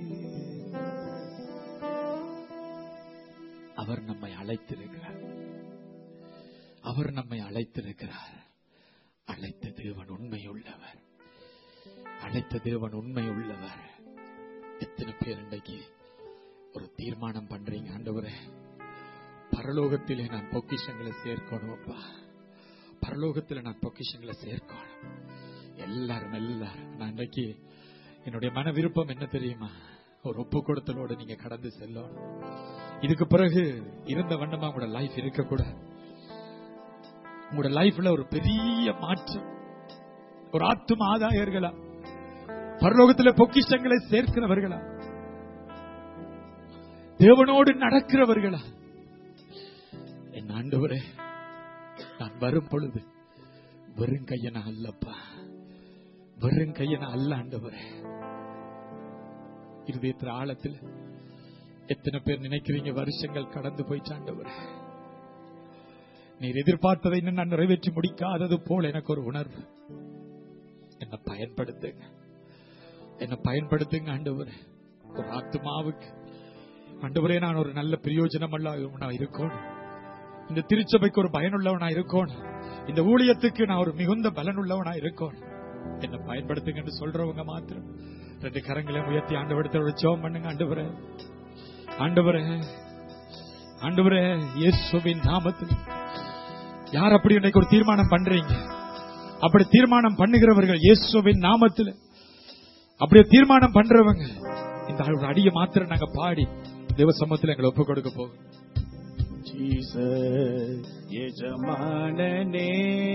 அவர் நம்மை அழைத்திருக்கிறார், அவர் நம்மை அழைத்திருக்கிறார். அழைத்த தேவன் உண்மை உள்ளவர், அழைத்த தேவன் உண்மை உள்ளவர். எத்தனை பேர் இன்றைக்கு ஒரு தீர்மானம் பண்றீங்க? ஆண்டவரே, பரலோகத்திலே நான் பொக்கிஷங்களை சேர்க்கணும் அப்பா, பரலோகத்திலே நான் பொக்கிஷங்களை சேர்க்கணும். எல்லாரும் எல்லாரும் நான் இன்றைக்கு என்னுடைய மன விருப்பம் என்ன தெரியுமா? ஒரு ஒப்பு கொடுத்தலோடு நீங்க கடந்து செல்லணும். இதுக்கு பிறகு இருந்த வண்ணமா உங்களோட லைஃப் இருக்கக்கூடாது. உங்களோட லைஃப்ல ஒரு பெரிய மாற்றம், ஒரு ஆத்தும ஆதாயர்களா, பரலோகத்திலே பொக்கிஷங்களை சேர்க்கிறவர்களா, தேவனோடு நடக்கிறவர்களா. என் ஆண்டவரே, நான் வரும் பொழுது வெறும் கையன அல்லப்பா, வெறும் கையன அல்ல ஆண்டவரே. இருதயத்தின் ஆழத்தில் எத்தனை பேர் நினைக்கிறீங்க, வருஷங்கள் கடந்து போயிட்டு ஆண்டவரே, நீர் எதிர்பார்த்ததை இன்னும் நான் நிறைவேற்றி முடிக்காதது போல எனக்கு ஒரு உணர்வு. என்ன பயன்படுத்துங்க, என்ன பயன்படுத்துங்க ஆண்டவரே. ஒரு ஆத்துமாவுக்கு ஆண்டவரே நான் ஒரு நல்ல பிரயோஜனம் அல்ல இருக்கணும், இந்த திருச்சபைக்கு ஒரு பயனுள்ளவனா இருக்கணும், இந்த ஊழியத்துக்கு நான் ஒரு மிகுந்த பலன் உள்ளவனா இருக்கணும். என்ன பயன்படுத்துங்க என்று சொல்றவங்க மாத்திரம் ரெண்டு கரங்களை உயர்த்தி ஆண்டவரத்தோட ஜெபம் பண்ணுங்க. ஆண்டவரே, ஆண்டவரே, ஆண்டவரே, இயேசுவின் நாமத்தில் யார் அப்படி இன்னைக்கு ஒரு தீர்மானம் பண்றீங்க? அப்படி தீர்மானம் பண்ணுகிறவர்கள் இயேசுவின் நாமத்தில் அப்படியே தீர்மானம் பண்றவங்க இந்த அடியை மாத்திரம் நாங்க பாடி தேவ சமூகத்தில் எங்களை ஒப்புக் கொடுக்க போகும். எஜமானனே,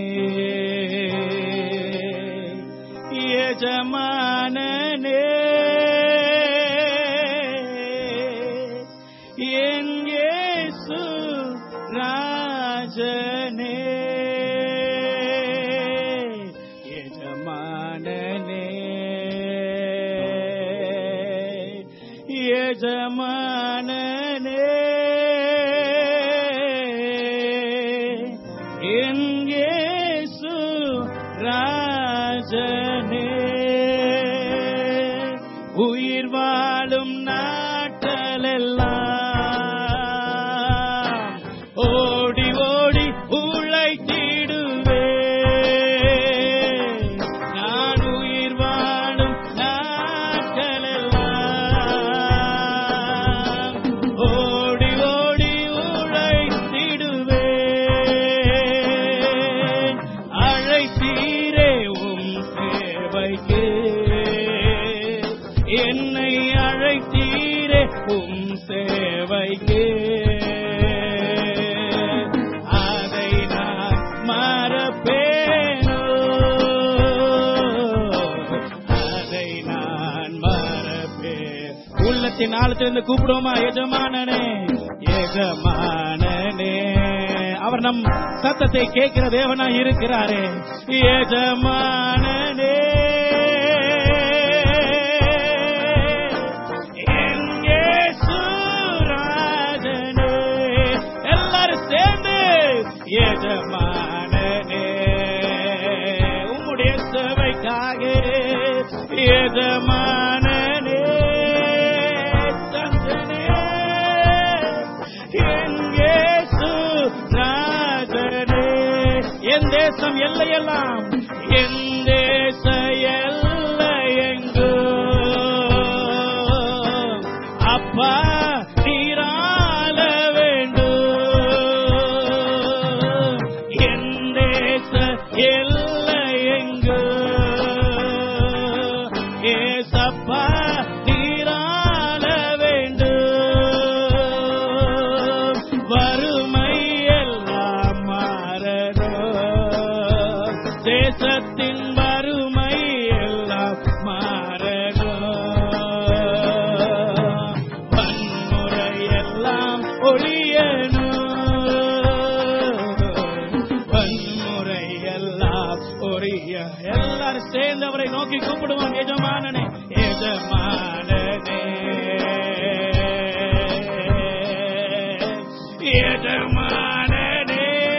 எஜமானனே, என் இயேசு எஜமானனே என் இயேசு ராஜனே உயிர் வாழும் நாட்களெல்லாம் ஓடி ஓடி உழைத்திடுவே நான் உயிர் வாழும் நாட்களெல்லாம் ஓடி ஓடி உழைத்திடுவே அழைத்தீரே உம் சேவைக்கு என்னை அழைத்தீரே உம் சேவைக்கு அதை நான் மறப்பேனோ அதை நான் மறப்பேன் உள்ளத்தின் ஆழத்திலிருந்து கூப்பிடுவோமா எஜமானனே எஜமானனே அவர் நம் சத்தத்தை கேட்கிற தேவனா இருக்கிறாரே எஜமானனே எஜமானனே உம்முடைய சேவைக்காக எஜமானனே தந்தனே என் இயேசு ராஜனே என் தேசம் எல்லையெல்லாம் என் தேச எல்லையெங்கோ அப்பா தேசத்தின் வறுமை எல்லாம் மாறணும் வன்முறை எல்லாம் ஒழியணும் வன்முறை எல்லாம் ஒழிய எல்லாரும் சேர்ந்து அவரை நோக்கி கூப்பிடுவோம் எஜமானனே எஜமானனே எஜமானனே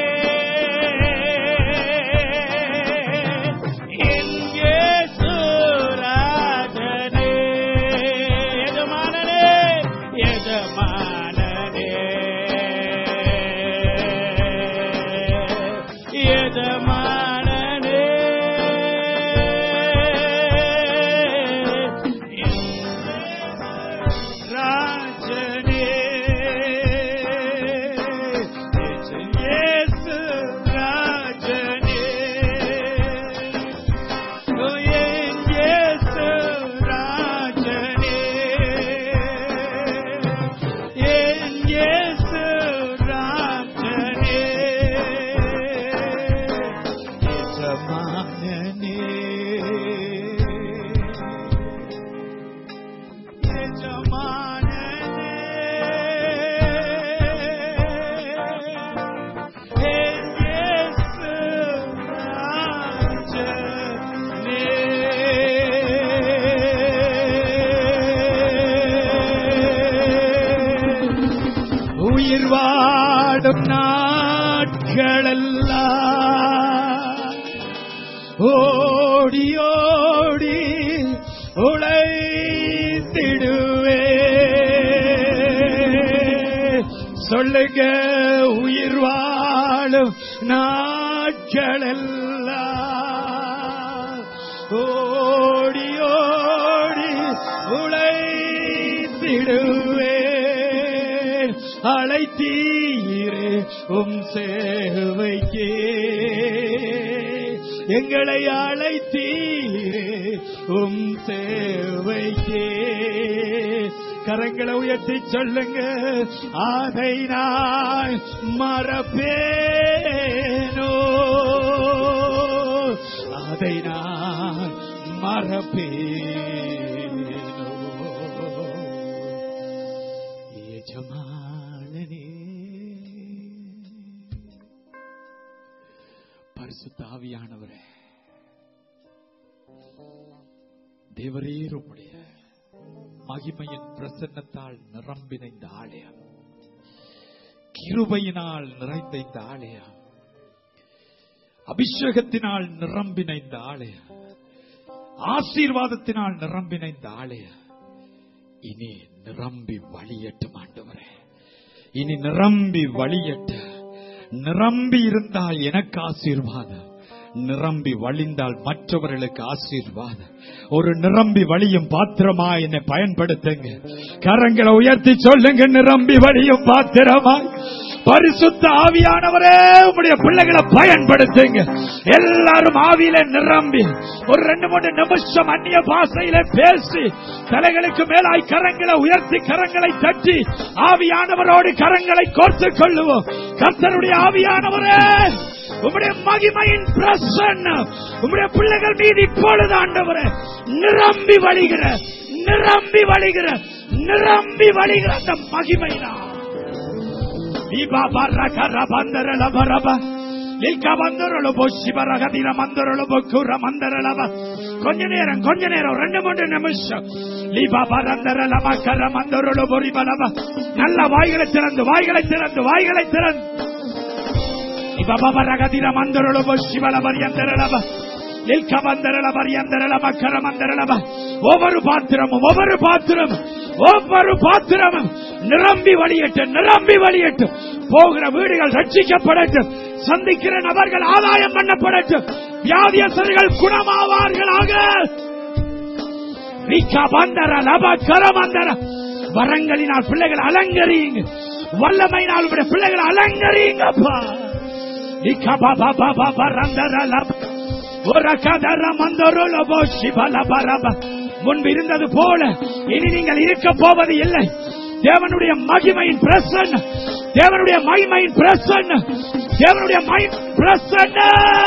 உயிர் வாடும் நாட்களெல்லாம் ஓடி ஓடி உழைத்திடுவே சொல்லுங்க உயிர் வாழும் நாட்களெல்லாம் ஓடி ஓடி உழைத்திடுவே அழைத்தீரே உம் சேவைக்கே எங்களை அழைத்தீரே உம் சேவைக்கே கரங்களை உயர்த்தி சொல்லுங்க அதை நான் மறப்பேனோ அதை நான் மறப்பேனோ எஜமானனே பரிசுத்த ஆவியானவரே தேவரீர் உம்முடைய மகிமையின் பிரசன்னத்தால் நிரம்பின இந்த ஆலயம், கிருபையினால் நிறைந்த இந்த ஆலயம், அபிஷேகத்தினால் நிரம்பின இந்த ஆலயம், ஆசீர்வாதத்தினால் நிரம்பின இந்த ஆலயம் இனி நிரம்பி வழியட்டும் ஆண்டவரே. இனி நிரம்பி வழியட்ட. நிரம்பி இருந்தால் எனக்கு ஆசீர்வாதம், நிரம்பி வழிந்தால் மற்றவர்களுக்கு ஆசீர்வாதம். ஒரு நிரம்பி வழியும் பாத்திரமா என்னை பயன்படுத்துங்க. கரங்களை உயர்த்தி சொல்லுங்க, நிரம்பி வழியும் பாத்திரமா. பரிசுத்த ஆவியானவரே, உம்முடைய பிள்ளைகளை பயன்படுத்துங்க. எல்லாரும் ஆவியில நிரம்பி ஒரு ரெண்டு மூணு நிமிஷம் அந்நிய பாஷையில பேசி தலைகளுக்கு மேலாய் கரங்களை உயர்த்தி கரங்களை தட்டி ஆவியானவரோடு கரங்களை கோர்த்துக் கொள்ளுவோம். கர்த்தருடைய ஆவியானவரே, உம்முடைய மகிமையின் பிரசன்னம் உம்முடைய பிள்ளைகள் மீது இப்பொழுது ஆண்டவரே நிரம்பி வழிகிற நிரம்பி வழிகிற நிரம்பி வழிகிற அந்த மகிமையினால் கொஞ்ச நேரம் கொஞ்ச நேரம் ரெண்டு மூன்று நிமிஷம் நல்ல வாய்களை திறந்து வாய்களை திறந்து வாய்களை திறந்து ஒவ்வொரு பாத்திரமும் ஒவ்வொரு பாத்திரமும் ஒவ்வொரு பாத்திரமும் நிரம்பி வழியட்டும் நிரம்பி வழியட்டும். போகிற வீடுகள் ரட்சிக்கப்படட்டும், சந்திக்கிற நபர்கள் ஆதாயம் பண்ணப்படட்டும், வியாதியஸ்தர்கள் குணமாவார்களாக. வரங்களினால் பிள்ளைகள் அலங்கரியுங்க, வல்லமையினால் உடைய பிள்ளைகள் அலங்கரியுங்கப்பா. முன்பு இருந்தது போல இனி நீங்கள் இருக்க போவது இல்லை. தேவனுடைய மகிமையின் பிரசன்ன தேவனுடைய மகிமையின் பிரசன்ன தேவனுடைய மகிமையின் பிரசன்ன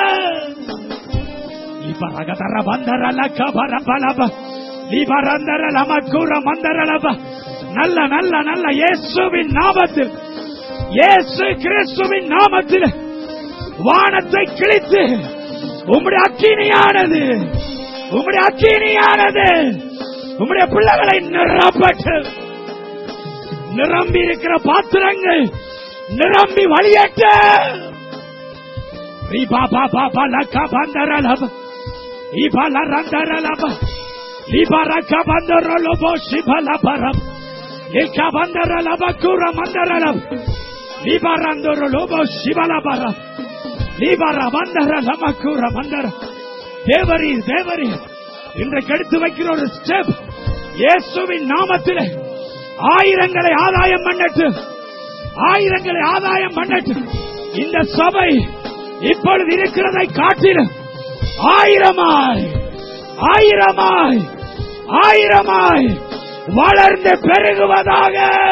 நல்ல நல்ல நல்ல இயேசுவின் நாமத்தில் இயேசு கிறிஸ்துவின் நாமத்தில் வானத்தை கிழித்து உம்முடைய அக்கினியானது உம்முடைய அக்கினியானது உம்முடைய பிள்ளைகளை நிரப்பட்டு நிரம்பி இருக்கிற பாத்திரங்கள் நிரம்பி வழியட்ட. தேவரி தேவரி இன்றைக்கு எடுத்து வைக்கிற ஒரு ஸ்டெப் இயேசுவின் நாமத்தில் ஆயிரங்களை ஆதாயம் பண்ணட்டு ஆயிரங்களை ஆதாயம் பண்ணட்டு. இந்த சபை இப்பொழுது இருக்கிறதை காட்டிலும் ஆயிரமாய் ஆயிரமாய் ஆயிரமாய் வளர்ந்து பெருகுவதாக.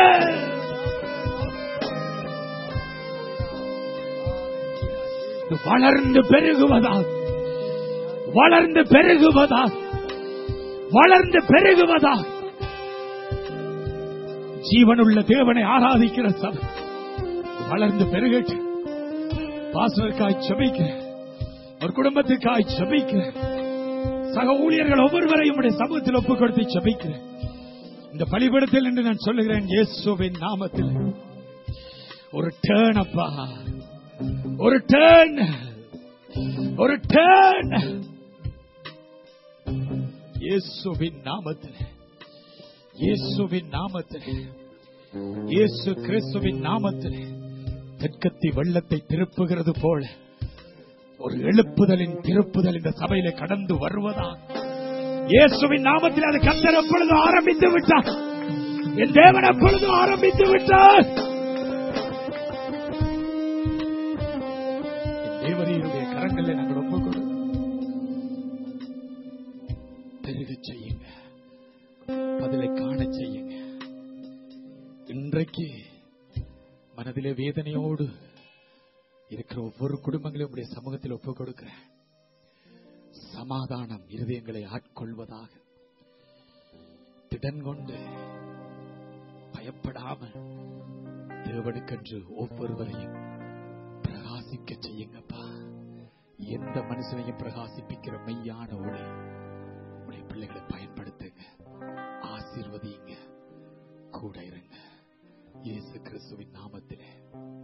வளர்ந்து பெருகுவதாக வளர்ந்து பெருகுவதாக வளர்ந்து பெருகுவதாக. ஜீவனுள்ள தேவனை ஆராதிக்கிற சபை வளர்ந்து பெருகட்டு. பாஸ்டருக்காய் ஜெபிக்கிற, ஒரு குடும்பத்திற்காய் ஜெபிக்கிற, சக ஊழியர்கள் ஒவ்வொருவரையும் உடைய சமூகத்தில் ஒப்புக் கொடுத்து ஜெபிக்கிற இந்த பலிபீடத்தில் என்று நான் சொல்லுகிறேன், இயேசுவின் நாமத்தில் ஒரு டர்ன் அப்பா, ஒரு டர்ன் ஒரு டர்ன் இயேசுவின் நாமத்தில் இயேசுவின் நாமத்தில் இயேசு கிறிஸ்துவின் நாமத்தில் தெற்கத்தி வெள்ளத்தை திருப்புகிறது போல ஒரு எழுப்புதலின் திருப்புதல் இந்த சபையில கடந்து வருவதா இயேசுவின் நாமத்தில். அது கர்த்தர் எப்பொழுதும் ஆரம்பித்து விட்டார், என் தேவன் எப்பொழுதும் ஆரம்பித்து விட்டார். தேவனுடைய கரங்களை நாங்கள் ஒப்புக்கொடு பெருக செய்யுங்க, பதிலை காண செய்யுங்க. இன்றைக்கு மனதிலே வேதனையோடு இருக்கிற ஒவ்வொரு குடும்பங்களையும் உடைய சமூகத்தில் ஒப்புக் கொடுக்கிறேன். சமாதானம் இருதயங்களை ஆட்கொள்வதாக, திடன் கொண்டு பயப்படாமல் தேவனுக்கென்று ஒவ்வொருவரையும் பிரகாசிக்க செய்யுங்கப்பா. எந்த மனுஷனையும் பிரகாசிப்பிக்கிற மெய்யான ஒளி உடைய பிள்ளைகளை பயன்படுத்துங்க, ஆசீர்வதிங்க. கிறிஸ்துவின் நாமத்திலே